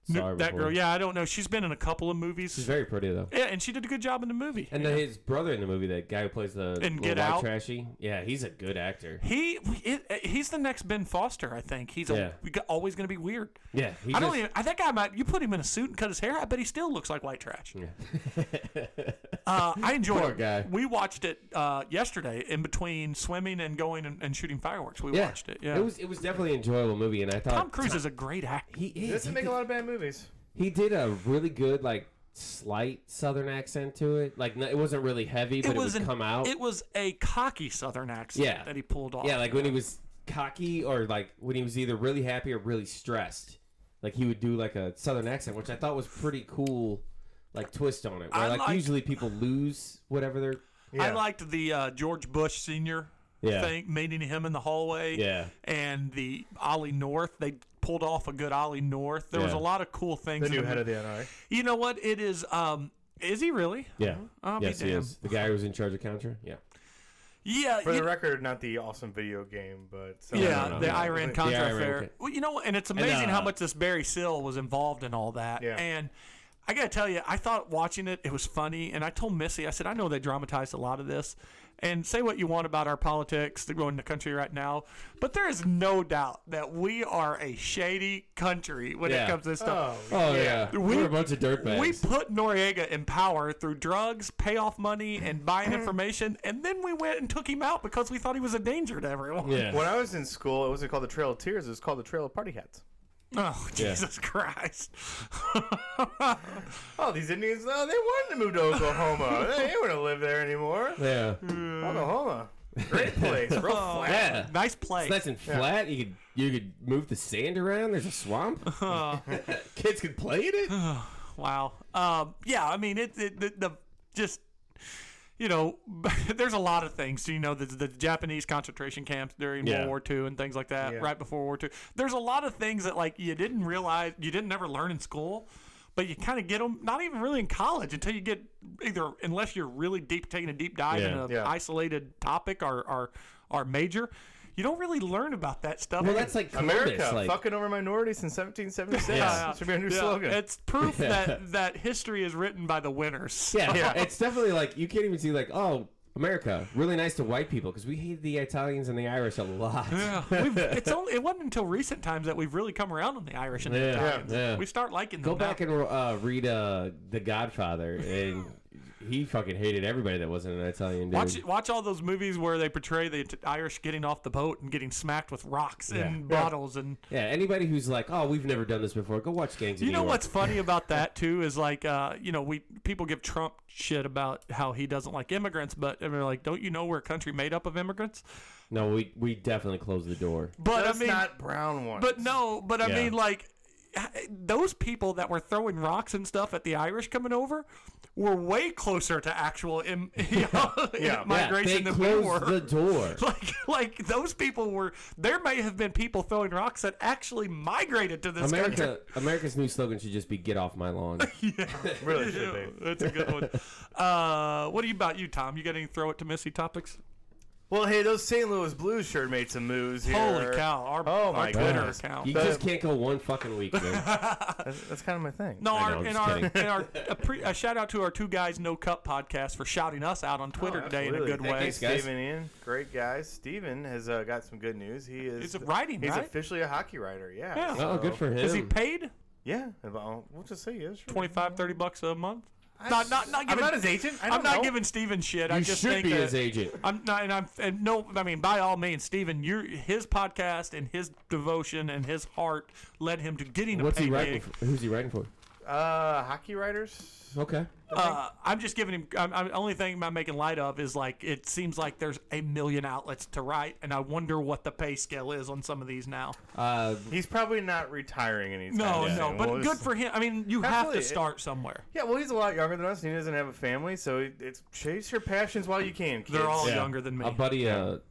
[SPEAKER 2] saw her
[SPEAKER 1] That
[SPEAKER 2] before.
[SPEAKER 1] girl, yeah, I don't know. She's been in a couple of movies.
[SPEAKER 2] She's very pretty though.
[SPEAKER 1] Yeah, and she did a good job in the movie.
[SPEAKER 2] And then his brother in the movie, that guy who plays the
[SPEAKER 1] In
[SPEAKER 2] little
[SPEAKER 1] Get
[SPEAKER 2] white
[SPEAKER 1] Out?
[SPEAKER 2] trashy. Yeah, he's a good actor.
[SPEAKER 1] He's the next Ben Foster, I think. He's always going to be weird.
[SPEAKER 2] Yeah, he
[SPEAKER 1] That guy might. You put him in a suit and cut his hair, I bet he still looks like white trash.
[SPEAKER 2] Yeah.
[SPEAKER 1] I enjoyed
[SPEAKER 2] Poor
[SPEAKER 1] it.
[SPEAKER 2] guy.
[SPEAKER 1] We watched it yesterday in between swimming and going and shooting fireworks. We watched it. Yeah,
[SPEAKER 2] It was definitely an enjoyable movie, and I thought
[SPEAKER 1] Tom Cruise is a great actor.
[SPEAKER 2] he
[SPEAKER 3] He
[SPEAKER 2] is.
[SPEAKER 3] doesn't make a lot of bad movies.
[SPEAKER 2] He did a really good slight Southern accent to it. It wasn't really heavy, but it would come out.
[SPEAKER 1] It was a cocky Southern accent
[SPEAKER 2] Yeah.
[SPEAKER 1] that he pulled off.
[SPEAKER 2] Yeah, when he was cocky or when he was either really happy or really stressed. He would do a Southern accent, which I thought was pretty cool, twist on it. Where usually people lose whatever they're.
[SPEAKER 3] Yeah.
[SPEAKER 1] I liked the George Bush Sr. thing, meeting him in the hallway.
[SPEAKER 2] Yeah.
[SPEAKER 1] And the Ollie North. They pulled off a good Ollie North. There was a lot of cool things.
[SPEAKER 3] The new head of the NRA.
[SPEAKER 1] You know what? It is. Is he really?
[SPEAKER 2] Yeah.
[SPEAKER 1] I'll be
[SPEAKER 2] Yes, he
[SPEAKER 1] damned.
[SPEAKER 2] is. The guy who was in charge of Contra. Yeah.
[SPEAKER 1] Yeah.
[SPEAKER 3] For the record, not the awesome video game, but
[SPEAKER 1] Yeah,
[SPEAKER 2] no,
[SPEAKER 1] the
[SPEAKER 2] no.
[SPEAKER 1] Iran Contra
[SPEAKER 2] The Iran
[SPEAKER 1] affair.
[SPEAKER 2] Con-
[SPEAKER 1] Well, and it's amazing
[SPEAKER 2] And,
[SPEAKER 1] how much this Barry Seal was involved in all that.
[SPEAKER 3] Yeah.
[SPEAKER 1] And I got to tell you, I thought watching it was funny. And I told Missy, I said, I know they dramatized a lot of this. And say what you want about our politics that go in the country right now, but there is no doubt that we are a shady country when it comes to this stuff.
[SPEAKER 2] Oh yeah. We're a bunch of dirtbags.
[SPEAKER 1] We put Noriega in power through drugs, payoff money, and buying information, and then we went and took him out because we thought he was a danger to everyone.
[SPEAKER 2] Yeah.
[SPEAKER 3] When I was in school, it wasn't called the Trail of Tears. It was called the Trail of Party Hats.
[SPEAKER 1] Oh, Jesus Christ.
[SPEAKER 3] Oh, these Indians, they wanted to move to Oklahoma. They ain't want to live there anymore.
[SPEAKER 2] Yeah.
[SPEAKER 3] Oklahoma. Great place. Real flat.
[SPEAKER 2] Yeah.
[SPEAKER 1] Nice play.
[SPEAKER 2] It's nice and flat. You could move the sand around. There's a swamp. Kids could play in it.
[SPEAKER 1] Wow. Yeah, I mean, there's a lot of things. The Japanese concentration camps during World War II and things like that, right before World War II. There's a lot of things that, you didn't realize, you didn't ever learn in school, but you kind of get them, not even really in college, until you get unless you're really taking a deep dive in an isolated topic or major. You don't really learn about that stuff.
[SPEAKER 2] Well, that's like Columbus,
[SPEAKER 3] America, fucking over minorities since 1776. That should be a new slogan.
[SPEAKER 1] It's proof that history is written by the winners.
[SPEAKER 2] Yeah, it's definitely you can't even see oh, America, really nice to white people because we hate the Italians and the Irish a lot.
[SPEAKER 1] Yeah, it wasn't until recent times that we've really come around on the Irish and the Italians.
[SPEAKER 2] Yeah.
[SPEAKER 1] We start liking them.
[SPEAKER 2] Go back and read The Godfather, and he fucking hated everybody that wasn't an Italian dude.
[SPEAKER 1] Watch all those movies where they portray the Irish getting off the boat and getting smacked with rocks and bottles and.
[SPEAKER 2] Yeah, anybody who's oh, we've never done this before, go watch Gangs of New York.
[SPEAKER 1] What's funny about that too is people give Trump shit about how he doesn't like immigrants, but they're like, don't you know we're a country made up of immigrants?
[SPEAKER 2] No, we definitely closed the door.
[SPEAKER 1] But
[SPEAKER 3] That's not brown ones.
[SPEAKER 1] I mean those people that were throwing rocks and stuff at the Irish coming over were way closer to actual migration than we were.
[SPEAKER 2] The door.
[SPEAKER 1] Like those people were. There may have been people throwing rocks that actually migrated to this country.
[SPEAKER 2] America's new slogan should just be "Get off my lawn."
[SPEAKER 3] Really should be.
[SPEAKER 1] That's a good one. What about you, Tom? You got any throw it to Missy topics?
[SPEAKER 3] Well, hey, those St. Louis Blues sure made some moves here.
[SPEAKER 1] Holy cow! Our
[SPEAKER 3] my
[SPEAKER 1] Twitter
[SPEAKER 3] goodness.
[SPEAKER 1] account.
[SPEAKER 2] You just can't go one fucking week, man.
[SPEAKER 3] That's kind of my thing.
[SPEAKER 1] No,
[SPEAKER 2] I know,
[SPEAKER 1] a shout out to our Two Guys No Cup podcast for shouting us out on Twitter today in a good way.
[SPEAKER 3] Thanks, guys. Steven Ian, great guys. Steven has got some good news.
[SPEAKER 1] He's writing,
[SPEAKER 3] He's
[SPEAKER 1] right?
[SPEAKER 3] officially a hockey writer. Yeah.
[SPEAKER 1] Yeah.
[SPEAKER 2] Oh, good for him.
[SPEAKER 1] Is he paid?
[SPEAKER 3] Yeah. We'll just say yes. Sure.
[SPEAKER 1] $25-$30 a month. Not giving,
[SPEAKER 3] I'm not his agent.
[SPEAKER 1] I'm not giving Steven shit.
[SPEAKER 2] You
[SPEAKER 1] I just
[SPEAKER 2] should
[SPEAKER 1] think
[SPEAKER 2] be
[SPEAKER 1] that
[SPEAKER 2] his agent.
[SPEAKER 1] I'm not, I mean, by all means, Steven, his podcast and his devotion and his heart led him to getting a
[SPEAKER 2] What's
[SPEAKER 1] paid
[SPEAKER 2] he writing
[SPEAKER 1] gig.
[SPEAKER 2] for? Who's he writing for?
[SPEAKER 3] Hockey writers.
[SPEAKER 2] Okay.
[SPEAKER 1] I'm just giving him. The only thing I'm making light of is it seems like there's a million outlets to write, and I wonder what the pay scale is on some of these now.
[SPEAKER 3] He's probably not retiring anytime soon.
[SPEAKER 1] No, but good for him. I mean, you have to
[SPEAKER 3] Absolutely.
[SPEAKER 1] start somewhere.
[SPEAKER 3] Yeah, well, he's a lot younger than us, and he doesn't have a family, so it's chase your passions while you can. Kids.
[SPEAKER 1] They're all younger than me.
[SPEAKER 2] A buddy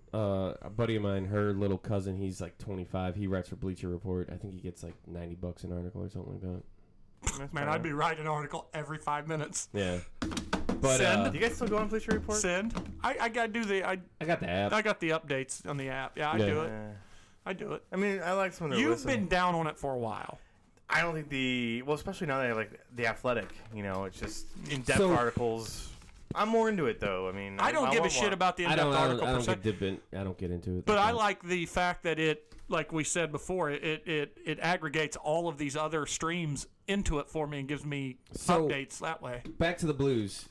[SPEAKER 2] of mine, her little cousin, he's 25. He writes for Bleacher Report. I think he gets $90 an article or something like that.
[SPEAKER 1] Man, I'd be writing an article every 5 minutes.
[SPEAKER 2] Yeah. But
[SPEAKER 1] Send.
[SPEAKER 3] Do you guys still go on Bleacher Report?
[SPEAKER 1] Send. I got to do the.
[SPEAKER 2] I got the app.
[SPEAKER 1] I got the updates on the app. Yeah, I do it. I do it.
[SPEAKER 3] I mean, I like some of their
[SPEAKER 1] You've
[SPEAKER 3] listening.
[SPEAKER 1] been down on it for a while.
[SPEAKER 3] I don't think especially now that I have like The Athletic, it's just in-depth
[SPEAKER 2] So-
[SPEAKER 3] articles. I'm more into it though. I mean,
[SPEAKER 1] I don't give a
[SPEAKER 3] want
[SPEAKER 1] shit
[SPEAKER 3] more.
[SPEAKER 1] about the
[SPEAKER 2] I
[SPEAKER 1] in-depth
[SPEAKER 2] don't
[SPEAKER 1] article per se.
[SPEAKER 2] I don't get into it.
[SPEAKER 1] But
[SPEAKER 2] that
[SPEAKER 1] I
[SPEAKER 2] much.
[SPEAKER 1] like the fact that it, like we said before, it aggregates all of these other streams into it for me and gives me
[SPEAKER 2] So-
[SPEAKER 1] updates that way.
[SPEAKER 2] Back to the Blues.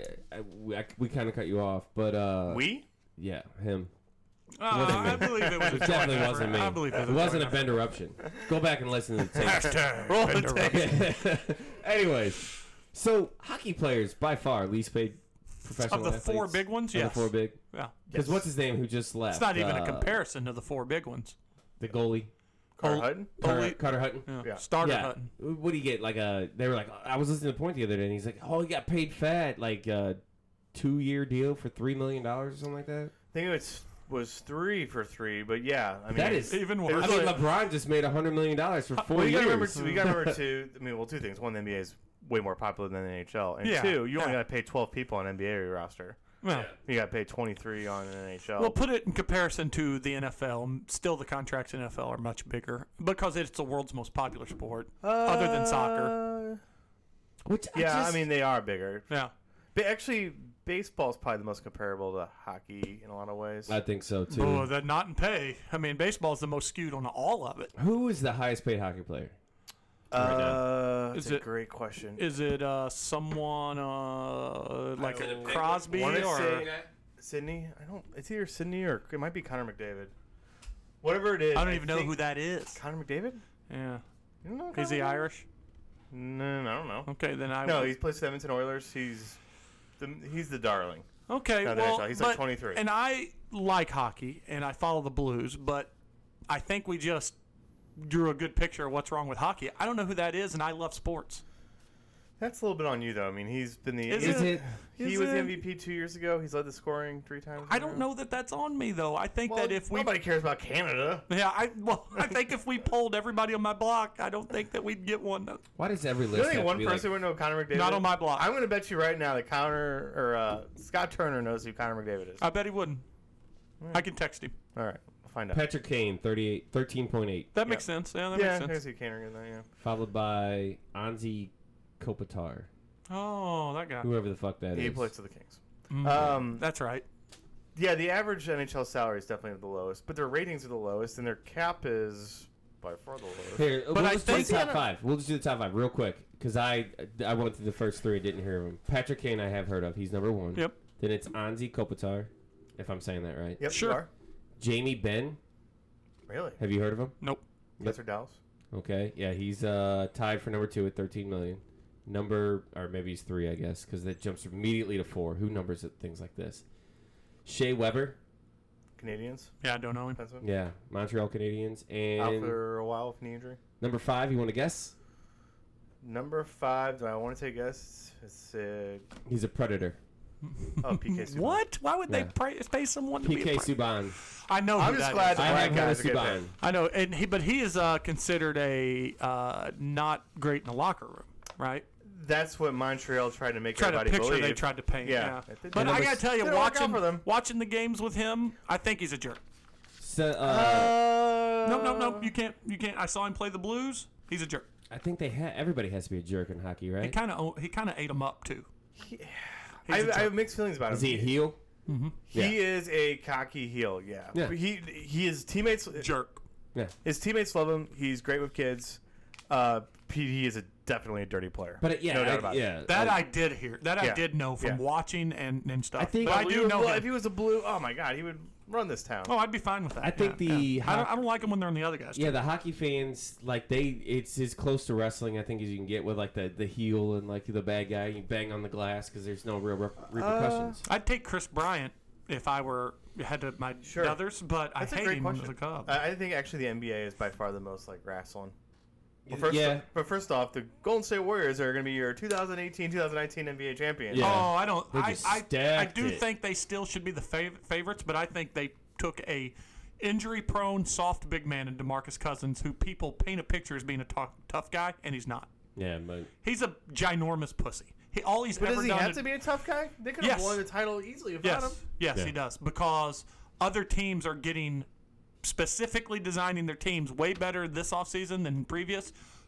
[SPEAKER 2] We kind of cut you off, but
[SPEAKER 3] We?
[SPEAKER 2] yeah, him.
[SPEAKER 1] I believe it was a
[SPEAKER 2] It
[SPEAKER 1] joint
[SPEAKER 2] definitely
[SPEAKER 1] effort.
[SPEAKER 2] wasn't me.
[SPEAKER 1] I believe
[SPEAKER 2] It wasn't a bend eruption. Go back and listen to the tape.
[SPEAKER 1] Hashtag
[SPEAKER 3] Roll the
[SPEAKER 1] Bender
[SPEAKER 3] tape.
[SPEAKER 1] Rupture.
[SPEAKER 2] Anyways, so hockey players by far least paid professional
[SPEAKER 1] Of the four
[SPEAKER 2] athletes.
[SPEAKER 1] big ones,
[SPEAKER 2] Of
[SPEAKER 1] yes.
[SPEAKER 2] the four big.
[SPEAKER 1] Yeah.
[SPEAKER 2] Because what's his name who just left?
[SPEAKER 1] It's not even a comparison to the four big ones.
[SPEAKER 2] The goalie.
[SPEAKER 3] Carter Hutton?
[SPEAKER 2] Carter Hutton.
[SPEAKER 3] Yeah.
[SPEAKER 1] Starter
[SPEAKER 2] Yeah.
[SPEAKER 1] Hutton.
[SPEAKER 2] What do you get? They were like, I was listening to Point the other day, and he's like, oh, he got paid fat, 2-year deal for $3 million or something like that.
[SPEAKER 3] I think it was 3 for 3, but yeah, I mean
[SPEAKER 2] That is
[SPEAKER 1] Even
[SPEAKER 3] it
[SPEAKER 1] worse.
[SPEAKER 3] was
[SPEAKER 2] I mean,
[SPEAKER 3] like-
[SPEAKER 2] LeBron just made $100 million for 4
[SPEAKER 3] Well, you
[SPEAKER 2] years.
[SPEAKER 3] gotta remember two. I mean, two things. One, the NBA is way more popular than the NHL, and
[SPEAKER 1] Yeah,
[SPEAKER 3] two, you only
[SPEAKER 1] yeah.
[SPEAKER 3] got to pay 12 people on NBA roster.
[SPEAKER 1] Well,
[SPEAKER 3] You got to pay 23 on an NHL.
[SPEAKER 1] well, put it in comparison to the NFL. Still, the contracts in NFL are much bigger because it's the world's most popular sport, other than soccer.
[SPEAKER 2] Which
[SPEAKER 3] Yeah, I mean they are bigger.
[SPEAKER 1] Yeah.
[SPEAKER 3] But actually, baseball's probably the most comparable to hockey in a lot of ways.
[SPEAKER 2] I think so too.
[SPEAKER 1] Oh, the not in pay. I mean, baseball is the most skewed on all of it.
[SPEAKER 2] Who is the highest paid hockey player?
[SPEAKER 3] That's
[SPEAKER 1] Is
[SPEAKER 3] a
[SPEAKER 1] it-
[SPEAKER 3] great question.
[SPEAKER 1] Is it someone like
[SPEAKER 3] I don't
[SPEAKER 1] Crosby
[SPEAKER 3] wanna
[SPEAKER 1] or?
[SPEAKER 3] say- Sydney? It's either Sydney or it might be Connor McDavid. Whatever it is.
[SPEAKER 1] I don't even know
[SPEAKER 3] think-
[SPEAKER 1] who that is.
[SPEAKER 3] Connor McDavid?
[SPEAKER 1] Yeah.
[SPEAKER 3] You don't know
[SPEAKER 1] Is he
[SPEAKER 3] Connor McDavid?
[SPEAKER 1] Irish?
[SPEAKER 3] No, I don't know.
[SPEAKER 1] Okay, then I.
[SPEAKER 3] No,
[SPEAKER 1] would-
[SPEAKER 3] he plays for the Edmonton Oilers. He's the darling.
[SPEAKER 1] Okay,
[SPEAKER 3] No,
[SPEAKER 1] well,
[SPEAKER 3] he's like
[SPEAKER 1] but-
[SPEAKER 3] 23.
[SPEAKER 1] And I like hockey, and I follow the Blues, but I think we just drew a good picture of what's wrong with hockey. I don't know who that is, and I love sports.
[SPEAKER 3] That's a little bit on you, though. I mean, he's been the
[SPEAKER 1] Is
[SPEAKER 2] Is it?
[SPEAKER 3] he
[SPEAKER 1] Is
[SPEAKER 3] was the
[SPEAKER 1] it?
[SPEAKER 3] MVP 2 years ago. He's led the scoring 3 times.
[SPEAKER 1] I don't know that that's on me, though. I think
[SPEAKER 3] Well,
[SPEAKER 1] that if we.
[SPEAKER 3] nobody cares about Canada.
[SPEAKER 1] Yeah, I think if we polled everybody on my block, I don't think that we'd get one.
[SPEAKER 2] Why does every
[SPEAKER 3] You
[SPEAKER 2] list
[SPEAKER 3] think
[SPEAKER 2] have
[SPEAKER 3] one
[SPEAKER 2] to be
[SPEAKER 3] person would know Connor McDavid?
[SPEAKER 1] Not on my block.
[SPEAKER 3] I'm going to bet you right now that Scott Turner knows who Connor McDavid is.
[SPEAKER 1] I bet he wouldn't. I can text him.
[SPEAKER 3] All right, we'll find out.
[SPEAKER 2] Patrick Kane, 13.8,
[SPEAKER 1] That makes sense. Yeah, that
[SPEAKER 3] Yeah,
[SPEAKER 1] makes
[SPEAKER 3] I can
[SPEAKER 1] sense.
[SPEAKER 3] see Kane in that. Yeah.
[SPEAKER 2] followed by Anzi Kopitar,
[SPEAKER 1] Oh, that guy.
[SPEAKER 3] Mm-hmm.
[SPEAKER 2] whoever the fuck that is.
[SPEAKER 3] He plays for the Kings.
[SPEAKER 1] Mm, that's right.
[SPEAKER 3] Yeah, the average NHL salary is definitely the lowest, but their ratings are the lowest, and their cap is by far the lowest.
[SPEAKER 2] Here,
[SPEAKER 1] But
[SPEAKER 2] we'll
[SPEAKER 1] I
[SPEAKER 2] just do the
[SPEAKER 1] think-
[SPEAKER 2] top five. We'll just do the top five real quick because I went through the first three, didn't hear of him. Patrick Kane, I have heard of. He's number one.
[SPEAKER 1] Yep.
[SPEAKER 2] Then it's Anzi Kopitar, if I'm saying that right.
[SPEAKER 3] Yep,
[SPEAKER 1] Sure.
[SPEAKER 3] you are.
[SPEAKER 2] Jamie Benn,
[SPEAKER 3] Really?
[SPEAKER 2] have you heard of him?
[SPEAKER 1] Nope.
[SPEAKER 3] That's for Dallas.
[SPEAKER 2] Okay, yeah, he's tied for number 2 at 13 million. Or maybe he's 3, I guess, because that jumps immediately to 4. Who numbers it? Things like this. Shea Weber,
[SPEAKER 3] Canadians.
[SPEAKER 1] Yeah, I don't know him.
[SPEAKER 3] Defenseman.
[SPEAKER 2] yeah, Montreal Canadiens,
[SPEAKER 3] Out
[SPEAKER 2] and
[SPEAKER 3] for a while with knee injury.
[SPEAKER 2] number 5. You want to guess?
[SPEAKER 3] Number 5. Do I want to take a guess? It's
[SPEAKER 2] He's a Predator.
[SPEAKER 3] PK Subban.
[SPEAKER 1] What? Why would
[SPEAKER 2] Yeah.
[SPEAKER 1] they pay someone to be
[SPEAKER 2] PK
[SPEAKER 1] a pri-
[SPEAKER 2] Subban.
[SPEAKER 1] I know
[SPEAKER 3] I'm
[SPEAKER 1] who
[SPEAKER 3] just
[SPEAKER 1] that
[SPEAKER 3] glad
[SPEAKER 1] is.
[SPEAKER 3] that
[SPEAKER 2] I
[SPEAKER 3] black
[SPEAKER 2] have heard of
[SPEAKER 3] guys get
[SPEAKER 2] Subban.
[SPEAKER 3] paid.
[SPEAKER 1] I know, and but he is considered a not great in the locker room, right?
[SPEAKER 3] That's what Montreal tried to make
[SPEAKER 1] Tried a
[SPEAKER 3] everybody
[SPEAKER 1] picture
[SPEAKER 3] believe.
[SPEAKER 1] they tried to paint.
[SPEAKER 3] Yeah.
[SPEAKER 1] Yeah.
[SPEAKER 3] It did-
[SPEAKER 1] But
[SPEAKER 3] And
[SPEAKER 1] I
[SPEAKER 2] number
[SPEAKER 1] gotta tell you,
[SPEAKER 3] didn't work out for them.
[SPEAKER 1] watching the games with him, I think he's a jerk.
[SPEAKER 2] So,
[SPEAKER 1] No, you can't. I saw him play the Blues. He's a jerk.
[SPEAKER 2] I think everybody has to be a jerk in hockey,
[SPEAKER 1] He
[SPEAKER 2] right?
[SPEAKER 1] kind of ate him up too.
[SPEAKER 3] I
[SPEAKER 1] He's a
[SPEAKER 3] have
[SPEAKER 1] jerk.
[SPEAKER 3] mixed feelings about him.
[SPEAKER 2] Is he a heel?
[SPEAKER 3] He is a cocky heel. Yeah.
[SPEAKER 2] Yeah.
[SPEAKER 3] But his teammates
[SPEAKER 1] Jerk.
[SPEAKER 2] Yeah.
[SPEAKER 3] his teammates love him. He's great with kids. He is definitely a dirty player.
[SPEAKER 2] But yeah,
[SPEAKER 3] no doubt about it.
[SPEAKER 2] yeah.
[SPEAKER 1] That I did hear. That I
[SPEAKER 3] Yeah.
[SPEAKER 1] did know from
[SPEAKER 3] Yeah.
[SPEAKER 1] watching and stuff.
[SPEAKER 2] I think-
[SPEAKER 1] but I do know
[SPEAKER 3] If
[SPEAKER 1] him.
[SPEAKER 3] he was a blue, oh my god, he would run this town.
[SPEAKER 1] Oh, I'd be fine with that.
[SPEAKER 2] I think
[SPEAKER 1] yeah,
[SPEAKER 2] the
[SPEAKER 1] yeah. I don't like him when they're on the other guys.
[SPEAKER 2] Yeah, the hockey fans it's as close to wrestling I think as you can get with like the heel and like the bad guy. You bang on the glass because there's no real repercussions.
[SPEAKER 1] I'd take Chris Bryant if I had to my
[SPEAKER 3] Sure.
[SPEAKER 1] others, but
[SPEAKER 3] That's
[SPEAKER 1] I
[SPEAKER 3] a
[SPEAKER 1] hate
[SPEAKER 3] great
[SPEAKER 1] him
[SPEAKER 3] question.
[SPEAKER 1] as a Cub.
[SPEAKER 3] I think actually the NBA is by far the most like wrestling.
[SPEAKER 2] Yeah.
[SPEAKER 3] But first off, the Golden State Warriors are going to be your 2018-2019 NBA champions.
[SPEAKER 2] Yeah.
[SPEAKER 1] Oh, I don't.
[SPEAKER 2] They
[SPEAKER 1] I
[SPEAKER 2] just
[SPEAKER 1] I
[SPEAKER 2] stacked
[SPEAKER 1] do
[SPEAKER 2] it.
[SPEAKER 1] think they still should be the favorites, but I think they took a injury-prone, soft big man in DeMarcus Cousins, who people paint a picture as being a tough guy, and he's not.
[SPEAKER 2] Yeah, but
[SPEAKER 1] He's a ginormous pussy. All he's
[SPEAKER 3] But
[SPEAKER 1] ever
[SPEAKER 3] does he
[SPEAKER 1] done.
[SPEAKER 3] have to be a tough guy? They could have
[SPEAKER 1] Yes.
[SPEAKER 3] won the title easily without
[SPEAKER 1] Yes,
[SPEAKER 3] him.
[SPEAKER 1] yes,
[SPEAKER 2] Yeah.
[SPEAKER 1] he does, because other teams are getting specifically designing their teams way better this offseason than previous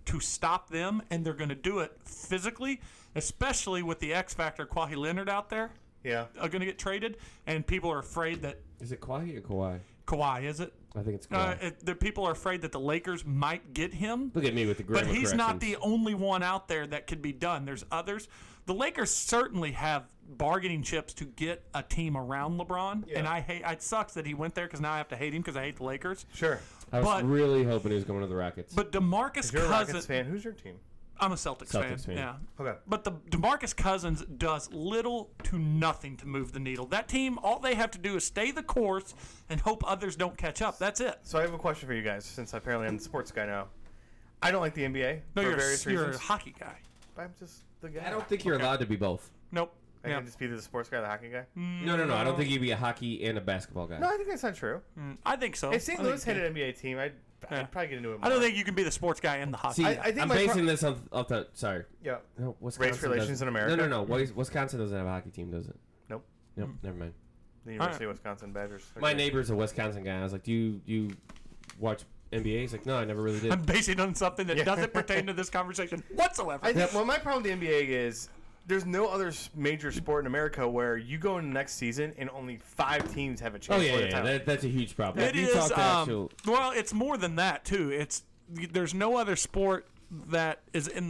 [SPEAKER 1] to stop them, and they're going to do it physically, especially with the X factor Kawhi Leonard out there.
[SPEAKER 3] Yeah.
[SPEAKER 1] Are going to get traded, and people are afraid that
[SPEAKER 2] Is it Kawhi or Kawhi?
[SPEAKER 1] Kawhi, is it?
[SPEAKER 2] I think it's Kawhi.
[SPEAKER 1] The people are afraid that the Lakers might get him.
[SPEAKER 2] Look at me with the grammar
[SPEAKER 1] But he's not
[SPEAKER 2] corrections.
[SPEAKER 1] the only one out there that could be done. There's others. The Lakers certainly have bargaining chips to get a team around LeBron, and I hate. It sucks that he went there because now I have to hate him because I hate the Lakers.
[SPEAKER 3] Sure.
[SPEAKER 2] I was
[SPEAKER 1] but-
[SPEAKER 2] really hoping he was going to the Rockets.
[SPEAKER 1] But DeMarcus
[SPEAKER 3] If you're a Rockets
[SPEAKER 1] Cousins,
[SPEAKER 3] fan, who's your team?
[SPEAKER 1] I'm a Celtics fan.
[SPEAKER 2] fan.
[SPEAKER 1] Yeah.
[SPEAKER 3] Okay.
[SPEAKER 1] But the DeMarcus Cousins does little to nothing to move the needle. That team, all they have to do is stay the course and hope others don't catch up. That's it.
[SPEAKER 3] So I have a question for you guys, since apparently I'm the sports guy now. I don't like the NBA
[SPEAKER 1] No,
[SPEAKER 3] for
[SPEAKER 1] you're
[SPEAKER 3] various
[SPEAKER 1] a
[SPEAKER 3] reasons.
[SPEAKER 1] hockey guy.
[SPEAKER 3] I'm just the guy.
[SPEAKER 2] I don't think you're allowed to be both.
[SPEAKER 1] Nope.
[SPEAKER 3] I
[SPEAKER 1] Yeah.
[SPEAKER 3] can just be the sports guy, the hockey guy.
[SPEAKER 2] No. I don't think you'd be a hockey and a basketball guy.
[SPEAKER 3] No, I think that's not true.
[SPEAKER 1] I think so.
[SPEAKER 3] If St.
[SPEAKER 1] I
[SPEAKER 3] Louis
[SPEAKER 1] think
[SPEAKER 3] had
[SPEAKER 1] you
[SPEAKER 3] an NBA team, I'd probably get into it more.
[SPEAKER 1] I don't think you can be the sports guy and the hockey
[SPEAKER 2] See,
[SPEAKER 1] guy.
[SPEAKER 3] I think
[SPEAKER 2] I'm
[SPEAKER 3] my
[SPEAKER 2] basing this off the. Sorry.
[SPEAKER 3] Yeah.
[SPEAKER 2] No, Wisconsin
[SPEAKER 3] Race relations
[SPEAKER 2] doesn't-
[SPEAKER 3] in America?
[SPEAKER 2] No. Wisconsin doesn't have a hockey team, does it?
[SPEAKER 3] Nope.
[SPEAKER 2] Nope. Never mind.
[SPEAKER 3] The University of Wisconsin Badgers.
[SPEAKER 2] My neighbor's a Wisconsin guy. I was like, "Do you watch NBA?" He's like, "No, I never really did."
[SPEAKER 1] I'm basing it on something that doesn't pertain to this conversation whatsoever.
[SPEAKER 3] I think, well, my problem with the NBA is there's no other major sport in America where you go in the next season and only 5 teams have a chance
[SPEAKER 2] Oh
[SPEAKER 3] for
[SPEAKER 2] yeah,
[SPEAKER 3] the
[SPEAKER 2] yeah.
[SPEAKER 3] title.
[SPEAKER 2] That's a huge problem.
[SPEAKER 1] It
[SPEAKER 2] If you
[SPEAKER 1] is.
[SPEAKER 2] talk to actual,
[SPEAKER 1] Well, it's more than that too. There's no other sport that is in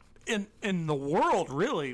[SPEAKER 1] the world really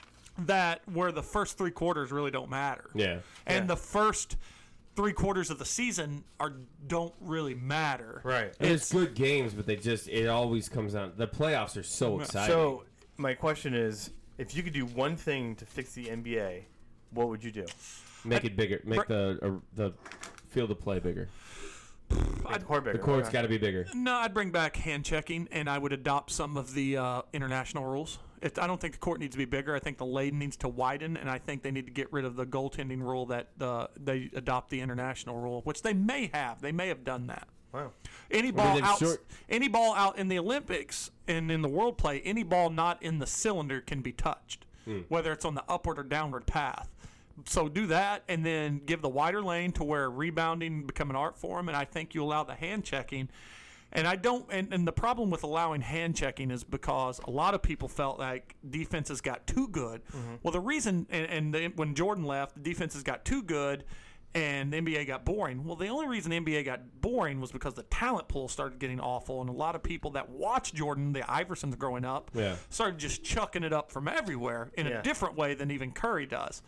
[SPEAKER 1] that where the first 3 quarters really don't matter.
[SPEAKER 2] yeah.
[SPEAKER 1] And
[SPEAKER 3] Yeah.
[SPEAKER 1] the first 3 quarters of the season don't really matter.
[SPEAKER 3] Right.
[SPEAKER 2] And it's good games, but it always comes down. The playoffs are so exciting.
[SPEAKER 3] So my question is, if you could do one thing to fix the NBA, what would you do?
[SPEAKER 2] make it bigger. Make the field of play bigger.
[SPEAKER 3] Make the court bigger.
[SPEAKER 2] The court's
[SPEAKER 3] Okay.
[SPEAKER 2] got to be bigger.
[SPEAKER 1] No, I'd bring back hand checking, and I would adopt some of the international rules. I don't think the court needs to be bigger. I think the lane needs to widen, and I think they need to get rid of the goaltending rule that they adopt the international rule, which they may have. They may have done that.
[SPEAKER 3] Wow.
[SPEAKER 1] Any
[SPEAKER 2] Well,
[SPEAKER 1] ball
[SPEAKER 2] then
[SPEAKER 1] out,
[SPEAKER 2] short-
[SPEAKER 1] any ball out in the Olympics and in the world play, any ball not in the cylinder can be touched, whether it's on the upward or downward path. So do that, and then give the wider lane to where rebounding become an art form. And I think you allow the hand checking. And I don't. And the problem with allowing hand checking is because a lot of people felt like defenses got too good. Well, the reason when Jordan left, the defenses got too good. And the NBA got boring. Well, the only reason the NBA got boring was because the talent pool started getting awful, and a lot of people that watched Jordan, the Iversons growing up, started just chucking it up from everywhere in a different way than even Curry does.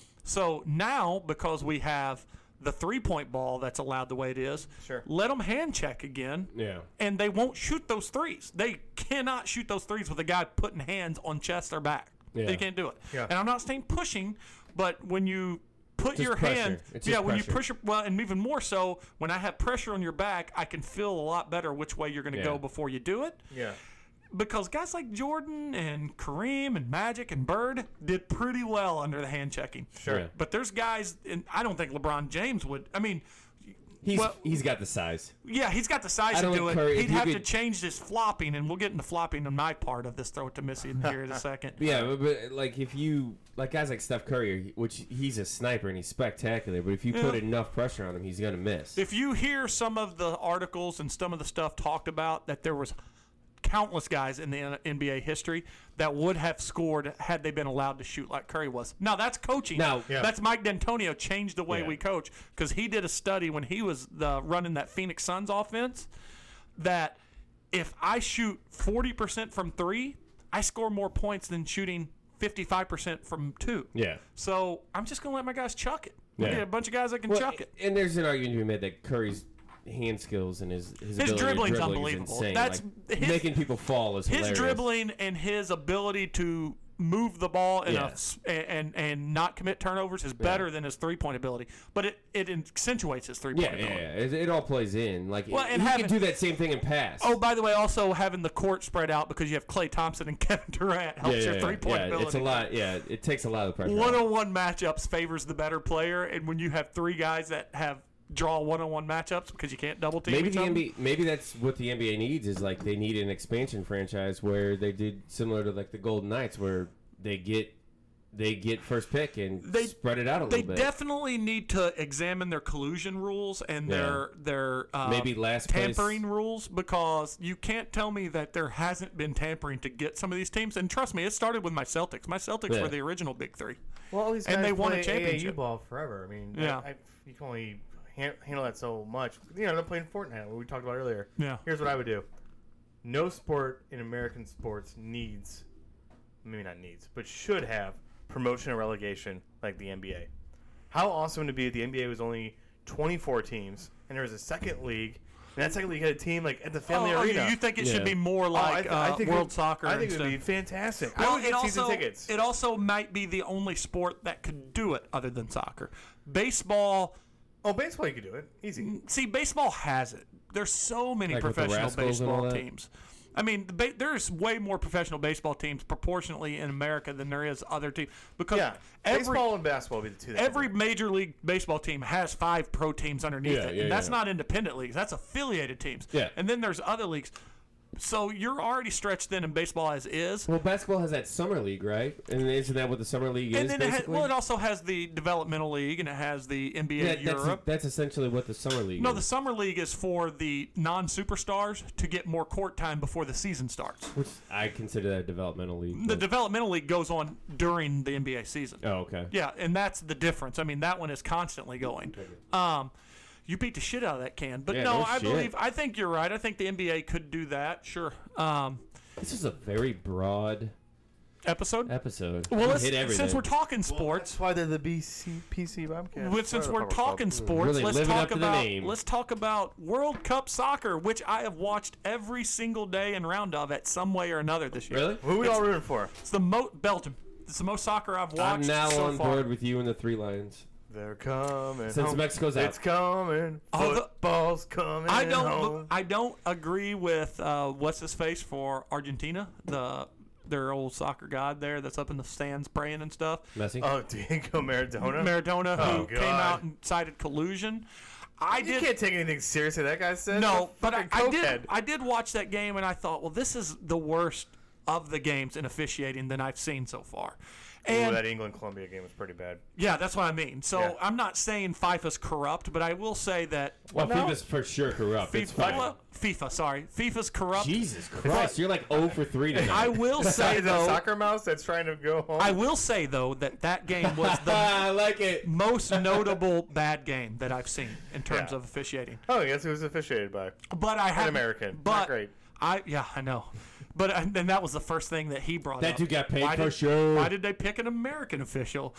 [SPEAKER 1] So now, because we have the three-point ball that's allowed the way it is, let them hand check again, and they won't shoot those threes. They cannot shoot those threes with a guy putting hands on chest or back. They can't do it.
[SPEAKER 3] Yeah.
[SPEAKER 1] And I'm not saying pushing, but when you put
[SPEAKER 2] Just
[SPEAKER 1] your
[SPEAKER 2] pressure.
[SPEAKER 1] hand,
[SPEAKER 2] It's just
[SPEAKER 1] when you
[SPEAKER 2] pressure.
[SPEAKER 1] push, and even more so, when I have pressure on your back, I can feel a lot better which way you're going to go before you do it.
[SPEAKER 3] Yeah.
[SPEAKER 1] Because guys like Jordan and Kareem and Magic and Bird did pretty well under the hand checking.
[SPEAKER 3] Sure.
[SPEAKER 2] Yeah.
[SPEAKER 1] But there's guys, and I don't think LeBron James would. I mean,
[SPEAKER 2] He's got the size.
[SPEAKER 1] yeah, he's got the size
[SPEAKER 2] I
[SPEAKER 1] to
[SPEAKER 2] don't
[SPEAKER 1] do it.
[SPEAKER 2] Curry- if
[SPEAKER 1] He'd
[SPEAKER 2] you
[SPEAKER 1] have to
[SPEAKER 2] could-
[SPEAKER 1] change this flopping, and we'll get into flopping on my part of this. Throw it to Missy in here in a second.
[SPEAKER 2] Yeah, but like if you like guys like Steph Curry, which he's a sniper and he's spectacular, but if you put enough pressure on him, he's gonna miss.
[SPEAKER 1] If you hear some of the articles and some of the stuff talked about that there was countless guys in the NBA history that would have scored had they been allowed to shoot like Curry was. Now that's coaching. That's Mike D'Antonio changed the way we coach because he did a study when he was running that Phoenix Suns offense that if I shoot 40% from 3, I score more points than shooting 55% from 2.
[SPEAKER 2] Yeah.
[SPEAKER 1] So I'm just gonna let my guys chuck it.
[SPEAKER 2] Yeah.
[SPEAKER 1] Get a bunch of guys that can
[SPEAKER 2] Well,
[SPEAKER 1] chuck it.
[SPEAKER 2] And there's an argument to be made that Curry's hand skills and his ability
[SPEAKER 1] dribbling's
[SPEAKER 2] to dribble
[SPEAKER 1] unbelievable.
[SPEAKER 2] is insane.
[SPEAKER 1] That's
[SPEAKER 2] like,
[SPEAKER 1] his-
[SPEAKER 2] making people fall is
[SPEAKER 1] His
[SPEAKER 2] hilarious.
[SPEAKER 1] dribbling and his ability to move the ball in and not commit turnovers is better than his 3-point ability. But it accentuates his 3-point ability.
[SPEAKER 2] It all plays in. Like
[SPEAKER 1] Well, and
[SPEAKER 2] he
[SPEAKER 1] having-
[SPEAKER 2] can do that same thing in pass.
[SPEAKER 1] Oh, by the way, also having the court spread out because you have Klay Thompson and Kevin Durant helps your 3-point ability.
[SPEAKER 2] It's a lot. Yeah, it takes a lot of pressure.
[SPEAKER 1] One-on-one matchups favors the better player, and when you have 3 guys that have draw one-on-one matchups because you can't double team
[SPEAKER 2] Maybe
[SPEAKER 1] each
[SPEAKER 2] the
[SPEAKER 1] other.
[SPEAKER 2] NBA, maybe that's what the NBA needs is like they need an expansion franchise where they did similar to like the Golden Knights where they get they get first pick and
[SPEAKER 1] They-
[SPEAKER 2] spread it out a
[SPEAKER 1] They
[SPEAKER 2] little bit.
[SPEAKER 1] definitely need to examine their collusion rules and their
[SPEAKER 2] Maybe last place.
[SPEAKER 1] tampering rules, because you can't tell me that there hasn't been tampering to get some of these teams. And trust me, it started with my Celtics. My Celtics
[SPEAKER 2] Yeah.
[SPEAKER 1] were the original Big Three.
[SPEAKER 3] Well, all these guys
[SPEAKER 1] And they won a
[SPEAKER 3] play
[SPEAKER 1] championship.
[SPEAKER 3] AAU ball forever. I mean,
[SPEAKER 1] Yeah.
[SPEAKER 3] you can only handle that so much. You know, they're playing Fortnite, what we talked about earlier.
[SPEAKER 1] Yeah.
[SPEAKER 3] Here's what I would do. No sport in American sports needs, maybe not needs, but should have promotion and relegation like the NBA. How awesome would it be if the NBA was only 24 teams and there was a second league, and that second league had a team like at the family arena?
[SPEAKER 1] You think it
[SPEAKER 2] Yeah.
[SPEAKER 1] should be more like
[SPEAKER 3] I think
[SPEAKER 1] World Soccer?
[SPEAKER 3] I think it
[SPEAKER 1] instead?
[SPEAKER 3] would be fantastic.
[SPEAKER 1] Well,
[SPEAKER 3] I would get season tickets.
[SPEAKER 1] It also might be the only sport that could do it other than soccer. Baseball.
[SPEAKER 3] Oh, baseball, you could do it. Easy.
[SPEAKER 1] See, baseball has it. There's so many
[SPEAKER 2] Like with the
[SPEAKER 1] professional
[SPEAKER 2] Rascals and all
[SPEAKER 1] baseball
[SPEAKER 2] that?
[SPEAKER 1] teams. I mean, there's way more professional baseball teams proportionately in America than there is other teams, because
[SPEAKER 3] Yeah.
[SPEAKER 1] every
[SPEAKER 3] Baseball and basketball would be the two. that
[SPEAKER 1] every
[SPEAKER 3] could do
[SPEAKER 1] major league baseball team has 5 pro teams underneath
[SPEAKER 2] Yeah,
[SPEAKER 1] it.
[SPEAKER 2] yeah,
[SPEAKER 1] And that's
[SPEAKER 2] yeah.
[SPEAKER 1] not independent leagues. That's affiliated teams.
[SPEAKER 2] Yeah.
[SPEAKER 1] And then there's other leagues. So you're already stretched thin in baseball as is.
[SPEAKER 2] Well, basketball has that summer league, right? And isn't that what the summer league
[SPEAKER 1] And
[SPEAKER 2] is,
[SPEAKER 1] then it,
[SPEAKER 2] basically?
[SPEAKER 1] it also has the developmental league, and it has the NBA Europe.
[SPEAKER 2] That's essentially what the summer league
[SPEAKER 1] No,
[SPEAKER 2] is.
[SPEAKER 1] the summer league is for the non-superstars to get more court time before the season starts.
[SPEAKER 2] Which I consider that a developmental league.
[SPEAKER 1] The
[SPEAKER 2] but-
[SPEAKER 1] developmental league goes on during the NBA season.
[SPEAKER 2] oh, okay.
[SPEAKER 1] Yeah, and that's the difference. I mean, that one is constantly going. You beat the shit out of that can, but
[SPEAKER 2] Yeah,
[SPEAKER 1] no,
[SPEAKER 2] no
[SPEAKER 1] I
[SPEAKER 2] shit.
[SPEAKER 1] I think you're right. I think the NBA could do that. Sure.
[SPEAKER 2] This is a very broad
[SPEAKER 1] Episode.
[SPEAKER 2] episode.
[SPEAKER 1] Well,
[SPEAKER 2] We
[SPEAKER 1] let's,
[SPEAKER 2] hit everything.
[SPEAKER 1] since we're talking
[SPEAKER 3] it.
[SPEAKER 1] sports,
[SPEAKER 3] That's why they're the PC Bobcats.
[SPEAKER 1] Well, since we're talking sports,
[SPEAKER 2] Really
[SPEAKER 1] let's
[SPEAKER 2] living
[SPEAKER 1] talk
[SPEAKER 2] up to the
[SPEAKER 1] about
[SPEAKER 2] name.
[SPEAKER 1] let's talk about World Cup soccer, which I have watched every single day and round of at some way or another this year.
[SPEAKER 2] Really?
[SPEAKER 3] Who are we all rooting for?
[SPEAKER 1] It's the Belgium. It's the most soccer I've watched
[SPEAKER 2] I'm now
[SPEAKER 1] so
[SPEAKER 2] on
[SPEAKER 1] far.
[SPEAKER 2] board with you and the Three Lions.
[SPEAKER 3] They're coming.
[SPEAKER 2] Since
[SPEAKER 3] home.
[SPEAKER 2] Mexico's out.
[SPEAKER 3] It's coming.
[SPEAKER 1] Oh, the-
[SPEAKER 3] Football's coming. home.
[SPEAKER 1] I don't agree with what's his face for Argentina, their old soccer god there that's up in the stands praying and stuff.
[SPEAKER 2] Messi?
[SPEAKER 3] Oh, Diego Maradona.
[SPEAKER 1] Maradona,
[SPEAKER 3] Oh,
[SPEAKER 1] who came
[SPEAKER 3] God.
[SPEAKER 1] out and cited collusion.
[SPEAKER 3] You can't take anything seriously that guy said.
[SPEAKER 1] No, but
[SPEAKER 3] Fucking
[SPEAKER 1] I did watch that game and I thought, well, this is the worst of the games in officiating that I've seen so far. And
[SPEAKER 3] that England-Colombia game was pretty bad.
[SPEAKER 1] yeah, that's what I mean. So
[SPEAKER 3] Yeah.
[SPEAKER 1] I'm not saying FIFA's corrupt, but I will say that
[SPEAKER 2] well,
[SPEAKER 3] no.
[SPEAKER 2] FIFA's for sure corrupt. It's fine.
[SPEAKER 1] FIFA's corrupt.
[SPEAKER 2] Jesus Christ, you're like 0 for 3 tonight.
[SPEAKER 1] I will say
[SPEAKER 3] Is that
[SPEAKER 1] though,
[SPEAKER 3] soccer mouse that's trying to go home?
[SPEAKER 1] I will say though that game was the
[SPEAKER 2] I like it.
[SPEAKER 1] most notable bad game that I've seen in terms
[SPEAKER 3] Yeah.
[SPEAKER 1] of officiating.
[SPEAKER 3] Oh, guess who was officiated by?
[SPEAKER 1] But I had
[SPEAKER 3] American.
[SPEAKER 1] But
[SPEAKER 3] Not great.
[SPEAKER 1] I know. But and that was the first thing that he brought
[SPEAKER 2] That
[SPEAKER 1] up.
[SPEAKER 2] dude got paid
[SPEAKER 1] Why
[SPEAKER 2] for
[SPEAKER 1] did-
[SPEAKER 2] sure.
[SPEAKER 1] Why did they pick an American official?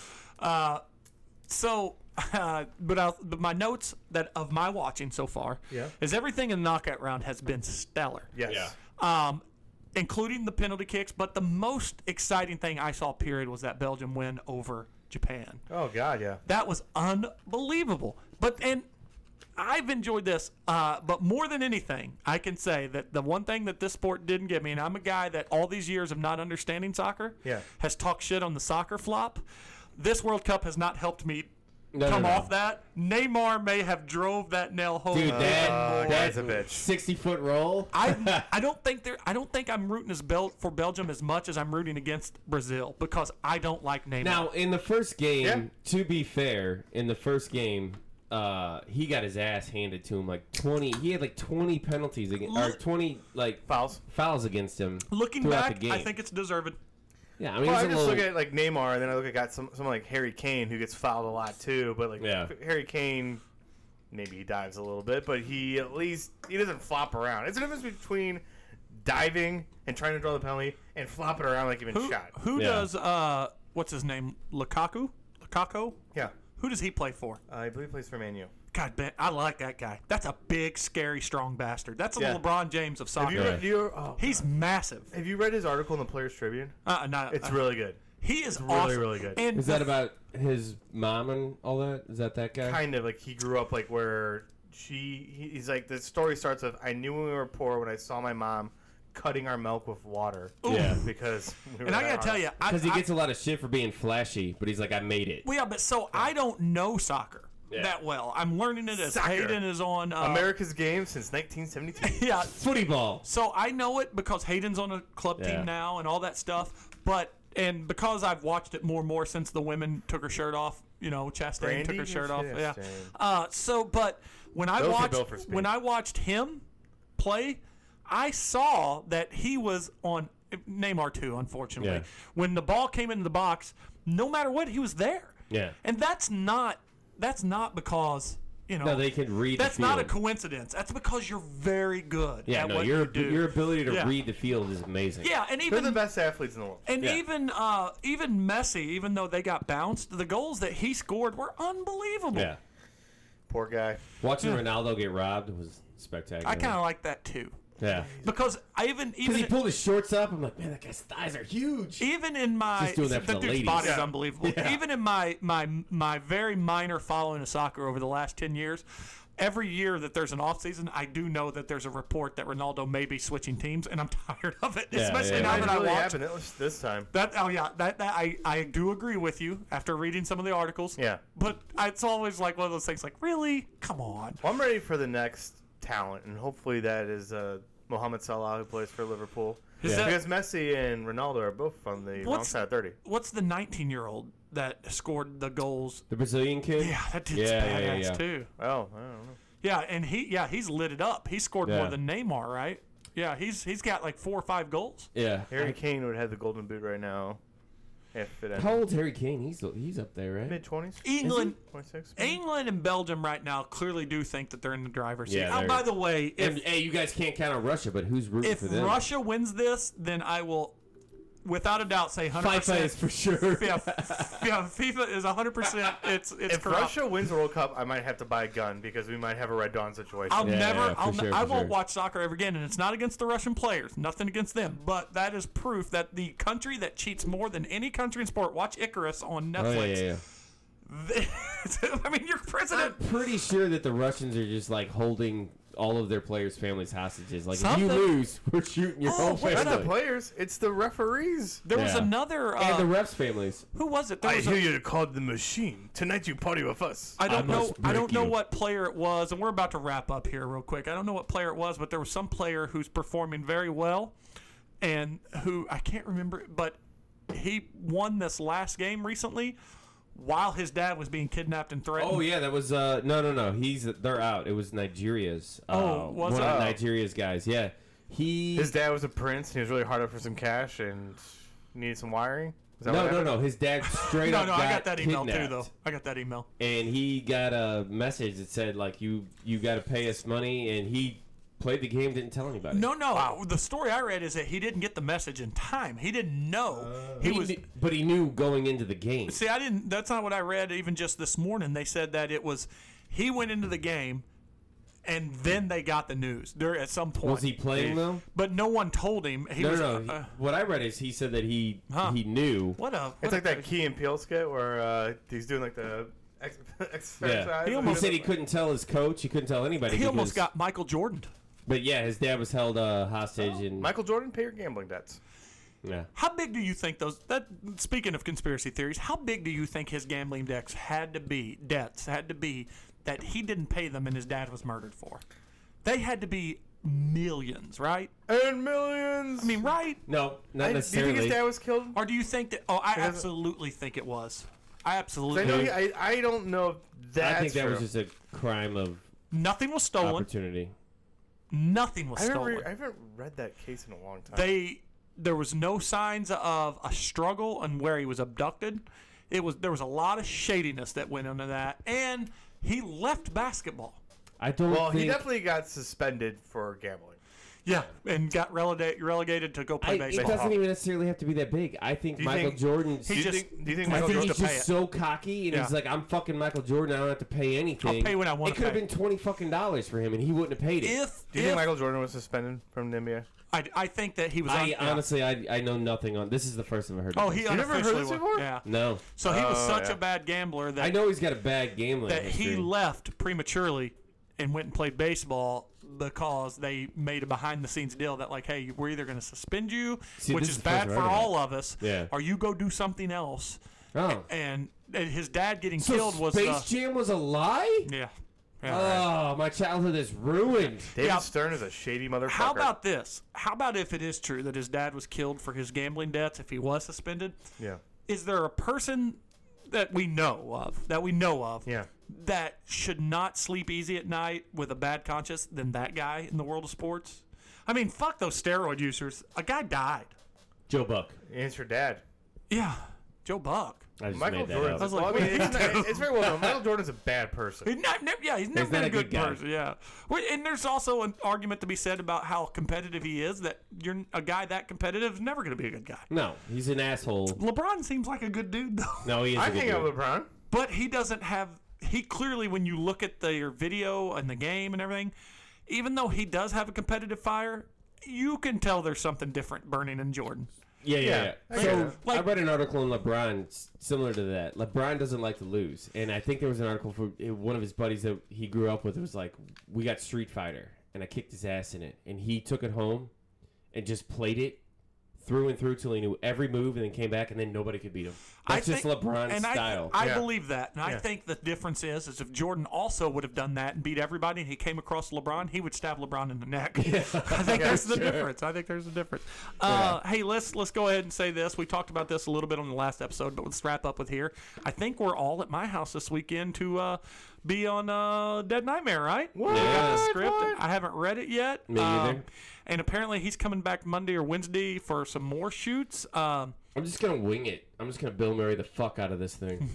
[SPEAKER 1] But my notes that of my watching so far
[SPEAKER 3] Yeah.
[SPEAKER 1] is everything in the knockout round has been stellar.
[SPEAKER 3] Yes.
[SPEAKER 2] Yeah.
[SPEAKER 1] Including the penalty kicks. But the most exciting thing I saw, period, was that Belgium win over Japan.
[SPEAKER 3] Oh, God, yeah.
[SPEAKER 1] That was unbelievable. And I've enjoyed this, but more than anything, I can say that the one thing that this sport didn't give me, and I'm a guy that all these years of not understanding soccer
[SPEAKER 3] Yeah.
[SPEAKER 1] has talked shit on the soccer flop. This World Cup has not helped me
[SPEAKER 2] No,
[SPEAKER 1] come
[SPEAKER 2] no, no.
[SPEAKER 1] off that. Neymar may have drove that nail home.
[SPEAKER 2] Dude, that
[SPEAKER 3] guy's a bitch.
[SPEAKER 2] 60-foot roll.
[SPEAKER 1] I don't think I'm rooting for Belgium as much as I'm rooting against Brazil because I don't like Neymar.
[SPEAKER 2] Now, in the first game,
[SPEAKER 3] Yeah.
[SPEAKER 2] to be fair, in the first game, he got his ass handed to him like 20. He had like 20 penalties against, or 20 like
[SPEAKER 3] Fouls.
[SPEAKER 2] against him.
[SPEAKER 1] Looking
[SPEAKER 2] throughout
[SPEAKER 1] back,
[SPEAKER 2] the game.
[SPEAKER 1] I think it's deserved.
[SPEAKER 2] Yeah, I mean,
[SPEAKER 3] Well,
[SPEAKER 2] he's
[SPEAKER 3] I
[SPEAKER 2] a
[SPEAKER 3] just
[SPEAKER 2] little.
[SPEAKER 3] look at like Neymar, and then I look at someone like Harry Kane who gets fouled a lot too. But like
[SPEAKER 2] Yeah.
[SPEAKER 3] Harry Kane, maybe he dives a little bit, but he at least he doesn't flop around. It's the difference between diving and trying to draw the penalty and flopping around like you've been shot.
[SPEAKER 1] Who
[SPEAKER 2] Yeah.
[SPEAKER 1] does what's his name? Lukaku?
[SPEAKER 3] Yeah,
[SPEAKER 1] Who does he play for?
[SPEAKER 3] I believe he plays for Man U.
[SPEAKER 1] God, Ben, I like that guy. That's a big, scary, strong bastard. That's a
[SPEAKER 3] Yeah.
[SPEAKER 1] LeBron James of
[SPEAKER 3] Have
[SPEAKER 1] soccer.
[SPEAKER 3] you read?
[SPEAKER 1] He's massive.
[SPEAKER 3] Have you read his article in the Players Tribune?
[SPEAKER 1] No,
[SPEAKER 3] It's really good.
[SPEAKER 1] he is
[SPEAKER 3] really,
[SPEAKER 1] awesome.
[SPEAKER 3] really good.
[SPEAKER 1] And
[SPEAKER 2] Is that about his mom and all that? Is that guy?
[SPEAKER 3] Kind of like he grew up like where he's like the story starts with I knew when we were poor when I saw my mom cutting our milk with water.
[SPEAKER 2] Yeah.
[SPEAKER 3] Because we were
[SPEAKER 1] and I
[SPEAKER 3] that
[SPEAKER 1] gotta tell
[SPEAKER 3] hard.
[SPEAKER 1] you,
[SPEAKER 2] Because he gets a lot of shit for being flashy, but he's like, I made it.
[SPEAKER 1] well, yeah, but so I don't know soccer
[SPEAKER 2] Yeah.
[SPEAKER 1] that well. I'm learning it as
[SPEAKER 3] Soccer.
[SPEAKER 1] Hayden is on
[SPEAKER 3] America's game since 1972.
[SPEAKER 1] Yeah,
[SPEAKER 2] Footy ball.
[SPEAKER 1] so I know it because Hayden's on a club
[SPEAKER 2] Yeah.
[SPEAKER 1] team now and all that stuff. But and because I've watched it more and more since the women took her shirt off, Chastain
[SPEAKER 3] Brandy
[SPEAKER 1] took her shirt off.
[SPEAKER 3] Chastain.
[SPEAKER 1] Yeah. But when I
[SPEAKER 3] Those are built for speed.
[SPEAKER 1] watched him play, I saw that he was on Neymar too. Unfortunately,
[SPEAKER 2] Yeah.
[SPEAKER 1] when the ball came into the box, no matter what, he was there.
[SPEAKER 2] Yeah.
[SPEAKER 1] And that's not because.
[SPEAKER 2] No, they can read.
[SPEAKER 1] That's
[SPEAKER 2] the
[SPEAKER 1] not a
[SPEAKER 2] field.
[SPEAKER 1] coincidence. That's because you're very good
[SPEAKER 2] Yeah,
[SPEAKER 1] at
[SPEAKER 2] no,
[SPEAKER 1] what
[SPEAKER 2] your
[SPEAKER 1] you do.
[SPEAKER 2] your ability to
[SPEAKER 1] Yeah.
[SPEAKER 2] read the field is amazing.
[SPEAKER 1] Yeah, and
[SPEAKER 3] They're
[SPEAKER 1] even
[SPEAKER 3] the best athletes in the world.
[SPEAKER 1] and
[SPEAKER 2] Yeah.
[SPEAKER 1] even Messi, even though they got bounced, the goals that he scored were unbelievable.
[SPEAKER 2] Yeah.
[SPEAKER 3] Poor guy.
[SPEAKER 2] Watching Ronaldo get robbed was spectacular.
[SPEAKER 1] I kind of like that too,
[SPEAKER 2] yeah.
[SPEAKER 1] because I
[SPEAKER 2] Because he pulled his shorts up, I'm like, man, that guy's thighs are huge.
[SPEAKER 1] even in my
[SPEAKER 2] Just doing that for the
[SPEAKER 1] dude's
[SPEAKER 2] ladies.
[SPEAKER 1] body is
[SPEAKER 3] Yeah.
[SPEAKER 1] unbelievable.
[SPEAKER 2] Yeah.
[SPEAKER 1] Even in my very minor following of soccer over the last 10 years. Every year that there's an off season, I do know that there's a report that Ronaldo may be switching teams, and I'm tired of it.
[SPEAKER 2] Yeah,
[SPEAKER 1] Especially
[SPEAKER 2] yeah.
[SPEAKER 1] now
[SPEAKER 3] It
[SPEAKER 1] that I
[SPEAKER 3] really
[SPEAKER 1] watch.
[SPEAKER 3] happened this time.
[SPEAKER 1] That I do agree with you after reading some of the articles.
[SPEAKER 3] Yeah.
[SPEAKER 1] But it's always like one of those things like, really? Come on.
[SPEAKER 3] Well, I'm ready for the next talent, and hopefully that is Mohamed Salah, who plays for Liverpool.
[SPEAKER 1] Is that-
[SPEAKER 3] Because Messi and Ronaldo are both on the wrong
[SPEAKER 1] What's-
[SPEAKER 3] side of 30.
[SPEAKER 1] What's the 19-year-old that scored the goals?
[SPEAKER 2] The Brazilian kid?
[SPEAKER 1] Yeah, that dude's badass too.
[SPEAKER 3] Oh, I don't know.
[SPEAKER 1] Yeah, and he's lit it up. He scored more
[SPEAKER 2] Yeah.
[SPEAKER 1] than Neymar, right? Yeah, he's got like 4 or 5 goals.
[SPEAKER 2] Yeah.
[SPEAKER 3] Harry Kane would have the golden boot right now. If it
[SPEAKER 2] How old's Harry Kane? He's up there, right?
[SPEAKER 3] mid-20s?
[SPEAKER 1] England
[SPEAKER 3] 26?
[SPEAKER 1] England and Belgium right now clearly do think that they're in the driver's seat.
[SPEAKER 2] Yeah,
[SPEAKER 1] Oh,
[SPEAKER 2] they're-
[SPEAKER 1] by the way,
[SPEAKER 2] And, hey, you guys can't count on Russia, but who's rooting
[SPEAKER 1] if
[SPEAKER 2] for them?
[SPEAKER 1] Russia wins this, then I will, without a doubt, say 100%.
[SPEAKER 2] FIFA is for sure.
[SPEAKER 1] Yeah, FIFA is 100%. It's
[SPEAKER 3] If
[SPEAKER 1] corrupt.
[SPEAKER 3] Russia wins the World Cup, I might have to buy a gun because we might have a Red Dawn situation.
[SPEAKER 1] I'll
[SPEAKER 2] Yeah,
[SPEAKER 1] never,
[SPEAKER 2] yeah, for
[SPEAKER 1] I'll,
[SPEAKER 2] sure,
[SPEAKER 1] I
[SPEAKER 2] for
[SPEAKER 1] won't
[SPEAKER 2] sure.
[SPEAKER 1] watch soccer ever again, and it's not against the Russian players, nothing against them, but that is proof that the country that cheats more than any country in sport. Watch Icarus on
[SPEAKER 2] Oh,
[SPEAKER 1] Netflix.
[SPEAKER 2] yeah.
[SPEAKER 1] I mean, your president.
[SPEAKER 2] I'm pretty sure that the Russians are just like holding all of their players' families hostages. Like, if
[SPEAKER 1] Something.
[SPEAKER 2] you lose, we're shooting your
[SPEAKER 1] Oh,
[SPEAKER 2] whole
[SPEAKER 1] wait,
[SPEAKER 3] Not
[SPEAKER 2] family.
[SPEAKER 3] the players, it's the referees.
[SPEAKER 1] There was
[SPEAKER 2] Yeah.
[SPEAKER 1] another.
[SPEAKER 2] And the refs' families.
[SPEAKER 1] Who was it? There was a-
[SPEAKER 3] you called the machine. Tonight you party with us.
[SPEAKER 1] I don't know.
[SPEAKER 2] must
[SPEAKER 1] I don't
[SPEAKER 2] break
[SPEAKER 1] know
[SPEAKER 2] you.
[SPEAKER 1] what player it was, and we're about to wrap up here real quick. I don't know what player it was, but there was some player who's performing very well, and who I can't remember, but he won this last game recently, while his dad was being kidnapped and threatened.
[SPEAKER 2] Oh yeah, that was no. They're out. It was Nigeria's.
[SPEAKER 1] Oh, was
[SPEAKER 2] one
[SPEAKER 1] it?
[SPEAKER 2] of
[SPEAKER 3] Oh.
[SPEAKER 2] Nigeria's guys. Yeah,
[SPEAKER 3] His dad was a prince, and he was really hard up for some cash and needed some wiring. Is that what happened?
[SPEAKER 2] No. His dad straight
[SPEAKER 1] no,
[SPEAKER 2] up
[SPEAKER 1] no, I got that email
[SPEAKER 2] kidnapped.
[SPEAKER 1] too, though. I got that email.
[SPEAKER 2] And he got a message that said like you got to pay us money, and he played the game, didn't tell anybody.
[SPEAKER 1] No. The story I read is that he didn't get the message in time. He didn't know.
[SPEAKER 2] But he knew going into the game.
[SPEAKER 1] See, I didn't. That's not what I read. Even just this morning, they said that it was he went into the game, and then they got the news. There at some point.
[SPEAKER 2] Was he playing though?
[SPEAKER 1] But no one told him. He was.
[SPEAKER 2] No. What I read is he said that he
[SPEAKER 1] Huh.
[SPEAKER 2] knew.
[SPEAKER 1] What a.
[SPEAKER 3] It's like that Key and Peele skit where he's doing like the exercise.
[SPEAKER 2] He said he couldn't tell his coach. He couldn't tell anybody.
[SPEAKER 1] He almost
[SPEAKER 2] because-
[SPEAKER 1] got Michael Jordan.
[SPEAKER 2] But yeah, his dad was held hostage, and
[SPEAKER 3] Michael Jordan, pay your gambling debts.
[SPEAKER 2] yeah.
[SPEAKER 1] How big do you think those? That speaking of conspiracy theories, how big do you think his gambling debts had to be that he didn't pay them and his dad was murdered for? They had to be millions, right?
[SPEAKER 3] And millions.
[SPEAKER 1] I mean, right?
[SPEAKER 2] No, not
[SPEAKER 3] do you
[SPEAKER 2] necessarily.
[SPEAKER 3] think his dad was killed?
[SPEAKER 1] Or do you think that? Oh, I
[SPEAKER 3] doesn't-
[SPEAKER 1] absolutely think it was. I
[SPEAKER 3] 'Cause
[SPEAKER 1] absolutely.
[SPEAKER 3] I know I don't know if that's
[SPEAKER 2] I think that
[SPEAKER 3] true.
[SPEAKER 2] was just a crime of
[SPEAKER 1] Nothing was stolen.
[SPEAKER 2] opportunity.
[SPEAKER 1] Nothing was stolen.
[SPEAKER 3] I haven't read that case in a long time.
[SPEAKER 1] There was no signs of a struggle and where he was abducted. There was a lot of shadiness that went into that, and he left basketball.
[SPEAKER 2] I don't
[SPEAKER 3] Well,
[SPEAKER 2] think.
[SPEAKER 3] he definitely got suspended for gambling.
[SPEAKER 1] Yeah, and got relegated to go play
[SPEAKER 2] it
[SPEAKER 1] baseball.
[SPEAKER 2] doesn't even necessarily have to be that big. I think
[SPEAKER 3] Do you
[SPEAKER 2] Michael
[SPEAKER 3] think-
[SPEAKER 2] Jordan's.
[SPEAKER 1] He
[SPEAKER 3] Do you
[SPEAKER 1] just-
[SPEAKER 3] think, do you think
[SPEAKER 2] I
[SPEAKER 3] Michael
[SPEAKER 2] think
[SPEAKER 1] Jordan
[SPEAKER 2] he's
[SPEAKER 1] to pay
[SPEAKER 2] just
[SPEAKER 1] it.
[SPEAKER 2] so cocky, and
[SPEAKER 1] Yeah.
[SPEAKER 2] he's like, "I'm fucking Michael Jordan. I don't have to pay anything.
[SPEAKER 1] I'll pay what I wanna
[SPEAKER 2] It could have
[SPEAKER 1] pay."
[SPEAKER 2] been $20 for him, and he wouldn't have paid it.
[SPEAKER 3] Do you think Michael Jordan was suspended from the NBA?
[SPEAKER 1] I think that he was.
[SPEAKER 2] Honestly, I know nothing on. This is the first time I heard.
[SPEAKER 1] Oh,
[SPEAKER 2] of
[SPEAKER 1] he
[SPEAKER 2] this.
[SPEAKER 3] You never heard
[SPEAKER 1] unofficially
[SPEAKER 3] this
[SPEAKER 1] was.
[SPEAKER 3] before?
[SPEAKER 1] Yeah.
[SPEAKER 2] No,
[SPEAKER 1] So he was
[SPEAKER 3] Oh,
[SPEAKER 1] such
[SPEAKER 3] yeah.
[SPEAKER 1] a bad gambler that
[SPEAKER 2] I know he's got a bad gambling
[SPEAKER 1] that he
[SPEAKER 2] history.
[SPEAKER 1] left prematurely and went and played baseball because they made a behind-the-scenes deal that like, hey, we're either going to suspend you,
[SPEAKER 2] See,
[SPEAKER 1] which
[SPEAKER 2] this
[SPEAKER 1] is
[SPEAKER 2] is the first
[SPEAKER 1] bad
[SPEAKER 2] I've
[SPEAKER 1] for
[SPEAKER 2] heard of
[SPEAKER 1] all of us,
[SPEAKER 2] Yeah.
[SPEAKER 1] or you go do something else.
[SPEAKER 2] Oh,
[SPEAKER 1] And his dad getting
[SPEAKER 2] so
[SPEAKER 1] killed was
[SPEAKER 2] Space Jam was a lie?
[SPEAKER 1] yeah.
[SPEAKER 2] Oh, my childhood is ruined.
[SPEAKER 3] David
[SPEAKER 1] Yeah.
[SPEAKER 3] Stern is a shady motherfucker.
[SPEAKER 1] How about this? How about if it is true that his dad was killed for his gambling debts if he was suspended?
[SPEAKER 3] Yeah.
[SPEAKER 1] Is there a person that we know of
[SPEAKER 3] Yeah.
[SPEAKER 1] that should not sleep easy at night with a bad conscience than that guy in the world of sports? I mean, fuck those steroid users. A guy died.
[SPEAKER 2] Joe Buck.
[SPEAKER 3] Answer dad.
[SPEAKER 1] Yeah, Joe Buck.
[SPEAKER 2] I just
[SPEAKER 3] Michael
[SPEAKER 2] made that
[SPEAKER 3] Jordan's.
[SPEAKER 2] up.
[SPEAKER 1] I was like,
[SPEAKER 3] Well, I mean,
[SPEAKER 1] what did he do?
[SPEAKER 3] it's very well known. Michael Jordan's a bad person.
[SPEAKER 1] He's never been
[SPEAKER 2] not
[SPEAKER 1] a
[SPEAKER 2] a
[SPEAKER 1] good
[SPEAKER 2] good guy.
[SPEAKER 1] person. Yeah, and there's also an argument to be said about how competitive he is. That you're a guy that competitive is never going to be a good guy.
[SPEAKER 2] No, he's an asshole.
[SPEAKER 1] LeBron seems like a good dude though.
[SPEAKER 2] No, he is
[SPEAKER 3] I
[SPEAKER 2] a good
[SPEAKER 3] hang out
[SPEAKER 2] dude.
[SPEAKER 3] with LeBron.
[SPEAKER 1] But he doesn't have. He clearly, when you look at their video and the game and everything, even though he does have a competitive fire, you can tell there's something different burning in Jordan.
[SPEAKER 2] Yeah.
[SPEAKER 3] Yeah, I get
[SPEAKER 2] So
[SPEAKER 3] it.
[SPEAKER 1] Like-
[SPEAKER 2] I read an article on LeBron similar to that. LeBron doesn't like to lose, and I think there was an article for one of his buddies that he grew up with. It was like, we got Street Fighter, and I kicked his ass in it, and he took it home and just played it through and through till he knew every move, and then came back, and then nobody could beat him. That's just LeBron's
[SPEAKER 1] and
[SPEAKER 2] style.
[SPEAKER 1] I
[SPEAKER 3] Yeah.
[SPEAKER 1] believe that, and I
[SPEAKER 3] Yeah.
[SPEAKER 1] think the difference is if Jordan also would have done that and beat everybody, and he came across LeBron, he would stab LeBron in the neck. I think there's the difference. I think there's a difference. Hey, let's go ahead and say this. We talked about this a little bit on the last episode, but let's wrap up with here. I think we're all at my house this weekend to be on Dead Nightmare, right?
[SPEAKER 3] What?
[SPEAKER 1] We got the
[SPEAKER 3] What?
[SPEAKER 1] script.
[SPEAKER 3] What?
[SPEAKER 1] I haven't read it yet.
[SPEAKER 2] Me either.
[SPEAKER 1] And apparently he's coming back Monday or Wednesday for some more shoots.
[SPEAKER 2] I'm just gonna wing it. I'm just gonna Bill Murray the fuck out of this thing.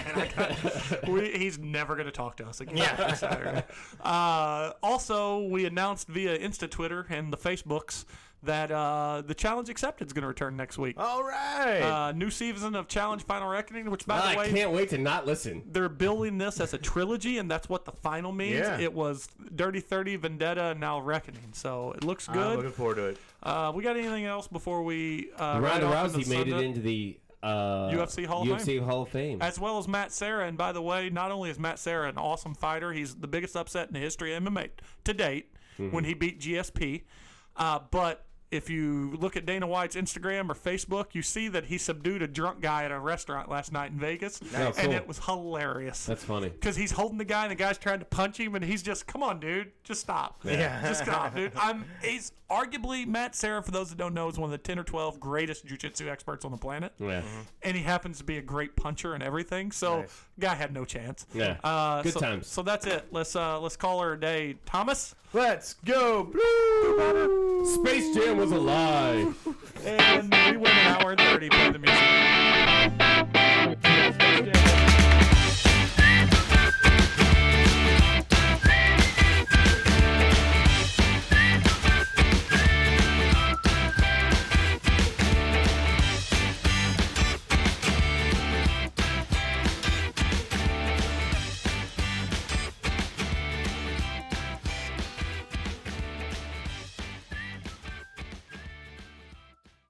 [SPEAKER 1] He's never going to talk to us again.
[SPEAKER 3] Yeah.
[SPEAKER 1] for Saturday. Also, we announced via Insta Twitter and the Facebooks that the Challenge Accepted is going to return next week.
[SPEAKER 3] All right.
[SPEAKER 1] New season of Challenge Final Reckoning, which, by
[SPEAKER 2] I
[SPEAKER 1] the way,
[SPEAKER 2] can't wait to not listen.
[SPEAKER 1] they're building this as a trilogy, and that's what the final means.
[SPEAKER 3] Yeah.
[SPEAKER 1] It was Dirty 30, Vendetta, and now Reckoning. So it looks
[SPEAKER 3] I'm
[SPEAKER 1] good.
[SPEAKER 3] looking forward to it.
[SPEAKER 1] We got anything else before we
[SPEAKER 2] Ronda Rousey made it into the
[SPEAKER 1] UFC Hall of
[SPEAKER 2] UFC Hall of Fame.
[SPEAKER 1] as well as Matt Serra. And by the way, not only is Matt Serra an awesome fighter, he's the biggest upset in the history of MMA to date when he beat GSP. But if you look at Dana White's Instagram or Facebook, you see that he subdued a drunk guy at a restaurant last night in Vegas.
[SPEAKER 2] Oh,
[SPEAKER 1] And
[SPEAKER 2] cool.
[SPEAKER 1] it was hilarious.
[SPEAKER 2] That's funny.
[SPEAKER 1] Because he's holding the guy and the guy's trying to punch him, and he's just, come on, dude, just stop.
[SPEAKER 3] Yeah.
[SPEAKER 1] Just stop, dude. He's arguably, Matt Serra, for those that don't know, is one of the 10 or 12 greatest jiu-jitsu experts on the planet.
[SPEAKER 2] Yeah.
[SPEAKER 1] And he happens to be a great puncher and everything. So,
[SPEAKER 3] Nice.
[SPEAKER 1] guy had no chance.
[SPEAKER 2] Yeah. Good
[SPEAKER 1] so,
[SPEAKER 2] times.
[SPEAKER 1] So that's it. Let's call her a day. Thomas?
[SPEAKER 3] Let's go, Blue!
[SPEAKER 2] Space Jam was a lie.
[SPEAKER 1] And we went an hour and 30. Play the music.